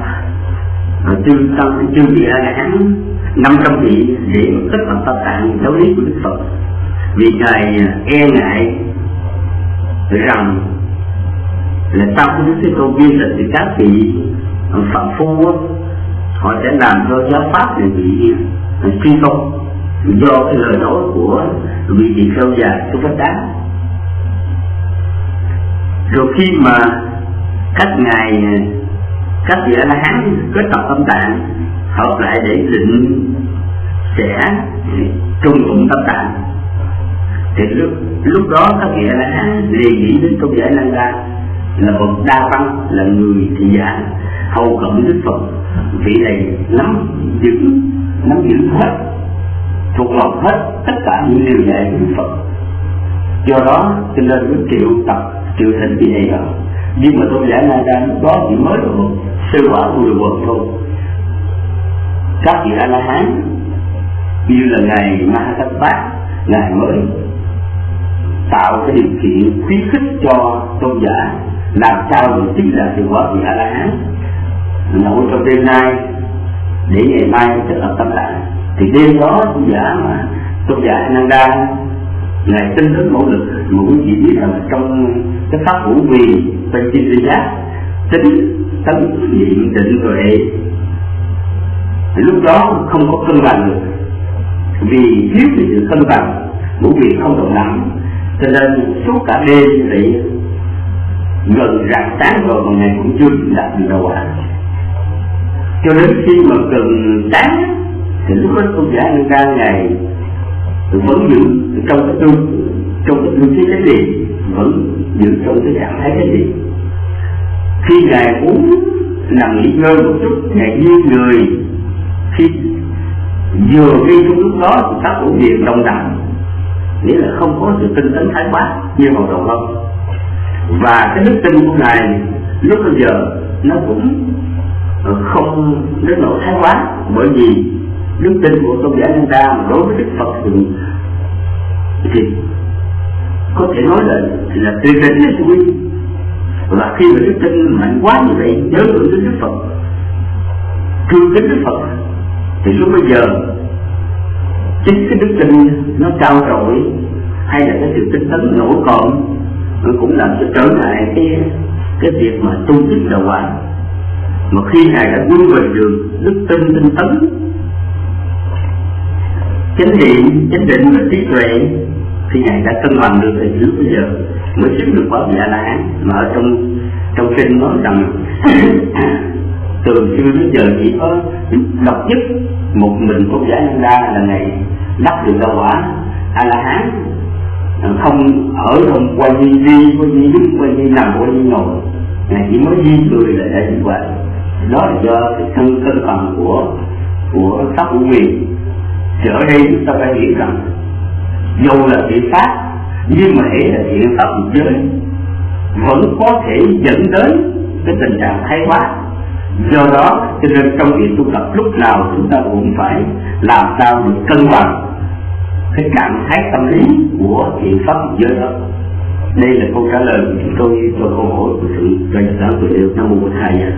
chư vị A Hán 500 vị để tất cả Tam Tạng giáo lý của Đức Phật. Vì ngài e ngại rằng là sau khi Đức Thế Tôn viên tịch thì các vị phạm phu họ sẽ làm cho giáo pháp này bị suy công do cái lời nói của vị tỳ kheo già Chú Phát Đá. Rồi khi mà các vị A La Hán kết tập Tâm Tạng hợp lại để định sẽ trung tụng Tâm Tạng, thì lúc đó các vị A La Hán liền nghĩ đến tôn giả Nanda là bậc đa văn, là người thị giả hầu cận Đức Phật. Vị này nắm giữ hết, thuộc lòng hết tất cả những điều dạy của Đức Phật. Do đó cho nên mới triệu thịnh vị này rồi. Nhưng mà tôn giả Nanda lúc đó chỉ mới là một sư quả của người quần thôi. Các vị A La Hán như là ngài Mahakassapa, ngài mới tạo cái điều kiện khuyến khích cho tôn giả làm sao để chính là sự quả vị A La Hán nội trong đêm nay, để ngày mai kết hợp Tâm Tạng. Thì đêm đó tôn giả Nanda ngài tinh tấn nỗ lực, mà quý vị biết rằng trong cái pháp ngũ quyền bên trên tri giác tính tấn niệm định tuệ, lúc đó không có cân bằng được, vì thiếu cái sự cân bằng, ngũ quyền không đồng nằm, cho nên suốt cả đêm như vậy, gần rạng sáng rồi mà ngài cũng chưa đạt được đâu ạ. Cho đến khi mà gần sáng thì lúc đó tôn giả Nanda ngài vẫn giữ trong cái trong cái tư thế chánh niệm, vẫn giữ trong cái trạng thái chánh niệm. Khi Ngài muốn nằm nghỉ ngơi một chút, Ngài như người khi vừa đi trong lúc đó thì các ổ điện đồng đẳng, nghĩa là không có sự tinh tấn thái quá như hồi đầu hơn. Và cái đức tin của Ngài lúc bây giờ nó cũng không đến nỗi thái quá, bởi vì đức tin của tôn giả Nhân Đa đối với Đức Phật thì có thể nói là tuyệt đỉnh hay quý. Và khi mà đức tin mạnh quá như vậy, nhớ tưởng đến Đức Phật, thương kính Đức Phật, thì lúc bây giờ chính cái đức tin nó cao trội hay là cái sự tinh tấn nổi cộm nó cũng làm cho trở ngại cái việc mà tu chức đạo quả. Mà khi Ngài đã vươn về đường đức tin tinh tấn, chánh niệm, chánh định và trí tuệ, khi Ngài đã cân bằng được thì lúc bây giờ mới chứng được quả vị A La Hán. Mà ở trong kinh nói rằng từ xưa đến giờ chỉ có độc nhất một mình của Giả Nhân Đa là Ngài đắc được đạo quả A La Hán, không ở trong quay đi, quay đi đứng, quay đi nằm, quay đi ngồi. Ngài chỉ mới di người là đã như vậy. Đó là do cái thân cân bằng của pháp hữu quyền. Thì ở đây chúng ta phải hiểu rằng dù là thiện pháp, nhưng mà hễ là thiện pháp một giới vẫn có thể dẫn đến cái tình trạng thái quá. Do đó cho nên trong việc tu tập lúc nào chúng ta cũng phải làm sao để cân bằng cái trạng thái tâm lý của thiện pháp một giới đó. Đây là câu trả lời của chúng tôi cho câu hỏi của sự cho Nhật Bản của Điều Nam Mô Bổn Thầy.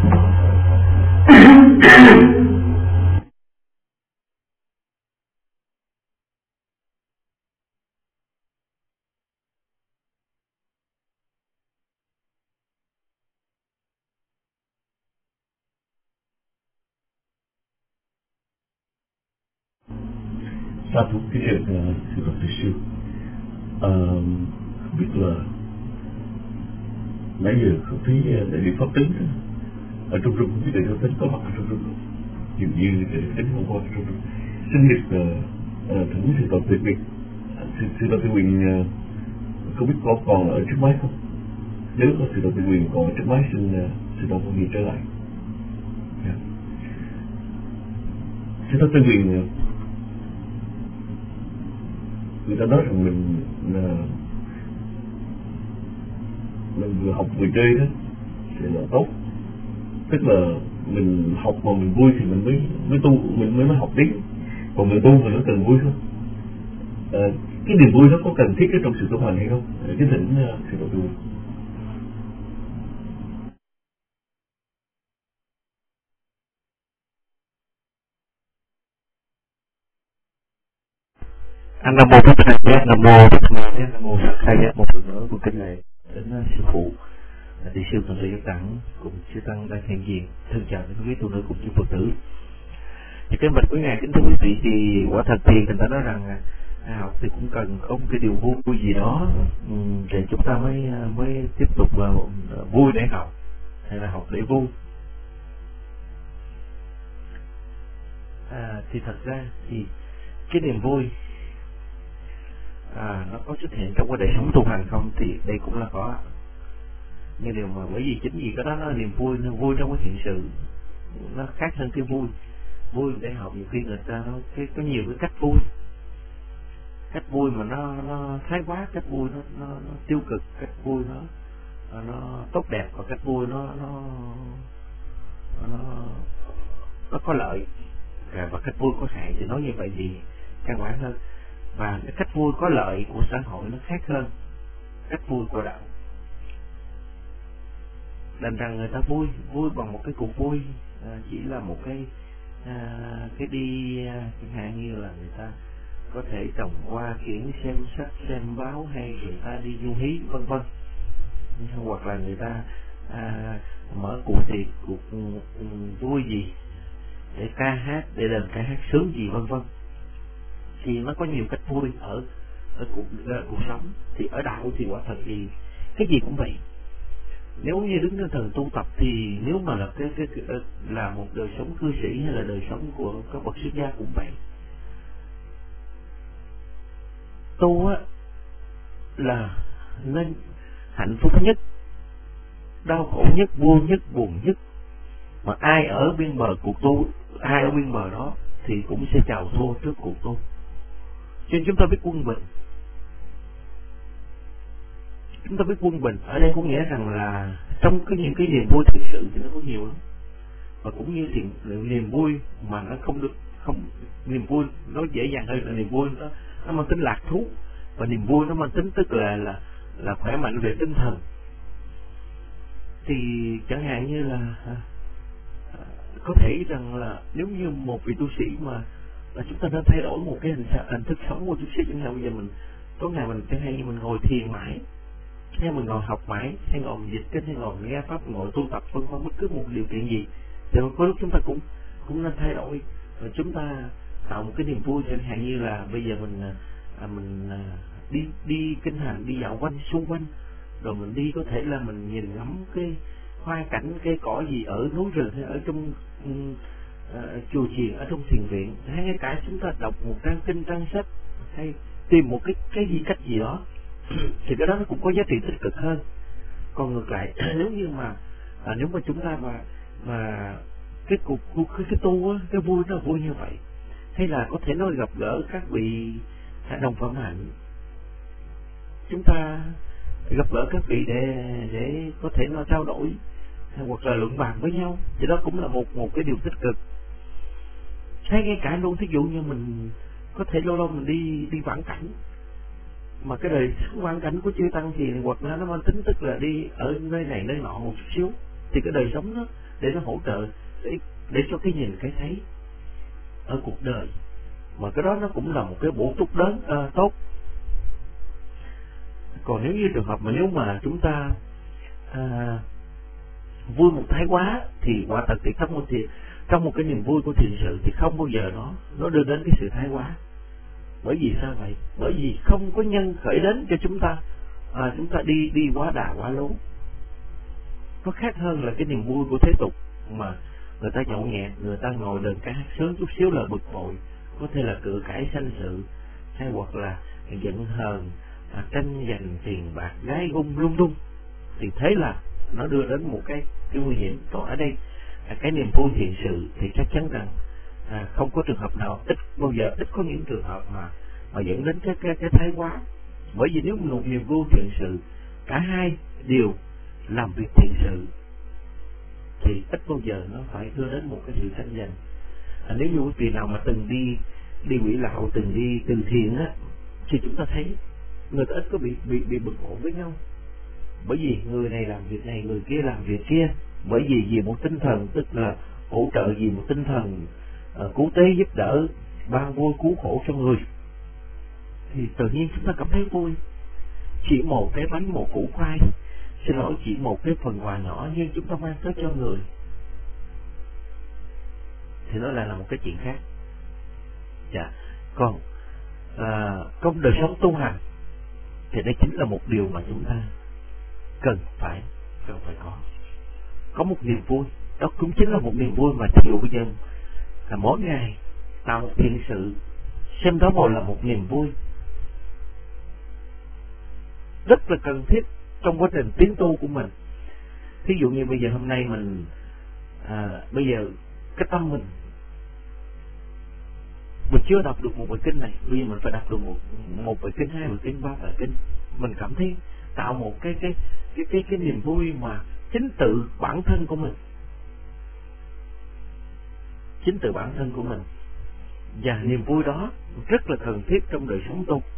Sa thú cái chuyện sự gặp từ siêu không biết là nãy giờ không thấy đại biểu pháp tính ở trong rừng, không biết đại biểu tính có mặt ở trong rừng không? Dường như đại biểu tính không có trong rừng. Xin được thỉnh sự tập tuyệt quyền, sự tập tuyệt quyền không biết có còn ở trước máy không? Nếu có sự tập tuyệt quyền còn ở trước máy, xin sự tập tuyệt quyền trở lại. Sự tập tuyệt quyền người ta nói rằng mình vừa học vừa chơi đó thì là tốt, tức là mình học mà mình vui thì mình mới tu, mình mới học tiếng, còn mình tu mà nó cần vui không? Cái niềm vui nó có cần thiết trong sự tu hành hay không? Cái thỉnh sự đầu tư. Nam mô Phật Thầy, Nam mô Phật Thầy, Nam mô Phật Thầy. Một lần nữa con kính lạy đến sư phụ tỷ siêu Thượng Tọa Giác Đẳng cùng chư tăng đang hiện diện, thân chào đến quý tu nữ cùng chư Phật tử. Thì cái bạch quý ngài kính thưa quý vị, thì quả thật thì người ta nói rằng học thì cũng cần có một cái điều vui gì đó để chúng ta mới tiếp tục vui để học hay là học để vui. Thì thật ra thì cái niềm vui nó có xuất hiện trong cái đời sống tu hành không thì đây cũng là có, nhưng điều mà bởi vì chính vì cái đó nó là niềm vui, nó vui trong cái hiện sự, nó khác hơn cái vui để học. Nhiều khi người ta nó có nhiều cái cách vui mà nó thái quá, cách vui nó tiêu cực, cách vui nó tốt đẹp, và cách vui nó có lợi, và cách vui có hại. Thì nói như vậy thì căn bản hơn, và cái cách vui có lợi của xã hội nó khác hơn cách vui của đạo. Đành rằng người ta vui bằng một cái cuộc vui chỉ là một cái đi chẳng hạn như là người ta có thể trồng hoa, kiển, xem sách, xem báo, hay người ta đi du hí vân vân, hoặc là người ta mở cuộc tiệc, cuộc vui gì để ca hát, để đờn ca hát sướng gì vân vân. Thì nó có nhiều cách vui ở cuộc sống. Thì ở đạo thì quả thật thì cái gì cũng vậy. Nếu như đứng trên thần tu tập thì nếu mà là là một đời sống cư sĩ hay là đời sống của các bậc xuất gia cũng vậy. Tu á là nên hạnh phúc nhất, đau khổ nhất, vui nhất, buồn nhất. Mà ai ở bên bờ cuộc tu, ai ở bên bờ đó thì cũng sẽ chào thua trước cuộc tu. Cho nên chúng ta biết quân bình. Chúng ta biết quân bình ở đây có nghĩa rằng là trong những cái niềm vui thực sự thì nó có nhiều lắm. Và cũng như niềm vui mà nó không niềm vui nó dễ dàng hơn là niềm vui nó mang tính lạc thú, và niềm vui nó mang tính tức là khỏe mạnh về tinh thần. Thì chẳng hạn như là có thể rằng là nếu như một vị tu sĩ mà chúng ta nên thay đổi một cái hình thức sống của tu sĩ, chẳng hạn bây giờ mình tối ngày mình chẳng hạn như mình ngồi thiền mãi, hay mình ngồi học mãi, hay ngồi dịch kinh, hay ngồi nghe pháp, ngồi tu tập vân vân, bất cứ một điều kiện gì thì có lúc chúng ta cũng nên thay đổi, và chúng ta tạo một cái niềm vui. Chẳng hạn như là bây giờ mình đi kinh hành, đi dạo quanh xung quanh, rồi mình đi có thể là mình nhìn ngắm cái hoa cảnh, cây cỏ gì ở núi rừng, hay ở trong chùa chiền, ở trong thiền viện, hay ngay cả chúng ta đọc một trang kinh, trang sách, hay tìm một cái gì cách gì đó thì cái đó nó cũng có giá trị tích cực hơn. Còn ngược lại nếu như mà nếu mà chúng ta mà cái tu á, cái vui nó vui như vậy, hay là có thể nói gặp gỡ các vị đồng phạm hạnh, chúng ta gặp gỡ các vị để có thể nó trao đổi hoặc là luận bàn với nhau, thì đó cũng là một cái điều tích cực. Hay ngay cả luôn, thí dụ như mình có thể lâu lâu mình đi vãng cảnh, mà cái đời sống vãng cảnh của chư tăng thì hoặc là nó mang tính tức là đi ở nơi này nơi nọ một chút xíu, thì cái đời sống đó để nó hỗ trợ để cho cái nhìn cái thấy ở cuộc đời, mà cái đó nó cũng là một cái bổ túc lớn tốt. Còn nếu như trường hợp mà nếu mà chúng ta vui một thái quá thì quả thật thì trong một cái niềm vui của thiền sự thì không bao giờ nó đưa đến cái sự thái quá. Bởi vì sao vậy? Bởi vì không có nhân khởi đến cho chúng ta đi quá đà quá lố. Nó khác hơn là cái niềm vui của thế tục mà người ta nhậu nhẹt, người ta ngồi đờn ca hát sướng chút xíu là bực bội, có thể là cự cãi sanh sự, hay hoặc là giận hờn, tranh giành tiền bạc, gái gung lung tung, thì thế là nó đưa đến một cái nguy hiểm. Còn ở đây cái niềm vui thiện sự thì chắc chắn rằng không có trường hợp nào, ít có những trường hợp mà dẫn đến cái thái quá. Bởi vì nếu một niềm vui thiện sự cả hai đều làm việc thiện sự thì ít bao giờ nó phải đưa đến một cái sự tranh giành. Nếu như quý vị nào mà từng đi quỷ lạo, từng đi từ thiền á, thì chúng ta thấy người ta ít có bị bực bội với nhau. Bởi vì người này làm việc này, người kia làm việc kia, bởi vì một tinh thần tức là hỗ trợ, vì một tinh thần cứu tế giúp đỡ, ban vui cứu khổ cho người, thì tự nhiên chúng ta cảm thấy vui. Chỉ một cái bánh, một củ khoai, xin lỗi, chỉ một cái phần quà nhỏ nhưng chúng ta mang tới cho người, thì nó lại là một cái chuyện khác. Còn trong đời sống tu hành thì đây chính là một điều mà chúng ta cần phải có một niềm vui. Đó cũng chính là một niềm vui mà thí dụ bây giờ là mỗi ngày tạo một thiện sự, xem đó một là một niềm vui rất là cần thiết trong quá trình tiến tu của mình. Thí dụ như bây giờ hôm nay mình bây giờ cái tâm mình chưa đọc được một bài kinh này, bây giờ mình phải đọc được một bài kinh, hai bài kinh, ba bài kinh. Mình cảm thấy tạo một cái niềm vui mà chính tự bản thân của mình, và niềm vui đó rất là cần thiết trong đời sống tu.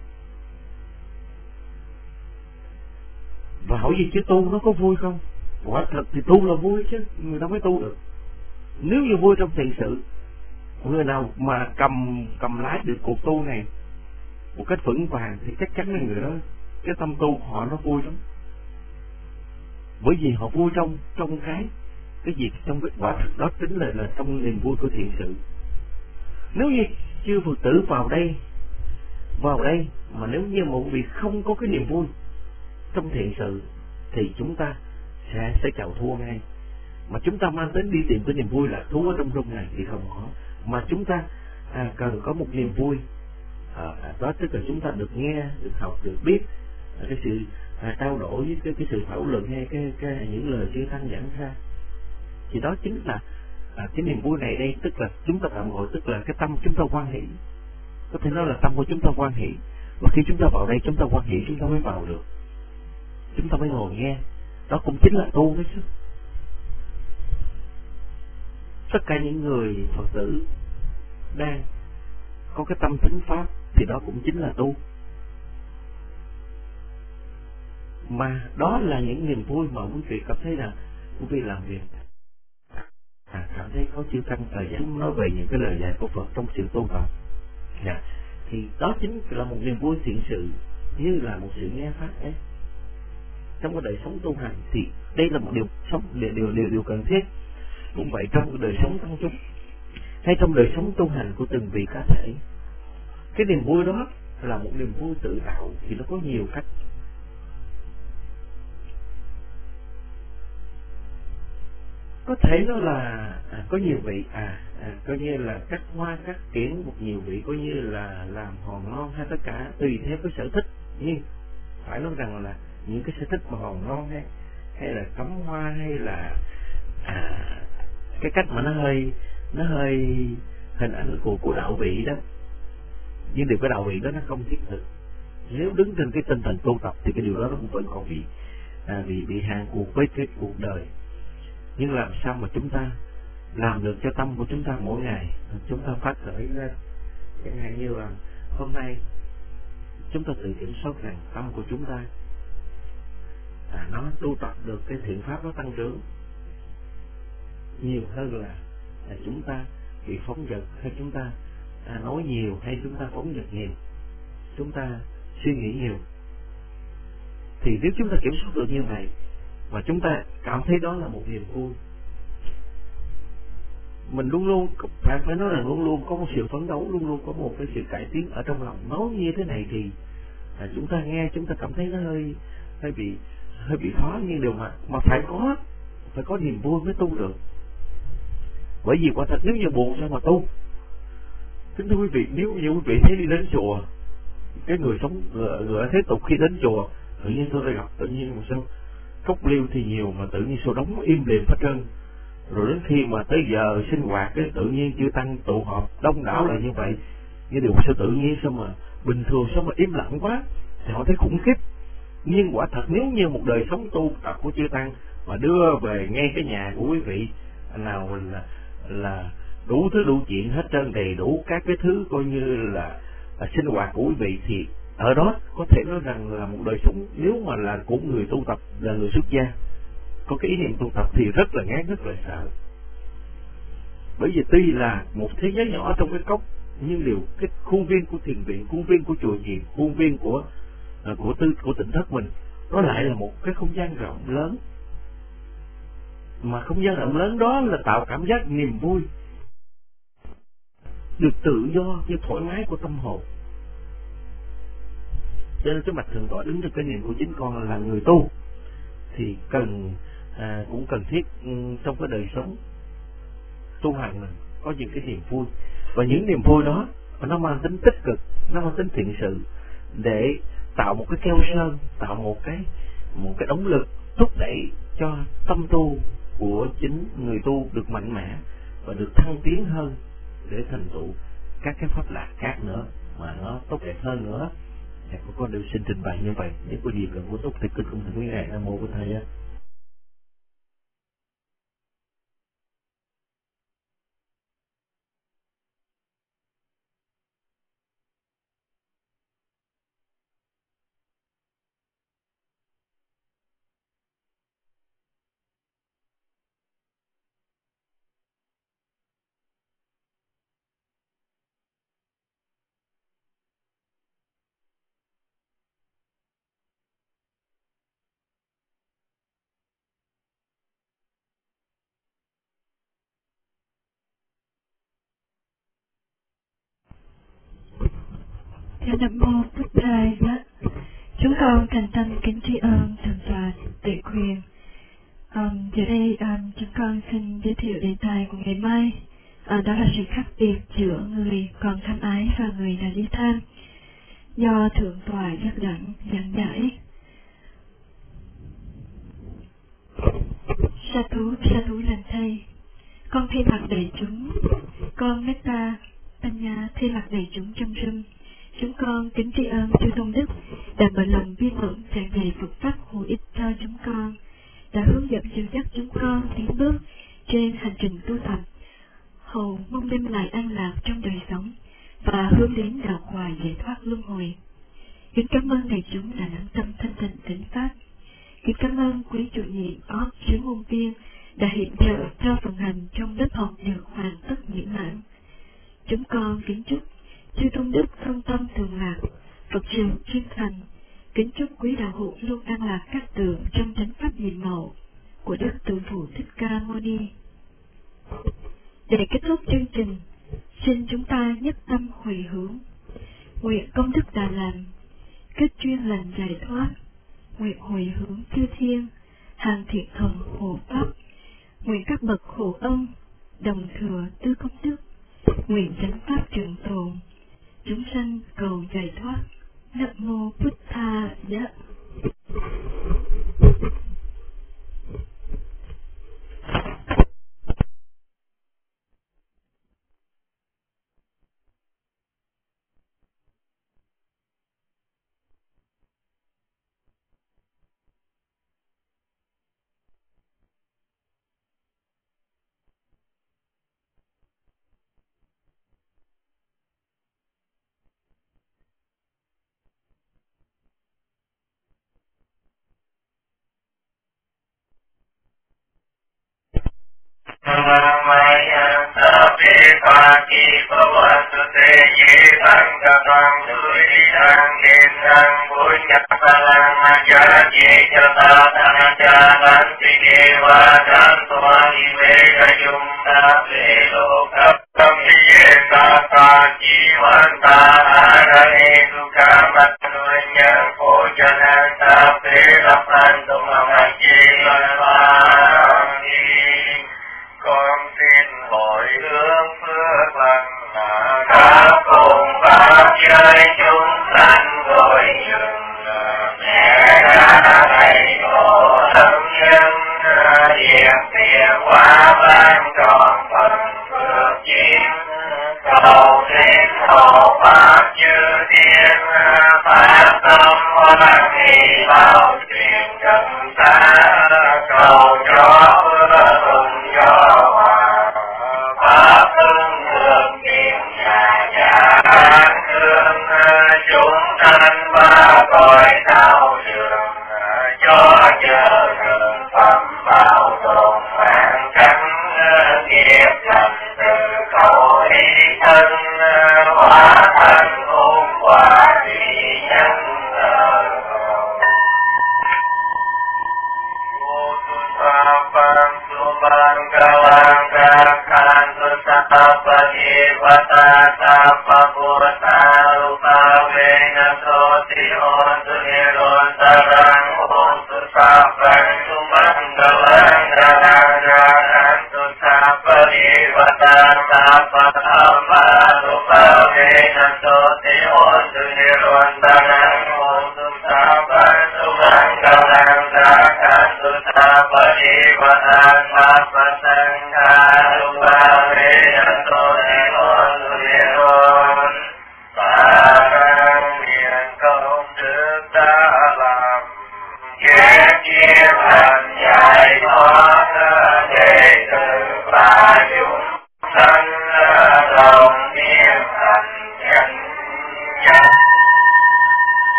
Và hỏi gì chứ tu nó có vui không? Quả thật thì tu là vui chứ, người ta mới tu được. Nếu như vui trong thiện sự, người nào mà cầm lái được cuộc tu này một cách vững vàng thì chắc chắn là người đó cái tâm tu họ nó vui lắm. Bởi vì họ vui trong cái việc, trong cái quả thực đó chính là trong niềm vui của thiện sự. Nếu như chư Phật tử vào đây mà nếu như một vị không có cái niềm vui trong thiện sự thì chúng ta sẽ chào thua ngay. Mà chúng ta mang đến đi tìm cái niềm vui là thú ở trong rung này thì không có. Mà chúng ta cần có một niềm vui đó, tức là chúng ta được nghe, được học, được biết, cái sự trao đổi với cái sự thảo luận hay cái những lời chư tăng giảng ra. Thì đó chính là cái niềm vui này đây, tức là chúng ta tạm gọi tức là cái tâm chúng ta hoan hỷ. Có thể nói là tâm của chúng ta hoan hỷ, và khi chúng ta vào đây chúng ta hoan hỷ chúng ta mới vào được, chúng ta mới ngồi nghe. Đó cũng chính là tu đấy chứ. Tất cả những người Phật tử đang có cái tâm thính pháp thì đó cũng chính là tu. Mà đó là những niềm vui mà quý vị cảm thấy là quý vị làm việc cảm thấy có chư tăng thời gian nói về những cái lời dạy của Phật trong sự tu tập. Thì đó chính là một niềm vui thiện sự, như là một sự nghe pháp ấy. Trong cái đời sống tu hành thì đây là một điều cần thiết. Cũng vậy trong cái đời sống tăng chúng hay trong đời sống tu hành của từng vị cá thể, cái niềm vui đó là một niềm vui tự tạo thì nó có nhiều cách. Có thể nó là có nhiều vị coi như là cắt hoa cắt kiển, một nhiều vị coi như là làm hòn non hay tất cả tùy theo cái sở thích. Nhưng phải nói rằng là những cái sở thích mà hòn non hay là cắm hoa hay là cái cách mà nó hơi hình ảnh của đạo vị đó, nhưng điều cái đạo vị đó nó không thiết thực. Nếu đứng trên cái tinh thần tu tập thì cái điều đó nó cũng vẫn còn bị hạn cuộc với cái cuộc đời. Nhưng làm sao mà chúng ta làm được cho tâm của chúng ta mỗi ngày chúng ta phát khởi ra, chẳng hạn như là hôm nay chúng ta tự kiểm soát rằng tâm của chúng ta nó tu tập được cái thiện pháp nó tăng trưởng nhiều hơn là chúng ta bị phóng dật, hay chúng ta nói nhiều, hay chúng ta phóng dật nhiều, chúng ta suy nghĩ nhiều. Thì nếu chúng ta kiểm soát được như vậy và chúng ta cảm thấy đó là một niềm vui, mình luôn luôn phải nói là luôn luôn có một sự phấn đấu, luôn luôn có một cái sự cải tiến ở trong lòng. Nói như thế này thì chúng ta nghe chúng ta cảm thấy nó hơi bị khó, nhưng điều mà phải có niềm vui mới tu được. Bởi vì quả thật nếu như buồn sao mà tu. Kính thưa quý vị, nếu như quý vị thấy đi đến chùa, cái người sống ngựa thế tục khi đến chùa, tự nhiên tôi gặp tự nhiên mà sao cốc liêu thì nhiều mà tự nhiên sao đóng im lìm hết trơn. Rồi đến khi mà tới giờ sinh hoạt cái tự nhiên chư tăng tụ họp đông đảo lại như vậy, cái điều sao tự nhiên sao mà bình thường sao mà im lặng quá, thì họ thấy khủng khiếp. Nhưng quả thật nếu như một đời sống tu tập của chư tăng mà đưa về ngay cái nhà của quý vị nào là đủ thứ đủ chuyện hết trơn, đầy đủ các cái thứ coi như là sinh hoạt của quý vị, thì ở đó có thể nói rằng là một đời sống nếu mà là của người tu tập, là người xuất gia có cái ý niệm tu tập thì rất là ngán, rất là sợ. Bởi vì tuy là một thế giới nhỏ trong cái cốc, nhưng điều cái khuôn viên của thiền viện, khuôn viên của chùa chiền, khuôn viên của tỉnh thất mình, nó lại là một cái không gian rộng lớn. Mà không gian rộng lớn đó là tạo cảm giác niềm vui, được tự do như thoải mái của tâm hồn. Cho nên cái mặt thượng tọa đứng trên cái niệm của chính con là người tu thì cũng cần thiết trong cái đời sống tu hành mình có những cái niềm vui, và những niềm vui đó nó mang tính tích cực, nó mang tính thiện sự, để tạo một cái keo sơn, tạo một cái động lực thúc đẩy cho tâm tu của chính người tu được mạnh mẽ và được thăng tiến hơn, để thành tựu các cái pháp lạc khác nữa mà nó tốt đẹp hơn nữa. Con đều xin trình bày như vậy. Nếu có gì cần bổ túc thì kính cùng thưa quý ngài. Nam mô Bổn Thầy. Nam mô Bổn Thầy. Chúng con thành tâm kính tri ân thượng tọa Tệ Quyền. Giờ đây chúng con xin giới thiệu đề tài của ngày mai. Đó là sự khác biệt giữa người còn tham ái và người là ly tham, do thượng tọa giác đẳng giảng giải. sa thú lành thay. Con thay mặt đầy chúng, con Metta Panya thay mặt đầy chúng trong râm. Chúng con kính tri ân chư tôn đức đã mở lòng bi mẫn tràn đầy Phật pháp hữu ích cho chúng con, đã hướng dẫn dìu dắt chúng con tiến bước trên hành trình tu tập, hầu mong đem lại an lạc trong đời sống và hướng đến đạo hoài giải thoát luân hồi. Kính cảm ơn đại chúng đã lắng tâm thanh tịnh tỉnh pháp. Kính cảm ơn quý chủ nhiệm óc chứa ngôn viên đã hiệp trợ cho phần hành trong lớp học được hoàn tất mỹ mãn. Chúng con kính chúc chư tôn đức thông tâm thường lạc, Phật trường chuyên thành. Kính chúc quý đạo hữu luôn an lạc các tường trong chánh pháp nhiệm màu của Đức Tượng Phụ Thích Ca Mâu Ni. Để kết thúc chương trình, xin chúng ta nhất tâm hồi hướng, nguyện công đức đã làm, kết duyên lành giải thoát, nguyện hồi hướng chư thiên, hàng thiện thần hộ pháp, nguyện các bậc hộ ân, đồng thừa tư công đức, nguyện chánh pháp trường tồn, chúng sanh cầu giải thoát. Nam mô Bụt Tha Giá.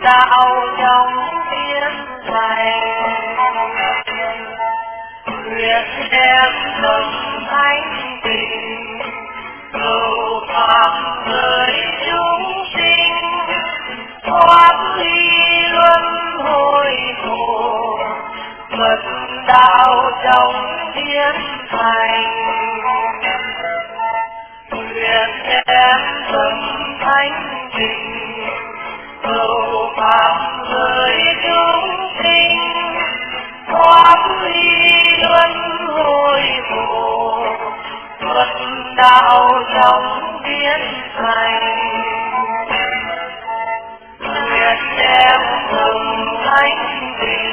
đạo trong thiên này, nguyện đem tâm thánh tình cầu phạm với chúng sinh, thoát ly luân hồi khổ, mật đạo trong thiên thành. Nguyện đem tâm thánh tình cầu phạm với chúng sinh, thoát ly luân hồi khổ, mật đạo trong thiên thành. Nguyện đem tâm thánh tình